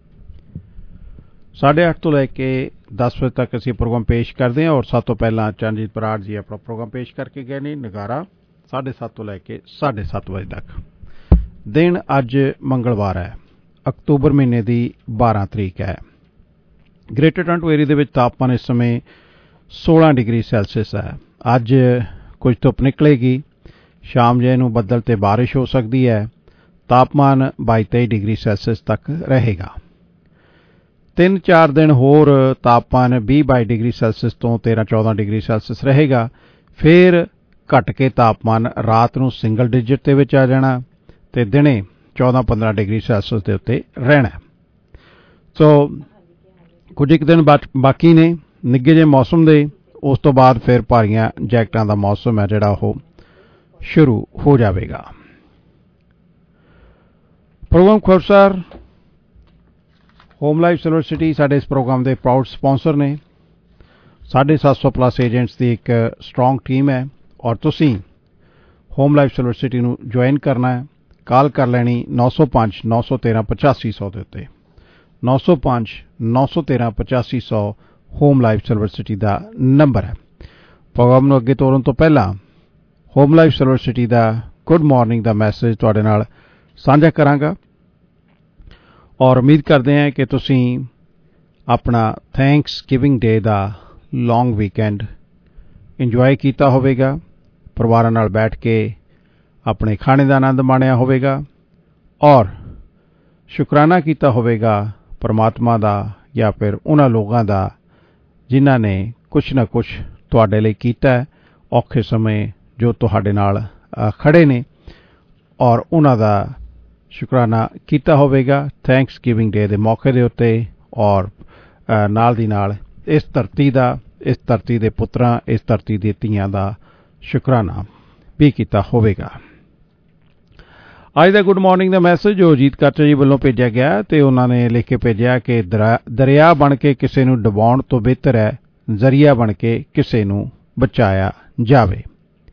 ਸਾਢੇ ਅੱਠ ਤੋਂ ਲੈ ਕੇ ਦਸ ਵਜੇ ਤੱਕ ਅਸੀਂ ਪ੍ਰੋਗਰਾਮ ਪੇਸ਼ ਕਰਦੇ ਹਾਂ ਔਰ ਸਭ ਤੋਂ ਪਹਿਲਾਂ ਚਰਨਜੀਤ ਬਰਾੜ ਜੀ ਆਪਣਾ ਪ੍ਰੋਗਰਾਮ ਪੇਸ਼ ਕਰਕੇ ਗਏ ਨੇ ਨਗਾਰਾ, ਸਾਢੇ ਸੱਤ ਤੋਂ ਲੈ ਕੇ ਸਾਢੇ ਸੱਤ ਵਜੇ ਤੱਕ। ਦਿਨ ਅੱਜ ਮੰਗਲਵਾਰ ਹੈ, ਅਕਤੂਬਰ ਮਹੀਨੇ ਦੀ ਬਾਰਾਂ ਤਰੀਕ ਹੈ। ਗ੍ਰੇਟਰ ਟੋਰਾਂਟੋ ਏਰੀਆ ਦੇ ਵਿੱਚ ਤਾਪਮਾਨ ਇਸ ਸਮੇਂ ਸੋਲਾਂ ਡਿਗਰੀ ਸੈਲਸੀਅਸ ਹੈ। ਅੱਜ ਕੁਝ ਧੁੱਪ ਨਿਕਲੇਗੀ, ਸ਼ਾਮ ਜਿਹੇ ਨੂੰ ਬੱਦਲ ਤੇ ਬਾਰਿਸ਼ ਹੋ ਸਕਦੀ ਹੈ। ਤਾਪਮਾਨ ਬਾਈ ਤੇਈ ਡਿਗਰੀ ਸੈਲਸੀਅਸ ਤੱਕ ਰਹੇਗਾ। ਤਿੰਨ ਚਾਰ ਦਿਨ ਹੋਰ ਤਾਪਮਾਨ ਵੀਹ ਬਾਈ ਡਿਗਰੀ ਸੈਲਸੀਅਸ ਤੋਂ ਤੇਰਾਂ ਚੌਦਾਂ ਡਿਗਰੀ ਸੈਲਸੀਅਸ ਰਹੇਗਾ। ਫਿਰ ਘਟ ਕੇ ਤਾਪਮਾਨ ਰਾਤ ਨੂੰ ਸਿੰਗਲ ਡਿਜਿਟ ਦੇ ਵਿੱਚ ਆ ਜਾਣਾ ਤੇ ਦਿਨੇ ਚੌਦਾਂ ਪੰਦਰਾਂ ਡਿਗਰੀ ਸੈਲਸੀਅਸ ਦੇ ਉੱਤੇ ਰਹਿਣਾ। ਸੋ ਕੁਝ ਇੱਕ ਦਿਨ ਬਾਕੀ ਨੇ ਨਿੱਘੇ ਜਿਹੇ ਮੌਸਮ ਦੇ, ਉਸ ਤੋਂ ਬਾਅਦ ਫਿਰ ਭਾਰੀਆਂ ਜੈਕਟਾਂ ਦਾ ਮੌਸਮ ਹੈ ਜਿਹੜਾ ਉਹ ਸ਼ੁਰੂ ਹੋ ਜਾਵੇਗਾ। Programme Khabarsar home life silver city ਸਾਡੇ ਇਸ ਪ੍ਰੋਗਰਾਮ ਦੇ ਪ੍ਰਾਊਡ ਸਪਾਂਸਰ ਨੇ। ਸਾਢੇ ਸੱਤ ਸੌ ਪਲੱਸ ਏਜੰਟਸ ਦੀ ਇੱਕ ਸਟਰੋਂਗ ਟੀਮ ਹੈ ਔਰ ਤੁਸੀਂ ਹੋਮ ਲਾਈਫ ਸਿਲਵਰ ਸਿਟੀ ਨੂੰ ਜੁਆਇਨ ਕਰਨਾ ਹੈ। ਕਾਲ ਕਰ ਲੈਣੀ ਨੌ ਸੌ ਪੰਜ ਨੌ ਸੌ ਤੇਰਾਂ ਪਚਾਸੀ ਸੌ ਦੇ ਉੱਤੇ। ਨੌ ਸੌ ਪੰਜ ਨੌ ਸੌ ਤੇਰਾਂ ਪਚਾਸੀ ਸੌ ਹੋਮ ਲਾਈਫ ਸਿਲਵਰ ਸਿਟੀ ਦਾ ਨੰਬਰ ਹੈ। ਪ੍ਰੋਗਰਾਮ ਨੂੰ ਅੱਗੇ ਤੋਰਨ ਤੋਂ ਪਹਿਲਾਂ ਹੋਮ ਲਾਈਫ ਸਿਲਵਰ ਸਿਟੀ ਦਾ ਗੁੱਡ ਮਾਰਨਿੰਗ ਦਾ ਮੈਸੇਜ ਤੁਹਾਡੇ ਨਾਲ ਸਾਂਝਾ ਕਰਾਂਗਾ ਔਰ ਉਮੀਦ ਕਰਦੇ ਹਾਂ ਕਿ ਤੁਸੀਂ ਆਪਣਾ ਥੈਂਕਸ ਗਿਵਿੰਗ ਡੇ ਦਾ ਲੌਂਗ ਵੀਕਐਂਡ ਇੰਜੋਏ ਕੀਤਾ ਹੋਵੇਗਾ। ਪਰਿਵਾਰਾਂ ਨਾਲ ਬੈਠ ਕੇ ਆਪਣੇ ਖਾਣੇ ਦਾ ਆਨੰਦ ਮਾਣਿਆ ਹੋਵੇਗਾ ਔਰ ਸ਼ੁਕਰਾਨਾ ਕੀਤਾ ਹੋਵੇਗਾ ਪਰਮਾਤਮਾ ਦਾ ਜਾਂ ਫਿਰ ਉਹਨਾਂ ਲੋਕਾਂ ਦਾ ਜਿਨ੍ਹਾਂ ਨੇ ਕੁਛ ਨਾ ਕੁਛ ਤੁਹਾਡੇ ਲਈ ਕੀਤਾ ਹੈ, ਔਖੇ ਸਮੇਂ ਜੋ ਤੁਹਾਡੇ ਨਾਲ ਖੜੇ ਨੇ ਔਰ ਉਹਨਾਂ ਦਾ ਸ਼ੁਕਰਾਨਾ ਕੀਤਾ ਹੋਵੇਗਾ ਥੈਂਕਸ ਗਿਵਿੰਗ ਡੇ ਦੇ ਮੌਕੇ ਦੇ ਉੱਤੇ। ਔਰ ਨਾਲ ਦੀ ਨਾਲ ਇਸ ਧਰਤੀ ਦਾ, ਇਸ ਧਰਤੀ ਦੇ ਪੁੱਤਰਾਂ, ਇਸ ਧਰਤੀ ਦੇ ਧੀਆਂ ਦਾ ਸ਼ੁਕਰਾਨਾ ਵੀ ਕੀਤਾ ਹੋਵੇਗਾ। ਅੱਜ ਦਾ ਗੁੱਡ ਮਾਰਨਿੰਗ ਦਾ ਮੈਸੇਜ ਜੋ ਅਜੀਤ ਕਾਚਾ ਜੀ ਵੱਲੋਂ ਭੇਜਿਆ ਗਿਆ ਤੇ ਉਹਨਾਂ ਨੇ ਲਿਖ ਕੇ ਭੇਜਿਆ ਕਿ ਦਰਿਆ ਬਣ ਕੇ ਕਿਸੇ ਨੂੰ ਡੁਬਾਉਣ ਤੋਂ ਬਿਹਤਰ ਹੈ ਜ਼ਰੀਆ ਬਣ ਕੇ ਕਿਸੇ ਨੂੰ ਬਚਾਇਆ ਜਾਵੇ।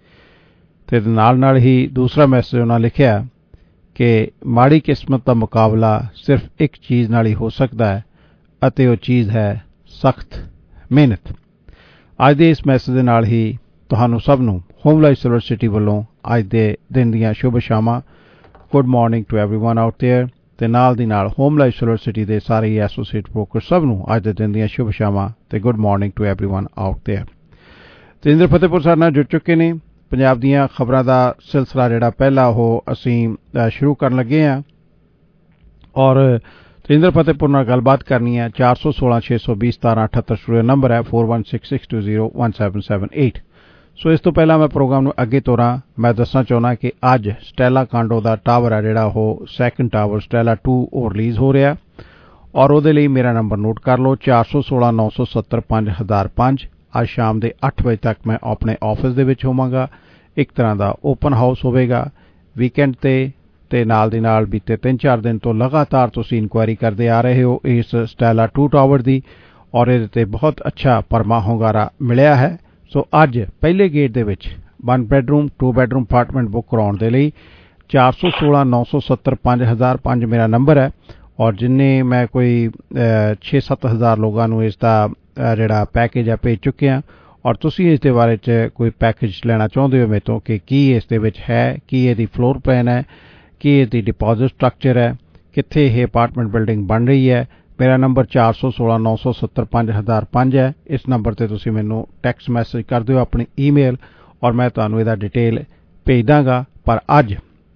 ਤੇ ਨਾਲ ਨਾਲ ਹੀ ਦੂਸਰਾ ਮੈਸੇਜ ਉਹਨਾਂ ਲਿਖਿਆ ਕਿ ਮਾੜੀ ਕਿਸਮਤ ਦਾ ਮੁਕਾਬਲਾ ਸਿਰਫ ਇੱਕ ਚੀਜ਼ ਨਾਲ ਹੀ ਹੋ ਸਕਦਾ ਹੈ ਅਤੇ ਉਹ ਚੀਜ਼ ਹੈ ਸਖਤ ਮਿਹਨਤ। ਅੱਜ ਦੇ ਇਸ ਮੈਸੇਜ ਦੇ ਨਾਲ ਹੀ ਤੁਹਾਨੂੰ ਸਭ ਨੂੰ ਹੋਮ ਲਾਈਫ ਸਿਲਵਰ ਸਿਟੀ ਵੱਲੋਂ ਅੱਜ ਦੇ ਦਿਨ ਦੀਆਂ ਸ਼ੁਭ ਸ਼ਾਮਾਂ। Good morning to everyone out there ਤੇ ਨਾਲ ਦੀ ਨਾਲ ਹੋਮ ਲਾਈਫ ਸਿਲਵਰ ਸਿਟੀ ਦੇ ਸਾਰੇ ਐਸੋਸੀਏਟ ਬ੍ਰੋਕਰ ਸਭ ਨੂੰ ਅੱਜ ਦੇ ਦਿਨ ਦੀਆਂ ਸ਼ੁਭ ਸ਼ਾਮਾਂ ਤੇ good morning to everyone out there. ਤੇ ਇੰਦਰ ਫਤਿਹਪੁਰ ਸਾਡੇ ਨਾਲ ਜੁੜ ਚੁੱਕੇ ਨੇ। ਪੰਜਾਬ ਦੀਆਂ ਖਬਰਾਂ ਦਾ ਸਿਲਸਿਲਾ ਜਿਹੜਾ ਪਹਿਲਾ ਉਹ ਅਸੀਂ ਸ਼ੁਰੂ ਕਰਨ ਲੱਗੇ ਹਾਂ ਔਰ ਤੇਂਦਰ ਫਤਿਹਪੁਰ ਨਾਲ ਗੱਲਬਾਤ ਕਰਨੀ ਹੈ। ਚਾਰ ਸੌ ਸੋਲਾਂ ਛੇ ਸੌ ਵੀਹ ਸਤਾਰਾਂ ਅਠੱਤਰ ਸਟੂਡੀਓ ਨੰਬਰ ਹੈ four one six six two zero one seven seven eight. So ਇਸ ਤੋਂ ਪਹਿਲਾਂ ਮੈਂ ਪ੍ਰੋਗਰਾਮ ਨੂੰ ਅੱਗੇ ਤੋਰਾਂ, ਮੈਂ ਦੱਸਣਾ ਚਾਹੁੰਦਾ ਕਿ ਅੱਜ ਸਟੈਲਾ ਕਾਂਡੋ ਦਾ ਟਾਵਰ ਹੈ ਜਿਹੜਾ ਉਹ ਸੈਕਿੰਡ ਟਾਵਰ ਸਟੈਲਾ ਟੂ ਉਹ ਰਿਲੀਜ਼ ਹੋ ਰਿਹਾ, ਔਰ ਉਹਦੇ ਲਈ ਮੇਰਾ ਨੰਬਰ ਨੋਟ ਕਰ ਲਓ ਚਾਰ ਸੌ ਸੋਲਾਂ ਨੌ ਸੌ ਸੱਤਰ ਪੰਜ ਹਜ਼ਾਰ ਪੰਜ। ਅੱਜ ਸ਼ਾਮ ਦੇ ਅੱਠ ਵਜੇ ਤੱਕ ਮੈਂ ਆਪਣੇ ਆਫਿਸ ਦੇ ਵਿੱਚ ਹੋਵਾਂਗਾ। ਇੱਕ ਤਰ੍ਹਾਂ ਦਾ ਓਪਨ ਹਾਊਸ ਹੋਵੇਗਾ ਵੀਕਐਂਡ ਤੇ ਤੇ ਨਾਲ ਦੀ ਨਾਲ ਬੀਤੇ ਤਿੰਨ ਚਾਰ ਦਿਨ ਤੋਂ ਲਗਾਤਾਰ ਤੁਸੀਂ ਇਨਕੁਆਇਰੀ ਕਰਦੇ ਆ ਰਹੇ ਹੋ ਇਸ ਸਟੈਲਾ ਟੂ ਟਾਵਰ ਦੀ, ਔਰ ਇਹਦੇ ਤੇ ਬਹੁਤ ਅੱਛਾ ਪਰਮਾ ਹੁੰਗਾਰਾ ਮਿਲਿਆ ਹੈ। ਸੋ ਅੱਜ ਪਹਿਲੇ ਗੇਟ ਦੇ ਵਿੱਚ one bedroom two bedroom apartment book ਕਰਾਉਣ ਦੇ ਲਈ ਚਾਰ ਸੌ ਸੋਲਾਂ ਨੌ ਸੌ ਸੱਤਰ ਪੰਜ ਹਜ਼ਾਰ ਪੰਜ ਮੇਰਾ ਨੰਬਰ ਹੈ, ਔਰ ਜਿੰਨੇ ਮੈਂ ਕੋਈ ਛੇ ਸੱਤ ਹਜ਼ਾਰ ਲੋਕਾਂ ਨੂੰ ਇਸ ਦਾ ਜਿਹੜਾ ਪੈਕੇਜ ਹੈ ਭੇਜ ਚੁੱਕਿਆ, ਔਰ ਤੁਸੀਂ ਇਸ ਦੇ ਬਾਰੇ 'ਚ ਕੋਈ ਪੈਕੇਜ ਲੈਣਾ ਚਾਹੁੰਦੇ ਹੋ ਮੇਰੇ ਤੋਂ ਕਿ ਕੀ ਇਸ ਦੇ ਵਿੱਚ ਹੈ, ਕੀ ਇਹਦੀ ਫਲੋਰ ਪਲਾਨ ਹੈ, ਕੀ ਇਹਦੀ ਡਿਪੋਜ਼ਿਟ ਸਟਰਕਚਰ ਹੈ, ਕਿੱਥੇ ਇਹ ਅਪਾਰਟਮੈਂਟ ਬਿਲਡਿੰਗ ਬਣ ਰਹੀ ਹੈ, ਮੇਰਾ ਨੰਬਰ ਚਾਰ ਸੌ ਸੋਲਾਂ ਨੌ ਸੌ ਸੱਤਰ ਪੰਜ ਹਜ਼ਾਰ ਪੰਜ ਹੈ। ਇਸ ਨੰਬਰ 'ਤੇ ਤੁਸੀਂ ਮੈਨੂੰ ਟੈਕਸਟ ਮੈਸੇਜ ਕਰ ਦਿਓ ਆਪਣੀ ਈਮੇਲ, ਔਰ ਮੈਂ ਤੁਹਾਨੂੰ ਇਹਦਾ ਡਿਟੇਲ ਭੇਜ ਦਾਂਗਾ। ਪਰ ਅੱਜ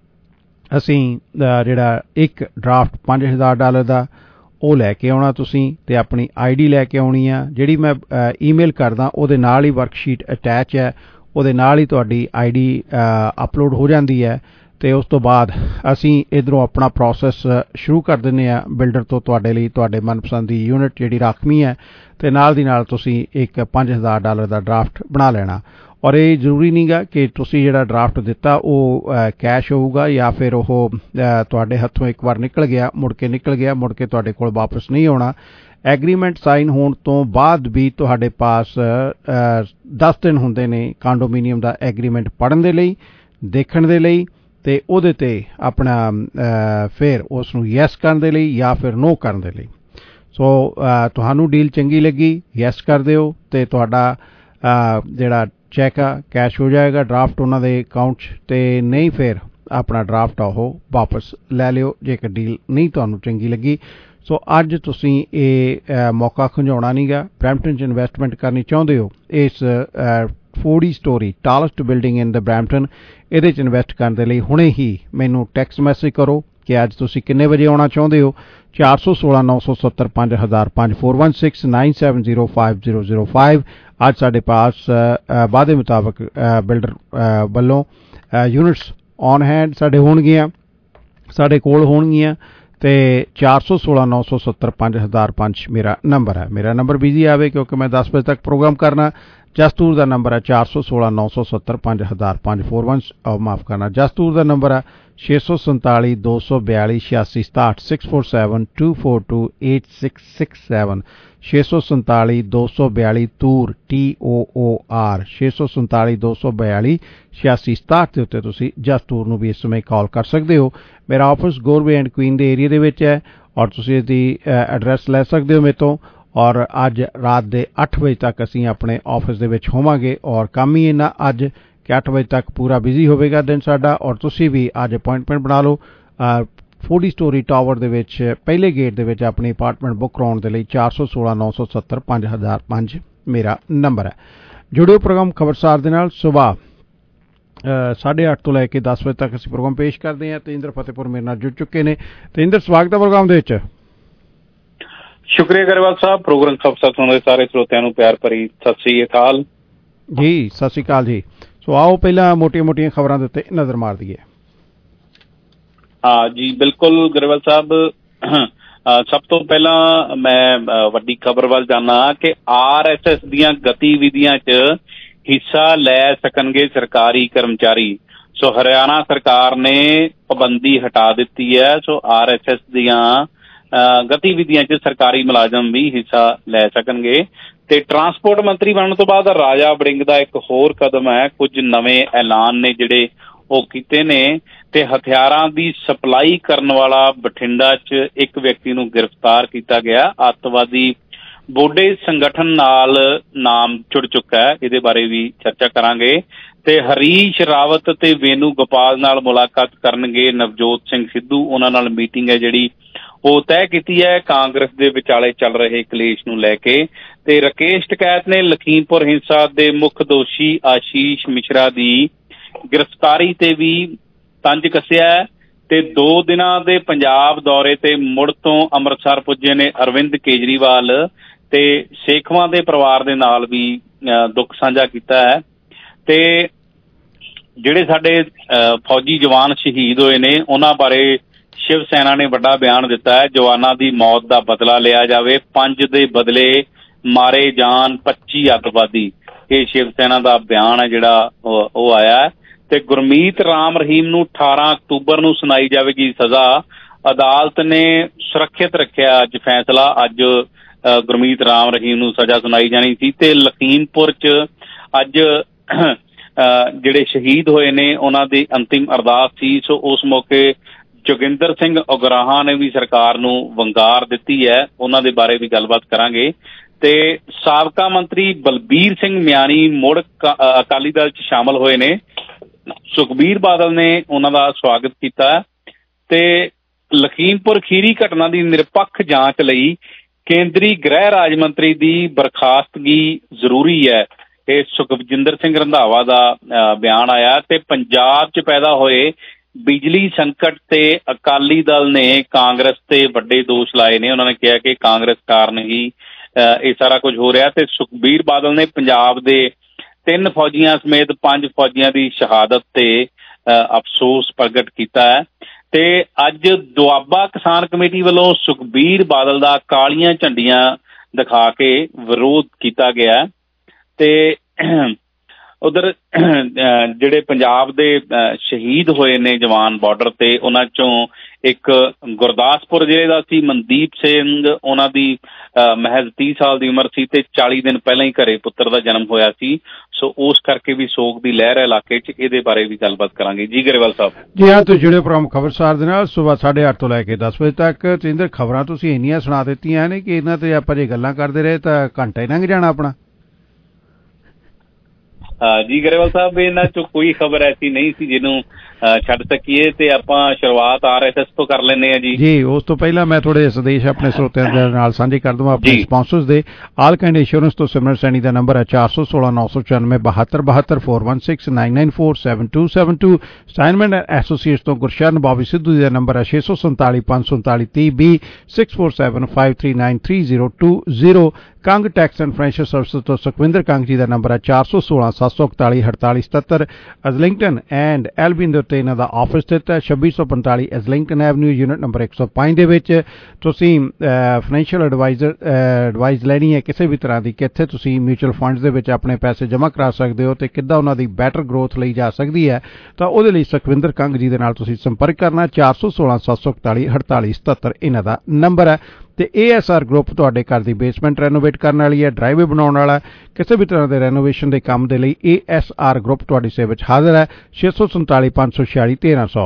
ਅਸੀਂ ਜਿਹੜਾ ਇੱਕ ਡਰਾਫਟ ਪੰਜ ਹਜ਼ਾਰ ਡਾਲਰ ਦਾ ਉਹ ਲੈ ਕੇ ਆਉਣਾ ਤੁਸੀਂ, ਅਤੇ ਆਪਣੀ ਆਈ ਡੀ ਲੈ ਕੇ ਆਉਣੀ ਆ। ਜਿਹੜੀ ਮੈਂ ਈਮੇਲ ਕਰਦਾ ਉਹਦੇ ਨਾਲ ਹੀ ਵਰਕਸ਼ੀਟ ਅਟੈਚ ਹੈ, ਉਹਦੇ ਨਾਲ ਹੀ ਤੁਹਾਡੀ ਆਈ ਡੀ ਅਪਲੋਡ ਹੋ ਜਾਂਦੀ ਹੈ, ਅਤੇ ਉਸ ਤੋਂ ਬਾਅਦ ਅਸੀਂ ਇੱਧਰੋਂ ਆਪਣਾ ਪ੍ਰੋਸੈਸ ਸ਼ੁਰੂ ਕਰ ਦਿੰਦੇ ਹਾਂ ਬਿਲਡਰ ਤੋਂ ਤੁਹਾਡੇ ਲਈ ਤੁਹਾਡੇ ਮਨਪਸੰਦ ਦੀ ਯੂਨਿਟ ਜਿਹੜੀ ਰਾਖਵੀਂ ਹੈ, ਅਤੇ ਨਾਲ ਦੀ ਨਾਲ ਤੁਸੀਂ ਇੱਕ ਪੰਜ ਹਜ਼ਾਰ ਡਾਲਰ ਦਾ ਡਰਾਫਟ ਬਣਾ ਲੈਣਾ। ਔਰ ਇਹ ਜ਼ਰੂਰੀ ਨਹੀਂ ਗਾ ਕਿ ਤੁਸੀਂ ਜਿਹੜਾ ਡਰਾਫਟ ਦਿੱਤਾ ਉਹ ਕੈਸ਼ ਹੋਊਗਾ ਜਾਂ ਫਿਰ ਉਹ ਤੁਹਾਡੇ ਹੱਥੋਂ ਇੱਕ ਵਾਰ ਨਿਕਲ ਗਿਆ ਮੁੜ ਕੇ ਨਿਕਲ ਗਿਆ ਮੁੜ ਕੇ ਤੁਹਾਡੇ ਕੋਲ ਵਾਪਸ ਨਹੀਂ ਆਉਣਾ। ਐਗਰੀਮੈਂਟ ਸਾਈਨ ਹੋਣ ਤੋਂ ਬਾਅਦ ਵੀ ਤੁਹਾਡੇ ਪਾਸ ਦਸ ਦਿਨ ਹੁੰਦੇ ਨੇ ਕਾਂਡੋਮੀਨੀਅਮ ਦਾ ਐਗਰੀਮੈਂਟ ਪੜ੍ਹਨ ਦੇ ਲਈ, ਦੇਖਣ ਦੇ ਲਈ, ਅਤੇ ਉਹਦੇ 'ਤੇ ਆਪਣਾ ਫਿਰ ਉਸ ਨੂੰ ਯੈਸ ਕਰਨ ਦੇ ਲਈ ਜਾਂ ਫਿਰ ਨੋ ਕਰਨ ਦੇ ਲਈ। ਸੋ ਤੁਹਾਨੂੰ ਡੀਲ ਚੰਗੀ ਲੱਗੀ, ਯੈਸ ਕਰ ਦਿਓ ਅਤੇ ਤੁਹਾਡਾ ਜਿਹੜਾ ਚੈੱਕ ਆ ਕੈਸ਼ ਹੋ ਜਾਏਗਾ ਡਰਾਫਟ ਉਹਨਾਂ ਦੇ ਅਕਾਊਂਟ 'ਚ, ਅਤੇ ਨਹੀਂ ਫਿਰ ਆਪਣਾ ਡਰਾਫਟ ਆ ਉਹ ਵਾਪਸ ਲੈ ਲਿਓ ਜੇਕਰ ਡੀਲ ਨਹੀਂ ਤੁਹਾਨੂੰ ਚੰਗੀ ਲੱਗੀ। ਸੋ ਅੱਜ ਤੁਸੀਂ ਇਹ ਮੌਕਾ ਖੁੰਝਾਉਣਾ ਨਹੀਂ ਗਾ। ਬਰੈਂਪਟਨ 'ਚ ਇਨਵੈਸਟਮੈਂਟ ਕਰਨੀ ਚਾਹੁੰਦੇ ਹੋ ਇਸ forty storey tallest building in the Brampton, ਇਹਦੇ 'ਚ ਇਨਵੈਸਟ ਕਰਨ ਦੇ ਲਈ ਹੁਣੇ ਹੀ ਮੈਨੂੰ ਟੈਕਸਟ ਮੈਸੇਜ ਕਰੋ ਕਿ ਅੱਜ ਤੁਸੀਂ ਕਿੰਨੇ ਵਜੇ ਆਉਣਾ ਚਾਹੁੰਦੇ ਹੋ। ਚਾਰ ਸੌ ਸੋਲਾਂ ਨੌ ਸੌ ਸੱਤਰ ਪੰਜ ਹਜ਼ਾਰ ਪੰਜ four one six nine seven zero five zero zero five. ਅੱਜ ਸਾਡੇ ਪਾਸ ਵਾਅਦੇ ਮੁਤਾਬਕ ਬਿਲਡਰ ਵੱਲੋਂ ਯੂਨਿਟਸ ਔਨ ਹੈਂਡ ਸਾਡੇ ਹੋਣਗੀਆਂ, ਸਾਡੇ ਕੋਲ ਹੋਣਗੀਆਂ, ਅਤੇ ਚਾਰ ਸੌ ਸੋਲਾਂ ਨੌ ਸੌ ਸੱਤਰ ਪੰਜ ਹਜ਼ਾਰ ਪੰਜ ਮੇਰਾ ਨੰਬਰ ਹੈ। ਮੇਰਾ ਨੰਬਰ ਬਿਜ਼ੀ ਆਵੇ ਕਿਉਂਕਿ ਮੈਂ ਦਸ ਵਜੇ ਤੱਕ ਪ੍ਰੋਗਰਾਮ ਕਰਨਾ। ਜਸਤੂਰ ਦਾ ਨੰਬਰ ਹੈ ਚਾਰ ਸੌ ਸੋਲਾਂ ਨੌ ਸੌ ਸੱਤਰ ਪੰਜ ਹਜ਼ਾਰ ਪੰਜ ਫੋਰ ਵਨ ਮਾਫ ਕਰਨਾ ਜਸਤੂਰ ਦਾ ਨੰਬਰ ਹੈ ਛੇ ਸੌ ਸੰਤਾਲੀ ਦੋ ਸੌ ਬਿਆਲੀ ਛਿਆਸੀ ਸਤਾਹਠ six four seven two four two eight six six seven ਛੇ ਸੌ ਸੰਤਾਲੀ ਦੋ ਸੌ ਬਿਆਲੀ ਤੂਰ ਟੀ ਓ ਓ ਆਰ ਛੇ ਸੌ ਸੰਤਾਲੀ ਦੋ ਸੌ ਬਿਆਲੀ ਛਿਆਸੀ ਸਤਾਹਠ ਦੇ ਉੱਤੇ ਤੁਸੀਂ ਜਸਤੂਰ ਨੂੰ ਵੀ ਇਸ ਸਮੇਂ ਕਾਲ ਕਰ ਸਕਦੇ ਹੋ। ਮੇਰਾ ਆਫਿਸ ਗੋਰਵੇ ਐਂਡ ਕੁਈਨ ਦੇ ਏਰੀਆ ਦੇ ਵਿੱਚ ਹੈ, ਔਰ ਤੁਸੀਂ ਇਹਦੀ ਐਡਰੈਸ ਲੈ ਸਕਦੇ ਹੋ ਮੇਰੇ ਤੋਂ। ਔਰ ਅੱਜ ਰਾਤ ਦੇ ਅੱਠ ਵਜੇ ਤੱਕ ਅਸੀਂ ਆਪਣੇ ਆਫਿਸ ਦੇ ਵਿੱਚ ਹੋਵਾਂਗੇ, ਔਰ ਕੰਮ ਹੀ ਇੰਨਾ ਅੱਜ ਕਿ ਅੱਠ ਵਜੇ ਤੱਕ ਪੂਰਾ ਬਿਜ਼ੀ ਹੋਵੇਗਾ ਦਿਨ ਸਾਡਾ। ਔਰ ਤੁਸੀਂ ਵੀ ਅੱਜ ਅਪਾਇੰਟਮੈਂਟ ਬਣਾ ਲਓ ਫੋਰਟੀ ਸਟੋਰੀ ਟਾਵਰ ਦੇ ਵਿੱਚ ਪਹਿਲੇ ਗੇਟ ਦੇ ਵਿੱਚ ਆਪਣੀ ਅਪਾਰਟਮੈਂਟ ਬੁੱਕ ਕਰਾਉਣ ਦੇ ਲਈ ਚਾਰ ਸੌ ਸੋਲਾਂ ਨੌ ਸੌ ਸੱਤਰ ਪੰਜ ਹਜ਼ਾਰ ਪੰਜ ਮੇਰਾ ਨੰਬਰ ਹੈ। ਜੁੜਿਓ ਪ੍ਰੋਗਰਾਮ ਖਬਰਸਾਰ ਦੇ ਨਾਲ। ਸੁਬਾਹ ਸਾਢੇ ਅੱਠ ਤੋਂ ਲੈ ਕੇ ਦਸ ਵਜੇ ਤੱਕ ਅਸੀਂ ਪ੍ਰੋਗਰਾਮ ਪੇਸ਼ ਕਰਦੇ ਹਾਂ। ਤੇਂਦਰ ਫਤਿਹਪੁਰ ਮੇਰੇ ਨਾਲ ਜੁੜ ਚੁੱਕੇ ਨੇ। ਤੇਂਦਰ, ਸਵਾਗਤ ਹੈ ਪ੍ਰੋਗਰਾਮ ਦੇ ਵਿੱਚ। ਸ਼ੁਕਰੀਆ ਗਰੇਵਾਲ ਸਾਹਿਬ। ਪ੍ਰੋਗਰਾਮ ਖਬਰਸਾਰ ਸੁਣ ਰਹੇ ਸਾਰੇ ਸਰੋਤਿਆਂ ਨੂੰ ਪਿਆਰ ਭਰੀ ਸਤਿ ਸ੍ਰੀ ਅਕਾਲ ਜੀ। ਸਤਿ ਸ੍ਰੀ ਅਕਾਲ ਜੀ। ਸੋ ਆਓ ਪਹਿਲਾਂ ਮੋਟੀਆਂ ਮੋਟੀਆਂ ਖਬਰਾਂ ਦੇ ਉੱਤੇ ਨਜ਼ਰ ਮਾਰ ਦਈਏ। ਹਾਂ ਜੀ, ਬਿਲਕੁਲ ਗਰੇਵਾਲ ਸਾਹਿਬ। ਸਭ ਤੋਂ ਪਹਿਲਾਂ ਮੈਂ ਵੱਡੀ ਖਬਰ ਵੱਲ ਜਾਣਾ ਕਿ ਆਰ ਐਸ ਐਸ ਦੀਆਂ ਗਤੀਵਿਧੀਆਂ 'ਚ ਹਿੱਸਾ ਲੈ ਸਕਣਗੇ ਸਰਕਾਰੀ ਕਰਮਚਾਰੀ। ਸੋ ਹਰਿਆਣਾ ਸਰਕਾਰ ਨੇ ਪਾਬੰਦੀ ਹਟਾ ਦਿੱਤੀ ਹੈ। ਸੋ ਆਰ ਐਸ ਐਸ ਦੀਆਂ ਗਤੀਵਿਧੀਆਂ 'ਚ ਸਰਕਾਰੀ ਮੁਲਾਜ਼ਮ ਵੀ ਹਿੱਸਾ ਲੈ ਸਕਣਗੇ। ਤੇ ਟਰਾਂਸਪੋਰਟ ਮੰਤਰੀ ਬਣਨ ਤੋਂ ਬਾਅਦ ਰਾਜਾ ਵੜਿੰਗ ਦਾ ਇੱਕ ਹੋਰ ਕਦਮ ਹੈ। ਕੁਝ ਨਵੇਂ ਐਲਾਨ ਨੇ ਜਿਹੜੇ ਉਹ ਕੀਤੇ ਨੇ, ਤੇ ਹਥਿਆਰਾਂ ਦੀ ਸਪਲਾਈ ਕਰਨ ਵਾਲਾ ਬਠਿੰਡਾ 'ਚ ਇੱਕ ਵਿਅਕਤੀ ਨੂੰ ਗ੍ਰਿਫਤਾਰ ਕੀਤਾ ਗਿਆ। ਅੱਤਵਾਦੀ ਬੋਡੇ ਸੰਗਠਨ ਨਾਲ ਨਾਮ ਜੁੜ ਚੁੱਕਾ ਹੈ। ਇਹਦੇ ਬਾਰੇ ਵੀ ਚਰਚਾ ਕਰਾਂਗੇ। ਤੇ ਹਰੀਸ਼ ਰਾਵਤ ਤੇ ਵੇਨੂ ਗੋਪਾਲ ਨਾਲ ਮੁਲਾਕਾਤ ਕਰਨਗੇ ਨਵਜੋਤ ਸਿੰਘ ਸਿੱਧੂ। ਉਹਨਾਂ ਨਾਲ ਮੀਟਿੰਗ ਹੈ ਜਿਹੜੀ ਉਹ ਤੈਅ ਕੀਤੀ ਹੈ ਕਾਂਗਰਸ ਦੇ ਵਿਚਾਲੇ ਚੱਲ ਰਹੇ ਕਲੇਸ਼ ਨੂੰ ਲੈ ਕੇ। ਤੇ ਰਾਕੇਸ਼ ਟਕੈਤ ਨੇ ਲਖੀਮਪੁਰ ਹਿੰਸਾ ਦੇ ਮੁੱਖ ਦੋਸ਼ੀ ਆਸ਼ੀਸ਼ ਮਿਸ਼ਰਾ ਦੀ ਗ੍ਰਿਫਤਾਰੀ ਤੇ ਵੀ ਤੰਜ ਕੱਸਿਆ ਹੈ। ਤੇ ਦੋ ਦਿਨਾਂ ਦੇ ਪੰਜਾਬ ਦੌਰੇ ਤੇ ਮੁੜ ਤੋਂ ਅੰਮ੍ਰਿਤਸਰ ਪੁੱਜੇ ਨੇ ਅਰਵਿੰਦ ਕੇਜਰੀਵਾਲ ਤੇ ਸੇਖਵਾਂ ਦੇ ਪਰਿਵਾਰ ਦੇ ਨਾਲ ਵੀ ਦੁੱਖ ਸਾਂਝਾ ਕੀਤਾ ਹੈ। ਤੇ ਜਿਹੜੇ ਸਾਡੇ ਫੌਜੀ ਜਵਾਨ ਸ਼ਹੀਦ ਹੋਏ ਨੇ ਉਹਨਾਂ ਬਾਰੇ ਸ਼ਿਵ ਸੈਨਾ ਨੇ ਵੱਡਾ ਬਿਆਨ ਦਿੱਤਾ ਹੈ। ਜਵਾਨਾਂ ਦੀ ਮੌਤ ਦਾ ਬਦਲਾ ਲਿਆ ਜਾਵੇ, ਪੰਜ ਦੇ ਬਦਲੇ ਮਾਰੇ ਜਾਣ ਪੱਚੀ ਅੱਤਵਾਦੀ, ਇਹ ਸ਼ਿਵ ਸੈਨਾ ਦਾ ਬਿਆਨ ਹੈ ਜਿਹੜਾ ਉਹ ਆਇਆ ਹੈ। ਤੇ ਗੁਰਮੀਤ ਰਾਮ ਰਹੀਮ ਨੂੰ ਅਠਾਰਾਂ ਅਕਤੂਬਰ ਨੂੰ ਸੁਣਾਈ ਜਾਵੇਗੀ ਸਜ਼ਾ, ਅਦਾਲਤ ਨੇ ਸੁਰੱਖਿਅਤ ਰੱਖਿਆ ਅੱਜ ਫੈਸਲਾ। ਅੱਜ ਗੁਰਮੀਤ ਰਾਮ ਰਹੀਮ ਨੂੰ ਸਜ਼ਾ ਸੁਣਾਈ ਜਾਣੀ ਸੀ। ਤੇ ਲਖੀਮਪੁਰ ਚ ਅੱਜ ਜਿਹੜੇ ਸ਼ਹੀਦ ਹੋਏ ਨੇ ਉਹਨਾਂ ਦੀ ਅੰਤਿਮ ਅਰਦਾਸ ਸੀ। ਸੋ ਉਸ ਮੌਕੇ ਜੋਗਿੰਦਰ ਸਿੰਘ ਉਗਰਾਹਾਂ ਨੇ ਵੀ ਸਰਕਾਰ ਨੂੰ ਵੰਗਾਰ ਦਿੱਤੀ ਹੈ, ਉਹਨਾਂ ਦੇ ਬਾਰੇ ਵੀ ਗੱਲਬਾਤ ਕਰਾਂਗੇ। ਤੇ ਸਾਬਕਾ ਮੰਤਰੀ ਬਲਬੀਰ ਸਿੰਘ ਮਿਆਣੀ ਮੁੜ ਅਕਾਲੀ ਦਲ ਚ ਸ਼ਾਮਲ ਹੋਏ ਨੇ। ਸੁਖਬੀਰ ਬਾਦਲ ਨੇ ਉਹਨਾਂ ਦਾ ਸਵਾਗਤ ਕੀਤਾ। ਤੇ ਲਖੀਮਪੁਰ ਖੀਰੀ ਘਟਨਾ ਦੀ ਨਿਰਪੱਖ ਜਾਂਚ ਲਈ ਕੇਂਦਰੀ ਗ੍ਰਹਿ ਰਾਜ ਮੰਤਰੀ ਦੀ ਬਰਖਾਸਤਗੀ ਜ਼ਰੂਰੀ ਹੈ, ਇਹ ਸੁਖਵਿੰਦਰ ਸਿੰਘ ਰੰਧਾਵਾ ਦਾ ਬਿਆਨ ਆਇਆ। ਤੇ ਪੰਜਾਬ ਚ ਪੈਦਾ ਹੋਏ ਬਿਜਲੀ ਸੰਕਟ ਤੇ ਅਕਾਲੀ ਦਲ ਨੇ ਕਾਂਗਰਸ ਤੇ ਵੱਡੇ ਦੋਸ਼ ਲਾਏ ਨੇ। ਉਹਨਾਂ ਨੇ ਕਿਹਾ ਕਿ ਕਾਂਗਰਸ ਕਾਰਨ ਹੀ ਇਹ ਸਾਰਾ ਕੁਝ ਹੋ ਰਿਹਾ। ਤੇ ਸੁਖਬੀਰ ਬਾਦਲ ਨੇ ਪੰਜਾਬ ਦੇ ਤਿੰਨ ਫੌਜੀਆਂ ਸਮੇਤ ਪੰਜ ਫੌਜੀਆਂ ਦੀ ਸ਼ਹਾਦਤ ਤੇ ਅਫਸੋਸ ਪ੍ਰਗਟ ਕੀਤਾ ਹੈ। ਤੇ ਅੱਜ ਦੁਆਬਾ ਕਿਸਾਨ ਕਮੇਟੀ ਵੱਲੋਂ ਸੁਖਬੀਰ ਬਾਦਲ ਦਾ ਕਾਲੀਆਂ ਝੰਡੀਆਂ ਦਿਖਾ ਕੇ ਵਿਰੋਧ ਕੀਤਾ ਗਿਆ। ਤੇ ਉਧਰ ਜਿਹੜੇ ਪੰਜਾਬ ਦੇ ਸ਼ਹੀਦ ਹੋਏ ਨੇ ਜਵਾਨ ਬਾਰਡਰ ਤੇ, ਉਹਨਾਂ ਚੋਂ ਇੱਕ ਗੁਰਦਾਸਪੁਰ ਜ਼ਿਲ੍ਹੇ ਦਾ ਸੀ ਮਨਦੀਪ ਸਿੰਘ, ਉਹਨਾਂ ਦੀ ਮਹਿਜ਼ ਤੀਹ ਸਾਲ ਦੀ ਉਮਰ ਸੀ ਤੇ ਚਾਲੀ ਦਿਨ ਪਹਿਲਾਂ ਹੀ ਘਰੇ ਪੁੱਤਰ ਦਾ ਜਨਮ ਹੋਇਆ ਸੀ। ਸੋ ਉਸ ਕਰਕੇ ਵੀ ਸੋਗ ਦੀ ਲਹਿਰ ਹੈ ਇਲਾਕੇ 'ਚ, ਇਹਦੇ ਬਾਰੇ ਵੀ ਗੱਲਬਾਤ ਕਰਾਂਗੇ। ਜੀ ਗਰੇਵਾਲ ਸਾਹਿਬ। ਜੀ ਹਾਂ, ਤੁਸੀਂ ਜੁੜੇ ਪ੍ਰੋਗਰਾਮ ਖਬਰਸਾਰ ਦੇ ਨਾਲ ਸੁਬਾਹ ਸਾਢੇ ਅੱਠ ਤੋਂ ਲੈ ਕੇ ਦਸ ਵਜੇ ਤੱਕ। ਤੇਂਦਰ ਖਬਰਾਂ ਤੁਸੀਂ ਇੰਨੀਆਂ ਸੁਣਾ ਦਿੱਤੀਆਂ ਨੇ ਕਿ ਇਹਨਾਂ ਤੇ ਆਪਾਂ ਜੇ ਗੱਲਾਂ ਕਰਦੇ ਰਹੇ ਤਾਂ ਘੰਟਾ ਹੀ ਲੰਘ ਜਾਣਾ ਆਪਣਾ। ਜੀ ਗਰੇਵਾਲ ਸਾਹਿਬ, ਇਹਨਾਂ ਚੋਂ ਕੋਈ ਖਬਰ ਐਸੀ ਨਹੀਂ ਸੀ ਜਿਹਨੂੰ ਛੱਡ ਸਕੀਏ ਤੇ ਆਪਾਂ ਸ਼ੁਰੂਆਤ ਆਰ ਐਸ ਐਸ ਤੋਂ ਕਰ ਲੈਂਦੇ ਹਾਂ। ਜੀ ਜੀ ਉਸ ਤੋਂ ਪਹਿਲਾਂ ਮੈਂ ਥੋੜੇ ਸੰਦੇਸ਼ ਆਪਣੇ ਸਰੋਤਿਆਂ ਦੇ ਨਾਲ ਸਾਂਝੇ ਕਰ ਦਵਾਂ ਆਪਣੇ ਸਪਾਂਸਰਸ ਦੇ। ਆਲ ਕਾਇੰਡ ਇੰਸ਼ੋਰੈਂਸ ਤੋਂ ਸਿਮਰਨ ਸੈਣੀ ਦਾ ਨੰਬਰ ਹੈ ਚਾਰ ਸੌ ਸੋਲਾਂ ਨੌ ਸੌ ਚੁਰਾਨਵੇਂ ਬਹੱਤਰ ਬਹੱਤਰ four one six nine nine four seven two seven two. Steinman associates ਤੋਂ ਗੁਰਸ਼ਰਨ ਬੋਬੀ ਸਿੱਧੂ ਦਾ ਨੰਬਰ ਹੈ ਛੇ ਸੌ ਸੰਤਾਲੀ ਪੰਜ ਸੌ ਉਨਤਾਲੀ ਤੀਹ ਵੀਹ six four seven five three nine three zero two zero. Kang tax and financial service ਤੋਂ ਸੁਖਵਿੰਦਰ ਕੰਗ ਜੀ ਦਾ ਨੰਬਰ ਹੈ ਚਾਰ ਸੌ ਸੋਲਾਂ ਸੱਤ ਸੌ ਇਕਤਾਲੀ ਅੜਤਾਲੀ ਸਤੱਤਰ। ਅਜ਼ਲਿੰਗਟਨ ਐਂਡ ਐਲਬਿਨ ਦੇ ਉੱਤੇ ਇਹਨਾਂ ਦਾ ਆਫਿਸ ਸਥਿਤ ਹੈ, ਛੱਬੀ ਸੌ ਪੰਤਾਲੀ ਐਜ਼ਲਿੰਗਟਨ ਐਵਨਿਊ, ਯੂਨਿਟ ਨੰਬਰ ਇੱਕ ਸੌ ਪੰਜ ਦੇ ਵਿੱਚ। ਤੁਸੀਂ ਫਾਈਨੈਂਸ਼ੀਅਲ ਐਡਵਾਈਜ਼ਰ ਐਡਵਾਈਜ਼ ਲੈਣੀ ਹੈ ਕਿਸੇ ਵੀ ਤਰ੍ਹਾਂ ਦੀ, ਕਿੱਥੇ ਤੁਸੀਂ ਮਿਊਚੁਅਲ ਫੰਡਸ ਦੇ ਵਿੱਚ ਆਪਣੇ ਪੈਸੇ ਜਮ੍ਹਾਂ ਕਰਾ ਸਕਦੇ ਹੋ ਤੇ ਕਿੱਦਾਂ ਉਹਨਾਂ ਦੀ ਬੈਟਰ ਗਰੋਥ ਲਈ ਜਾ ਸਕਦੀ ਹੈ, ਤਾਂ ਉਹਦੇ ਲਈ ਸੁਖਵਿੰਦਰ ਕੰਗ ਜੀ ਦੇ ਨਾਲ ਤੁਸੀਂ ਸੰਪਰਕ ਕਰਨਾ। ਚਾਰ ਸੌ ਸੋਲਾਂ ਸੱਤ ਸੌ ਇਕਤਾਲੀ ਅੜਤਾਲੀ ਸਤੱਤਰ ਇਹਨਾਂ ਦਾ ਨੰਬਰ ਹੈ। ਤੇ ਏ ਐਸ ਆਰ ਗਰੁੱਪ ਤੁਹਾਡੇ ਘਰ ਦੀ ਬੇਸਮੈਂਟ ਰੈਨੋਵੇਟ ਕਰਨ ਵਾਲੀ ਹੈ, ਡਰਾਈਵੇ ਬਣਾਉਣ ਵਾਲਾ, ਕਿਸੇ ਵੀ ਤਰ੍ਹਾਂ ਦੇ ਰੈਨੋਵੇਸ਼ਨ ਦੇ ਕੰਮ ਦੇ ਲਈ ਏ ਐਸ ਆਰ ਗਰੁੱਪ ਤੁਹਾਡੀ ਸੇਵਾ ਵਿੱਚ ਹਾਜ਼ਰ ਹੈ। ਛੇ ਸੌ ਸੰਤਾਲੀ ਪੰਜ ਸੌ ਛਿਆਲੀ ਤੇਰਾਂ ਸੌ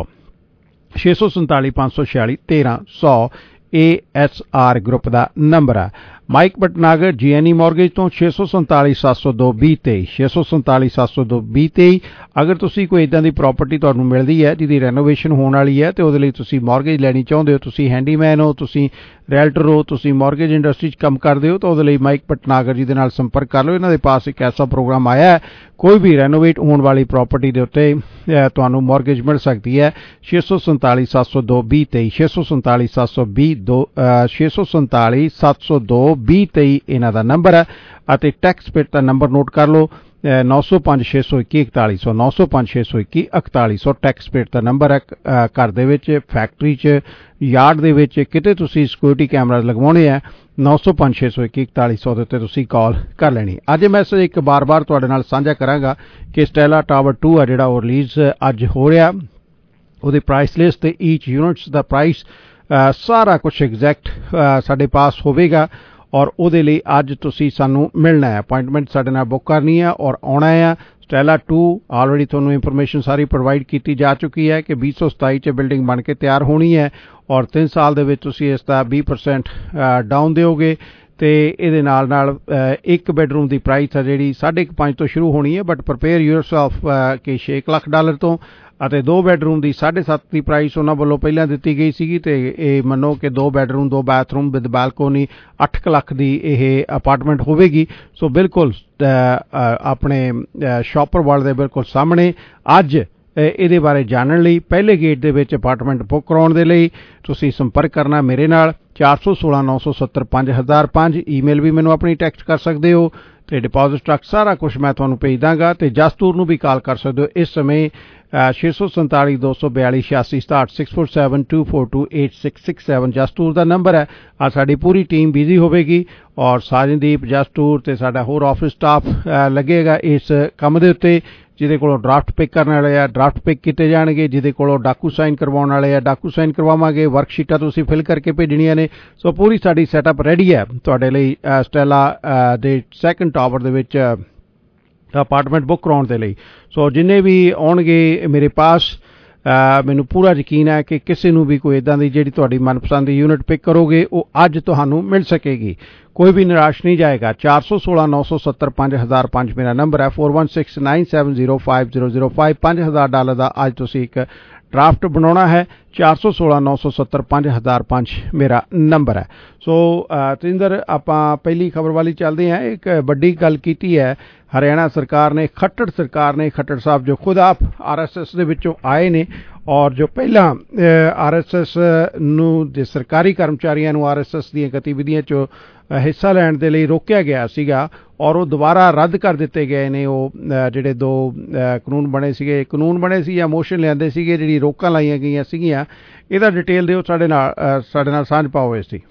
ਛੇ ਸੌ ਸੰਤਾਲੀ ਪੰਜ ਸੌ ਛਿਆਲੀ ਤੇਰਾਂ ਸੌ ਏ ਐਸ ਆਰ ਗਰੁੱਪ ਦਾ ਨੰਬਰ ਹੈ। ਮਾਈਕ ਭਟਨਾਗਰ ਜੀ ਐਨ ਈ ਮੌਰਗੇਜ ਤੋਂ ਛੇ ਸੌ ਸੰਤਾਲੀ ਸੱਤ ਸੌ ਦੋ ਵੀਹ ਤੇਈ ਛੇ ਸੌ ਸੰਤਾਲੀ ਸੱਤ ਸੌ ਦੋ ਵੀਹ ਤੇਈ। ਅਗਰ ਤੁਸੀਂ ਕੋਈ ਇੱਦਾਂ ਦੀ ਪ੍ਰਾਪਰਟੀ ਤੁਹਾਨੂੰ ਮਿਲਦੀ ਹੈ ਜਿਹਦੀ ਰੈਨੋਵੇਸ਼ਨ ਹੋਣ ਵਾਲੀ ਹੈ ਤੇ ਉਹਦੇ ਲਈ ਤੁਸੀਂ ਮੌਰਗੇਜ ਲੈਣੀ ਚਾਹੁੰਦੇ ਹੋ, ਤੁਸੀਂ ਹੈਂਡੀਮੈਨ ਹੋ, ਤੁਸੀਂ ਰੈਲਟਰ ਹੋ, ਤੁਸੀਂ ਮੌਰਗੇਜ ਇੰਡਸਟਰੀ 'ਚ ਕੰਮ ਕਰਦੇ ਹੋ, ਤਾਂ ਉਹਦੇ ਲਈ ਮਾਈਕ ਭਟਨਾਗਰ ਜੀ ਦੇ ਨਾਲ ਸੰਪਰਕ ਕਰ ਲਓ। ਇਹਨਾਂ ਦੇ ਪਾਸ ਇੱਕ ਐਸਾ ਪ੍ਰੋਗਰਾਮ ਆਇਆ ਹੈ, ਕੋਈ ਵੀ ਰੈਨੋਵੇਟ ਹੋਣ ਵਾਲੀ ਪ੍ਰਾਪਰਟੀ ਦੇ ਉੱਤੇ ਤੁਹਾਨੂੰ ਮੌਰਗੇਜ ਮਿਲ ਸਕਦੀ ਹੈ। ਛੇ ਸੌ ਸੰਤਾਲੀ ਸੱਤ ਸੌ ਦੋ ਵੀਹ ਤੇਈ ਛੇ ਸੌ ਸੰਤਾਲੀ ਸੱਤ ਸੌ ਵੀਹ ਦੋ ਛੇ ਸੌ ਸੰਤਾਲੀ ਸੱਤ ਸੌ ਦੋ ਵੀਹ ਤੇਈ ਇਹਨਾਂ ਦਾ ਨੰਬਰ ਹੈ। ਅਤੇ ਟੈਕਸ ਪੇਟ ਦਾ ਨੰਬਰ ਨੋਟ ਕਰ ਲਓ, ਨੌ ਸੌ ਪੰਜ ਛੇ ਸੌ ਇੱਕੀ ਇਕਤਾਲੀ ਸੌ ਨੌ ਸੌ ਪੰਜ ਛੇ ਸੌ ਇੱਕੀ ਇਕਤਾਲੀ ਸੌ ਟੈਕਸ ਪੇਟ ਦਾ ਨੰਬਰ ਹੈ। ਘਰ ਦੇ ਵਿੱਚ, ਫੈਕਟਰੀ 'ਚ, ਯਾਰਡ ਦੇ ਵਿੱਚ ਕਿਤੇ ਤੁਸੀਂ ਸਿਕਿਉਰਿਟੀ ਕੈਮਰਾ ਲਗਵਾਉਣੇ ਆ, ਨੌ ਸੌ ਪੰਜ ਛੇ ਸੌ ਇੱਕੀ ਇਕਤਾਲੀ ਸੌ ਦੇ ਉੱਤੇ ਤੁਸੀਂ ਕਾਲ ਕਰ ਲੈਣੀ। ਅੱਜ ਮੈਸੇਜ ਇੱਕ ਬਾਰ-ਬਾਰ ਤੁਹਾਡੇ ਨਾਲ ਸਾਂਝਾ ਕਰਾਂਗਾ ਕਿ ਸਟੈਲਾ ਟਾਵਰ ਟੂ ਆ ਜਿਹੜਾ ਉਹ ਰਿਲੀਜ਼ ਅੱਜ ਹੋ ਰਿਹਾ, ਉਹਦੀ ਪ੍ਰਾਈਸ ਲਿਸਟ ਤੇ ਈਚ ਯੂਨਿਟਸ ਦਾ ਪ੍ਰਾਈਸ ਸਾਰਾ ਕੁਝ ਐਗਜ਼ੈਕਟ ਸਾਡੇ ਪਾਸ ਹੋਵੇਗਾ ਔਰ ਉਹਦੇ ਲਈ ਅੱਜ ਤੁਸੀਂ ਸਾਨੂੰ ਮਿਲਣਾ ਹੈ, ਅਪਾਇੰਟਮੈਂਟ ਸਾਡੇ ਨਾਲ ਬੁੱਕ ਕਰਨੀ ਹੈ ਔਰ ਆਉਣਾ ਹੈ। ਸਟੈਲਾ ਟੂ ਆਲਰੇਡੀ ਤੁਹਾਨੂੰ ਇਨਫੋਰਮੇਸ਼ਨ ਸਾਰੀ ਪ੍ਰੋਵਾਈਡ ਕੀਤੀ ਜਾ ਚੁੱਕੀ ਹੈ ਕਿ ਵੀਹ ਸੌ ਸਤਾਈ 'ਚ ਬਿਲਡਿੰਗ ਬਣ ਕੇ ਤਿਆਰ ਹੋਣੀ ਹੈ ਔਰ ਤਿੰਨ ਸਾਲ ਦੇ ਵਿੱਚ ਤੁਸੀਂ ਇਸ ਦਾ ਵੀਹ ਪਰਸੈਂਟ ਡਾਊਨ ਦਿਓਗੇ ਤੇ ਇਹਦੇ ਨਾਲ ਨਾਲ ਇੱਕ ਬੈਡਰੂਮ ਦੀ ਪ੍ਰਾਈਸ ਹੈ ਜਿਹੜੀ ਸਾਢੇ ਕੁ ਪੰਜ ਤੋਂ ਸ਼ੁਰੂ ਹੋਣੀ ਹੈ, ਬਟ ਪ੍ਰਪੇਅਰ ਯੂਰਸੈਲਫ ਕਿ ਛੇ ਲੱਖ ਡਾਲਰ ਤੋਂ, ਅਤੇ ਦੋ ਬੈਡਰੂਮ ਦੀ ਸਾਢੇ ਸੱਤ ਦੀ ਪ੍ਰਾਈਸ ਉਹਨਾਂ ਵੱਲੋਂ ਪਹਿਲਾਂ ਦਿੱਤੀ ਗਈ ਸੀਗੀ ਤੇ ਇਹ ਮੰਨੋ ਕਿ ਦੋ ਬੈਡਰੂਮ ਦੋ ਬਾਥਰੂਮ ਵਿਦ ਬਾਲਕੋਨੀ ਅੱਠ ਕੁ ਲੱਖ ਦੀ ਇਹ ਅਪਾਰਟਮੈਂਟ ਹੋਵੇਗੀ। ਸੋ ਬਿਲਕੁਲ ਆਪਣੇ ਸ਼ਾਪਰ ਵਾਲ ਦੇ ਬਿਲਕੁਲ ਸਾਹਮਣੇ ਅੱਜ ਇਹਦੇ ਬਾਰੇ ਜਾਣਨ ਲਈ ਪਹਿਲੇ ਗੇਟ ਦੇ ਵਿੱਚ ਅਪਾਰਟਮੈਂਟ ਬੁੱਕ ਕਰਾਉਣ ਦੇ ਲਈ ਤੁਸੀਂ ਸੰਪਰਕ ਕਰਨਾ ਮੇਰੇ ਨਾਲ ਚਾਰ ਸੌ ਸੋਲਾਂ ਨੌ ਸੌ ਸੱਤਰ ਪੰਜ ਹਜ਼ਾਰ ਪੰਜ। ਈਮੇਲ ਵੀ ਮੈਨੂੰ ਆਪਣੀ ਟੈਕਸਟ ਕਰ ਸਕਦੇ ਹੋ ਤੇ ਡਿਪੋਜ਼ਿਟ ਟਰੱਕ ਸਾਰਾ ਕੁਝ ਮੈਂ ਤੁਹਾਨੂੰ ਭੇਜ ਦਾਂਗਾ। ਤੇ ਜਸਟੂਰ ਨੂੰ ਵੀ ਕਾਲ ਕਰ ਸਕਦੇ ਹੋ ਇਸ ਸਮੇਂ ਛੇ ਸੌ ਸੰਤਾਲੀ ਦੋ ਸੌ ਬਿਆਲੀ ਛਿਆਸੀ ਸਤਾਹਠ six four seven two four two eight six six seven ਜਸਟੂਰ ਦਾ ਨੰਬਰ ਹੈ। ਅੱਜ ਸਾਡੀ ਪੂਰੀ ਟੀਮ ਬਿਜ਼ੀ ਹੋਵੇਗੀ ਔਰ ਸਾਜਨਦੀਪ ਜਸਟੂਰ ਤੇ ਸਾਡਾ ਹੋਰ ਆਫਿਸ ਸਟਾਫ ਲੱਗੇਗਾ ਇਸ ਕੰਮ ਦੇ ਉੱਤੇ। ਜਿਹਦੇ ਕੋਲੋਂ ਡਰਾਫਟ ਪਿਕ ਕਰਨ ਵਾਲੇ ਆ ਡਰਾਫਟ ਪਿਕ ਕੀਤੇ ਜਾਣਗੇ, ਜਿਹਦੇ ਕੋਲੋਂ ਡਾਕੂ ਸਾਈਨ ਕਰਵਾਉਣ ਵਾਲੇ ਆ ਡਾਕੂ ਸਾਈਨ ਕਰਵਾਵਾਂਗੇ, ਵਰਕਸ਼ੀਟਾਂ ਤੁਸੀਂ ਫਿਲ ਕਰਕੇ ਭੇਜਣੀਆਂ ਨੇ। ਸੋ ਪੂਰੀ ਸਾਡੀ ਸੈਟਅਪ ਰੈਡੀ ਹੈ ਤੁਹਾਡੇ ਲਈ ਸਟੈਲਾ ਦੇ ਸੈਕੰਡ ਟਾਵਰ ਦੇ ਵਿੱਚ ਅਪਾਰਟਮੈਂਟ ਬੁੱਕ ਕਰਾਉਣ ਦੇ ਲਈ। ਸੋ ਜਿੰਨੇ ਵੀ ਆਉਣਗੇ ਮੇਰੇ ਪਾਸ ਮੈਨੂੰ ਪੂਰਾ ਯਕੀਨ ਹੈ ਕਿ ਕਿਸੇ ਨੂੰ ਵੀ ਕੋਈ ਇੱਦਾਂ ਦੀ ਜਿਹੜੀ ਤੁਹਾਡੀ ਮਨਪਸੰਦ ਦੀ ਯੂਨਿਟ ਪਿਕ ਕਰੋਗੇ ਉਹ ਅੱਜ ਤੁਹਾਨੂੰ ਮਿਲ ਸਕੇਗੀ। ਕੋਈ ਵੀ ਨਿਰਾਸ਼ ਨਹੀਂ ਜਾਏਗਾ। ਚਾਰ ਸੌ ਸੋਲਾਂ ਨੌ ਸੌ ਸੱਤਰ ਪੰਜ ਹਜ਼ਾਰ ਪੰਜ ਮੇਰਾ ਨੰਬਰ ਹੈ। Four one six nine seven zero five zero zero five ਪੰਜ ਹਜ਼ਾਰ ਡਾਲਰ ਦਾ ਅੱਜ ਤੁਸੀਂ ਇੱਕ ਡਰਾਫਟ ਬਣਾਉਣਾ ਹੈ। ਚਾਰ ਸੌ ਸੋਲਾਂ ਨੌ ਸੌ ਸੱਤਰ ਪੰਜ ਹਜ਼ਾਰ ਪੰਜ ਮੇਰਾ ਨੰਬਰ ਹੈ। ਸੋ ਤਰਿੰਦਰ ਆਪਾਂ ਪਹਿਲੀ ਖਬਰ ਵਾਲੀ ਚੱਲਦੇ ਹਾਂ। ਇੱਕ ਵੱਡੀ ਗੱਲ ਕੀਤੀ ਹੈ ਹਰਿਆਣਾ ਸਰਕਾਰ ਨੇ, ਖੱਟੜ ਸਰਕਾਰ ਨੇ, ਖੱਟੜ ਸਾਹਿਬ ਜੋ ਖੁਦ ਆਪ ਆਰ ਐਸ ਐਸ ਦੇ ਵਿੱਚੋਂ ਆਏ ਨੇ ਔਰ ਜੋ ਪਹਿਲਾਂ ਆਰ ਐਸ ਐਸ ਨੂੰ ਦੇ ਸਰਕਾਰੀ ਕਰਮਚਾਰੀਆਂ ਨੂੰ ਆਰ ਐਸ ਐਸ ਦੀਆਂ ਗਤੀਵਿਧੀਆਂ 'ਚ ਹਿੱਸਾ ਲੈਣ ਦੇ ਲਈ ਰੋਕਿਆ ਗਿਆ ਸੀਗਾ ਔਰ ਉਹ ਦੁਬਾਰਾ ਰੱਦ ਕਰ ਦਿੱਤੇ ਗਏ ਨੇ। ਉਹ ਜਿਹੜੇ ਦੋ ਕਾਨੂੰਨ ਬਣੇ ਸੀਗੇ ਕਾਨੂੰਨ ਬਣੇ ਸੀ ਜਾਂ ਮੋਸ਼ਨ ਲਿਆਂਦੇ ਸੀਗੇ ਜਿਹੜੀ ਰੋਕਾਂ ਲਾਈਆਂ ਗਈਆਂ ਸੀਗੀਆਂ, ਇਹਦਾ ਡਿਟੇਲ ਦਿਓ ਸਾਡੇ ਨਾਲ ਸਾਡੇ ਨਾਲ ਸਾਂਝ ਪਾਓ ਇਸ ਦੀ।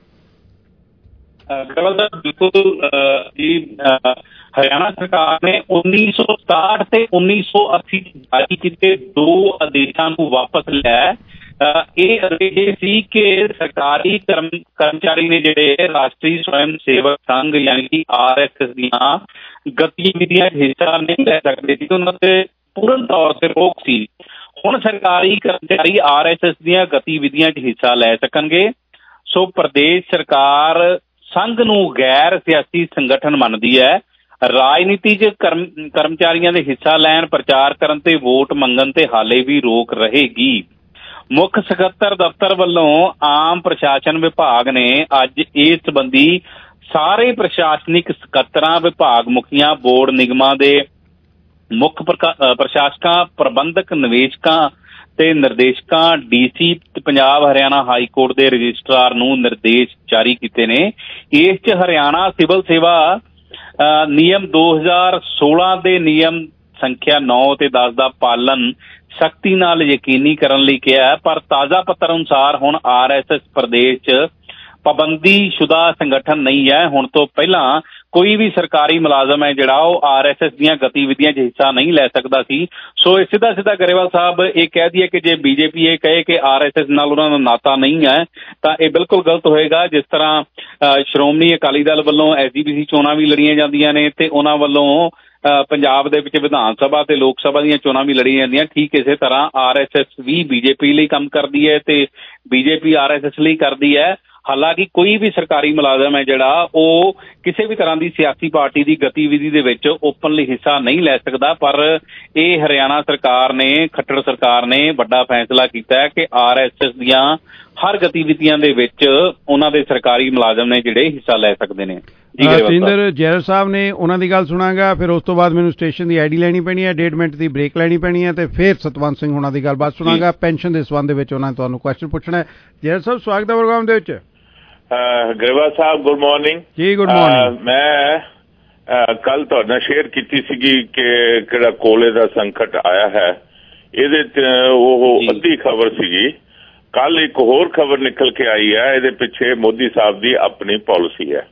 ਬਿਲਕੁਲ ਜੀ, ਹਰਿਆਣਾ ਸਰਕਾਰ ਨੇ ਉੱਨੀ ਸੌ ਸਤਾਹਠ ਤੇ ਉੱਨੀ ਸੌ ਅੱਸੀ ਜਾਰੀ ਕੀਤੇ ਦੋ ਆਦੇਸ਼ਾਂ ਨੂੰ ਵਾਪਸ ਲਿਆ। ਇਹ ਆਦੇਸ਼ ਸੀ ਕਿ ਸਰਕਾਰੀ ਕਰਮ ਕਰਮਚਾਰੀ ਨੇ ਜਿਹੜੇ ਰਾਸ਼ਟਰੀ ਸਵੈਮ ਸੇਵਕ ਸੰਘ ਯਾਨੀ ਕਿ ਆਰ ਐਸ ਐਸ ਦੀਆਂ ਗਤੀਵਿਧੀਆਂ 'ਚ ਹਿੱਸਾ ਨਹੀਂ ਲੈ ਸਕਦੇ ਸੀ, ਉਹਨਾਂ ਤੇ ਪੂਰਨ ਤੌਰ ਤੇ ਰੋਕ ਸੀ। ਹੁਣ ਸਰਕਾਰੀ ਕਰਮਚਾਰੀ ਆਰ ਐਸ ਐਸ ਦੀਆਂ ਗਤੀਵਿਧੀਆਂ 'ਚ ਹਿੱਸਾ ਲੈ ਸਕਣਗੇ। ਸੋ ਪ੍ਰਦੇਸ਼ ਸਰਕਾਰ ਸੰਘ ਨੂੰ ਗੈਰ ਸਿਆਸੀ ਸੰਗਠਨ ਮੰਨਦੀ ਹੈ। ਰਾਜਨੀਤੀ 'ਚ ਕਰਮ ਕਰਮਚਾਰੀਆਂ ਦੇ ਹਿੱਸਾ ਲੈਣ, ਪ੍ਰਚਾਰ ਕਰਨ ਤੇ ਵੋਟ ਮੰਗਣ ਤੇ ਹਾਲੇ ਵੀ ਰੋਕ ਰਹੇਗੀ। ਮੁੱਖ ਸਕੱਤਰ ਦਫ਼ਤਰ ਵੱਲੋਂ ਆਮ ਪ੍ਰਸ਼ਾਸਨ ਵਿਭਾਗ ਨੇ ਅੱਜ ਇਸ ਸੰਬੰਧੀ ਸਾਰੇ ਪ੍ਰਸ਼ਾਸਨਿਕ ਸਕੱਤਰਾਂ, ਵਿਭਾਗ ਮੁਖੀਆਂ, ਬੋਰਡ ਨਿਗਮਾਂ ਦੇ ਮੁੱਖ ਪ੍ਰਸ਼ਾਸਕਾਂ, ਪ੍ਰਬੰਧਕ ਨਿਵੇਸ਼ਕਾਂ ਤੇ ਨਿਰਦੇਸ਼ਕਾਂ, D C Punjab Haryana high court ਦੇ ਰਜਿਸਟਰਾਰ ਨੂੰ ਨਿਰਦੇਸ਼ ਜਾਰੀ ਕੀਤੇ ਨੇ। ਇਸ 'ਚ ਹਰਿਆਣਾ ਸਿਵਲ ਸੇਵਾ ਨਿਯਮ ਦੋ ਹਜ਼ਾਰ ਸੋਲਾਂ ਦੇ ਨਿਯਮ ਸੰਖਿਆ ਨੌ ਤੇ ਦਸ ਦਾ ਪਾਲਣ ਸਖਤੀ ਨਾਲ ਯਕੀਨੀ ਕਰਨ ਲਈ ਕਿਹਾ। ਪਰ ਤਾਜ਼ਾ ਪੱਤਰ ਅਨੁਸਾਰ ਹੁਣ ਆਰ ਐਸ ਐਸ ਪ੍ਰਦੇਸ਼ 'ਚ ਪਾਬੰਦੀ ਸ਼ੁਦਾ ਸੰਗਠਨ ਨਹੀਂ ਹੈ। ਹੁਣ ਤੋਂ ਪਹਿਲਾਂ ਕੋਈ ਵੀ ਸਰਕਾਰੀ ਮੁਲਾਜ਼ਮ ਹੈ ਜਿਹੜਾ ਉਹ ਆਰ ਐਸ ਐਸ ਦੀਆਂ ਗਤੀਵਿਧੀਆਂ 'ਚ ਹਿੱਸਾ ਨਹੀਂ ਲੈ ਸਕਦਾ ਸੀ। ਸੋ ਇਹ ਸਿੱਧਾ ਸਿੱਧਾ ਗਰੇਵਾਲ ਸਾਹਿਬ ਇਹ ਕਹਿ ਦਈਏ ਕਿ ਜੇ ਬੀਜੇਪੀ ਇਹ ਕਹੇ ਕਿ ਆਰ ਐਸ ਐਸ ਨਾਲ ਉਹਨਾਂ ਦਾ ਨਾਤਾ ਨਹੀਂ ਹੈ ਤਾਂ ਇਹ ਬਿਲਕੁਲ ਗਲਤ ਹੋਏਗਾ। ਜਿਸ ਤਰ੍ਹਾਂ ਸ਼੍ਰੋਮਣੀ ਅਕਾਲੀ ਦਲ ਵੱਲੋਂ ਐਸ ਜੀ ਪੀ ਸੀ ਚੋਣਾਂ ਵੀ ਲੜੀਆਂ ਜਾਂਦੀਆਂ ਨੇ ਤੇ ਉਹਨਾਂ ਵੱਲੋਂ ਪੰਜਾਬ ਦੇ ਵਿੱਚ ਵਿਧਾਨ ਸਭਾ ਤੇ ਲੋਕ ਸਭਾ ਦੀਆਂ ਚੋਣਾਂ ਵੀ ਲੜੀਆਂ ਜਾਂਦੀਆਂ, ਠੀਕ ਇਸੇ ਤਰ੍ਹਾਂ ਆਰ ਐਸ ਐਸ ਵੀ ਬੀਜੇਪੀ ਲਈ ਕੰਮ ਕਰਦੀ ਹੈ ਤੇ ਬੀਜੇਪੀ ਆਰ ਐਸ ਐਸ ਲਈ ਕਰਦੀ ਹੈ। ਹਾਲਾਂਕਿ ਕੋਈ ਵੀ ਸਰਕਾਰੀ ਮੁਲਾਜ਼ਮ ਹੈ ਜਿਹੜਾ ਉਹ ਕਿਸੇ ਵੀ ਤਰ੍ਹਾਂ ਦੀ ਸਿਆਸੀ ਪਾਰਟੀ ਦੀ ਗਤੀਵਿਧੀ ਦੇ ਵਿੱਚ ਓਪਨਲੀ ਹਿੱਸਾ ਨਹੀਂ ਲੈ ਸਕਦਾ। ਪਰ ਇਹ ਹਰਿਆਣਾ ਸਰਕਾਰ ਨੇ, ਖੱਟੜ ਸਰਕਾਰ ਨੇ ਵੱਡਾ ਫੈਸਲਾ ਕੀਤਾ ਹੈ ਕਿ ਆਰ ਐਸ ਐਸ ਦੀਆਂ ਹਰ ਗਤੀਵਿਧੀਆਂ ਦੇ ਵਿੱਚ ਉਹਨਾਂ ਦੇ ਸਰਕਾਰੀ ਮੁਲਾਜ਼ਮ ਨੇ ਜਿਹੜੇ ਹਿੱਸਾ ਲੈ ਸਕਦੇ ਨੇ। ਸਿੰਦਰ ਜੈਲ ਸਾਹਿਬ ਨੇ ਉਹਨਾਂ ਦੀ ਗੱਲ ਸੁਣਾਂਗਾ, ਫਿਰ ਉਸ ਤੋਂ ਬਾਅਦ ਮੈਨੂੰ ਸਟੇਸ਼ਨ ਦੀ ਆਈ ਡੀ ਲੈਣੀ ਪੈਣੀ ਹੈ, ਡੇਢ ਮਿੰਟ ਦੀ ਬ੍ਰੇਕ ਲੈਣੀ ਪੈਣੀ ਹੈ ਤੇ ਫਿਰ ਸਤਵੰਤ ਸਿੰਘ ਉਹਨਾਂ ਦੀ ਗੱਲਬਾਤ ਸੁਣਾਂਗਾ। ਪੈਨਸ਼ਨ ਦੇ ਸੰਬੰਧ ਦੇ ਵਿੱਚ ਉਹਨਾਂ ਨੇ ਤੁਹਾਨੂੰ ਕੁਐਸਚਨ ਪੁੱਛਣਾ ਹੈ। ਜੈਲ ਸਾਹਿਬ ਸਵਾਗਤ ਹੈ ਪ੍ਰੋਗਰਾਮ ਦੇ ਵਿੱਚ। ਗਰੇਵਾਲ ਸਾਹਿਬ ਗੁੱਡ ਮਾਰਨਿੰਗ ਜੀ। Good morning. ਮੈਂ ਕੱਲ ਤੁਹਾਡੇ ਨਾਲ ਸ਼ੇਅਰ ਕੀਤੀ ਸੀਗੀ ਕਿ ਕਿਹੜਾ ਕੋਲੇ ਦਾ ਸੰਕਟ ਆਇਆ ਹੈ, ਇਹਦੇ ਚ ਉਹ ਅੱਧੀ ਖਬਰ ਸੀਗੀ। ਕੱਲ ਇੱਕ ਹੋਰ ਖਬਰ ਨਿਕਲ ਕੇ ਆਈ ਹੈ, ਇਹਦੇ ਪਿੱਛੇ ਮੋਦੀ ਸਾਹਿਬ ਦੀ ਆਪਣੀ ਪਾਲਿਸੀ ਹੈ।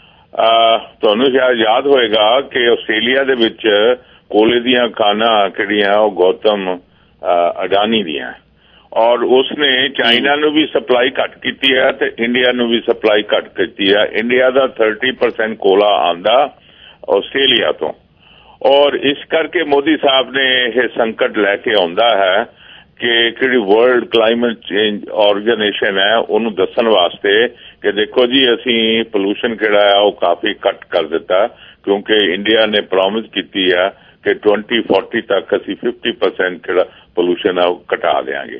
ਤੁਹਾਨੂੰ ਸ਼ਾਇਦ ਯਾਦ ਹੋਏਗਾ ਕਿ ਆਸਟ੍ਰੇਲੀਆ ਦੇ ਵਿੱਚ ਕੋਲੇ ਦੀਆਂ ਖਾਨਾਂ ਕਿਹੜੀਆਂ ਉਹ ਗੌਤਮ ਅਡਾਨੀ ਦੀਆਂ, ਔਰ ਉਸਨੇ ਚਾਈਨਾ ਨੂੰ ਵੀ ਸਪਲਾਈ ਘੱਟ ਕੀਤੀ ਹੈ ਤੇ ਇੰਡੀਆ ਨੂੰ ਵੀ ਸਪਲਾਈ ਘੱਟ ਕੀਤੀ ਹੈ। ਇੰਡੀਆ ਦਾ ਥਰਟੀ ਪਰਸੈਂਟ ਕੋਲਾ ਆਉਂਦਾ ਆਸਟ੍ਰੇਲੀਆ ਤੋਂ, ਔਰ ਇਸ ਕਰਕੇ ਮੋਦੀ ਸਾਹਿਬ ਨੇ ਇਹ ਸੰਕਟ ਲੈ ਕੇ ਆਉਂਦਾ ਹੈ ਕਿ ਕਿਹੜੀ ਵਰਲਡ ਕਲਾਈਮੇਟ ਚੇਂਜ ਆਰਗੇਨਾਈਜੇਸ਼ਨ ਹੈ ਉਹਨੂੰ ਦੱਸਣ ਵਾਸਤੇ ਕਿ ਦੇਖੋ ਜੀ ਅਸੀਂ ਪੋਲੂਸ਼ਨ ਕਿਹੜਾ ਹੈ ਉਹ ਕਾਫੀ ਘੱਟ ਕਰ ਦਿੱਤਾ, ਕਿਉਂਕਿ ਇੰਡੀਆ ਨੇ ਪ੍ਰੋਮਿਸ ਕੀਤੀ ਹੈ ਕਿ ਟਵੈਂਟੀ ਫੋਰਟੀ ਤੱਕ ਅਸੀਂ ਫਿਫਟੀ ਪਰਸੈਂਟ ਕਿਹੜਾ ਪੋਲੂਸ਼ਨ ਆ ਉਹ ਘਟਾ ਦਿਆਂਗੇ।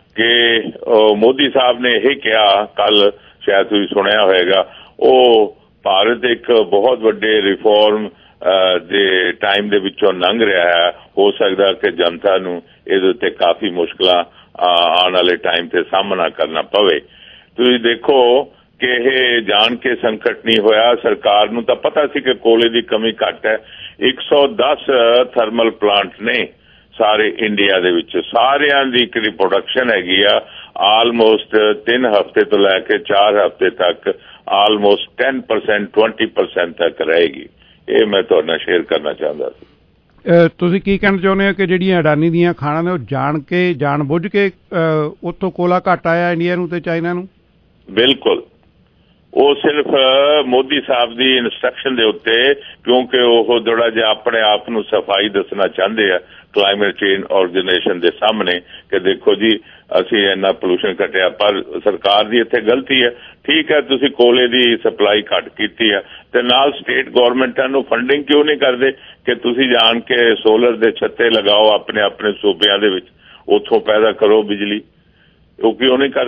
ਕਿ ਮੋਦੀ ਸਾਹਿਬ ਨੇ ਇਹ ਕਿਹਾ, ਕੱਲ ਸ਼ਾਇਦ ਤੁਸੀਂ ਸੁਣਿਆ ਹੋਏਗਾ, ਉਹ ਭਾਰਤ ਇੱਕ ਬਹੁਤ ਵੱਡੇ ਰਿਫਾਰਮ ਦੇ ਟਾਈਮ ਦੇ ਵਿੱਚੋਂ ਲੰਘ ਰਿਹਾ ਹੈ, ਹੋ ਸਕਦਾ ਕਿ ਜਨਤਾ ਨੂੰ ਇਹਦੇ ਉੱਤੇ ਕਾਫੀ ਮੁਸ਼ਕਲਾਂ ਆਉਣ ਵਾਲੇ ਟਾਈਮ ਤੇ ਸਾਹਮਣਾ ਕਰਨਾ ਪਵੇ। ਤੁਸੀਂ ਦੇਖੋ ਕਿ ਇਹ ਜਾਣ ਕੇ ਸੰਕਟ ਨਹੀਂ ਹੋਇਆ, ਸਰਕਾਰ ਨੂੰ ਤਾਂ ਪਤਾ ਸੀ ਕਿ ਕੋਲੇ ਦੀ ਕਮੀ ਘੱਟ ਹੈ। ਇੱਕ ਸੌ ਦਸ ਥਰਮਲ ਪਲਾਂਟ ਨੇ ਸਾਰੇ ਇੰਡੀਆ ਦੇ ਵਿੱਚ, ਸਾਰਿਆਂ ਦੀ ਜਿਹੜੀ ਪ੍ਰੋਡਕਸ਼ਨ ਹੈਗੀ ਆ ਆਲਮੋਸਟ ਤਿੰਨ ਹਫ਼ਤੇ ਤੋਂ ਲੈ ਕੇ ਚਾਰ ਹਫ਼ਤੇ ਤੱਕ almost ten percent twenty percent ਤੱਕ ਰਹੇਗੀ। ਇਹ ਮੈਂ ਤੁਹਾਡੇ ਨਾਲ ਸ਼ੇਅਰ ਕਰਨਾ ਚਾਹੁੰਦਾ ਸੀ। ਤੁਸੀਂ ਕੀ ਕਹਿਣਾ ਚਾਹੁੰਦੇ ਹੋ ਕਿ ਜਿਹੜੀਆਂ ਅਡਾਨੀ ਦੀਆਂ ਖਾਣਾਂ ਨੇ ਉਹ ਜਾਣ ਕੇ ਜਾਣ ਬੁੱਝ ਕੇ ਉੱਥੋਂ ਕੋਲਾ ਘੱਟ ਆਇਆ ਇੰਡੀਆ ਨੂੰ ਤੇ ਚਾਈਨਾ ਨੂੰ? ਬਿਲਕੁਲ, ਉਹ ਸਿਰਫ ਮੋਦੀ ਸਾਹਿਬ ਦੀ ਇਨਸਟਰਕਸ਼ਨ ਦੇ ਉੱਤੇ, ਕਿਉਂਕਿ ਉਹ ਥੋੜਾ ਜਿਹਾ ਆਪਣੇ ਆਪ ਨੂੰ ਸਫਾਈ ਦੱਸਣਾ ਚਾਹੁੰਦੇ ਆ ਕਲਾਈਮੇਟ ਚੇਂਜ ਆਰਗੇਨਾਈਜੇਸ਼ਨ ਦੇ ਸਾਹਮਣੇ ਕਿ ਦੇਖੋ ਜੀ ਅਸੀਂ ਇੰਨਾ ਪੋਲੂਸ਼ਨ ਘਟਿਆ, ਪਰ ਸਰਕਾਰ ਦੀ ਇੱਥੇ ਗਲਤੀ ਹੈ। ਠੀਕ ਹੈ, ਤੁਸੀਂ ਕੋਲੇ ਦੀ ਸਪਲਾਈ ਘੱਟ ਕੀਤੀ ਹੈ ਤੇ ਨਾਲ ਸਟੇਟ ਗੌਰਮੈਂਟਾਂ ਨੂੰ ਫੰਡਿੰਗ ਕਿਉਂ ਨਹੀਂ ਕਰਦੇ ਕਿ ਤੁਸੀਂ ਜਾਣ ਕੇ ਸੋਲਰ ਦੇ ਛੱਤੇ ਲਗਾਓ ਆਪਣੇ ਆਪਣੇ ਸੂਬਿਆਂ ਦੇ ਵਿੱਚ, ਉੱਥੋਂ ਪੈਦਾ ਕਰੋ ਬਿਜਲੀ, ਉਹ ਕਿਉਂ ਨਹੀਂ ਕਰਦੇ?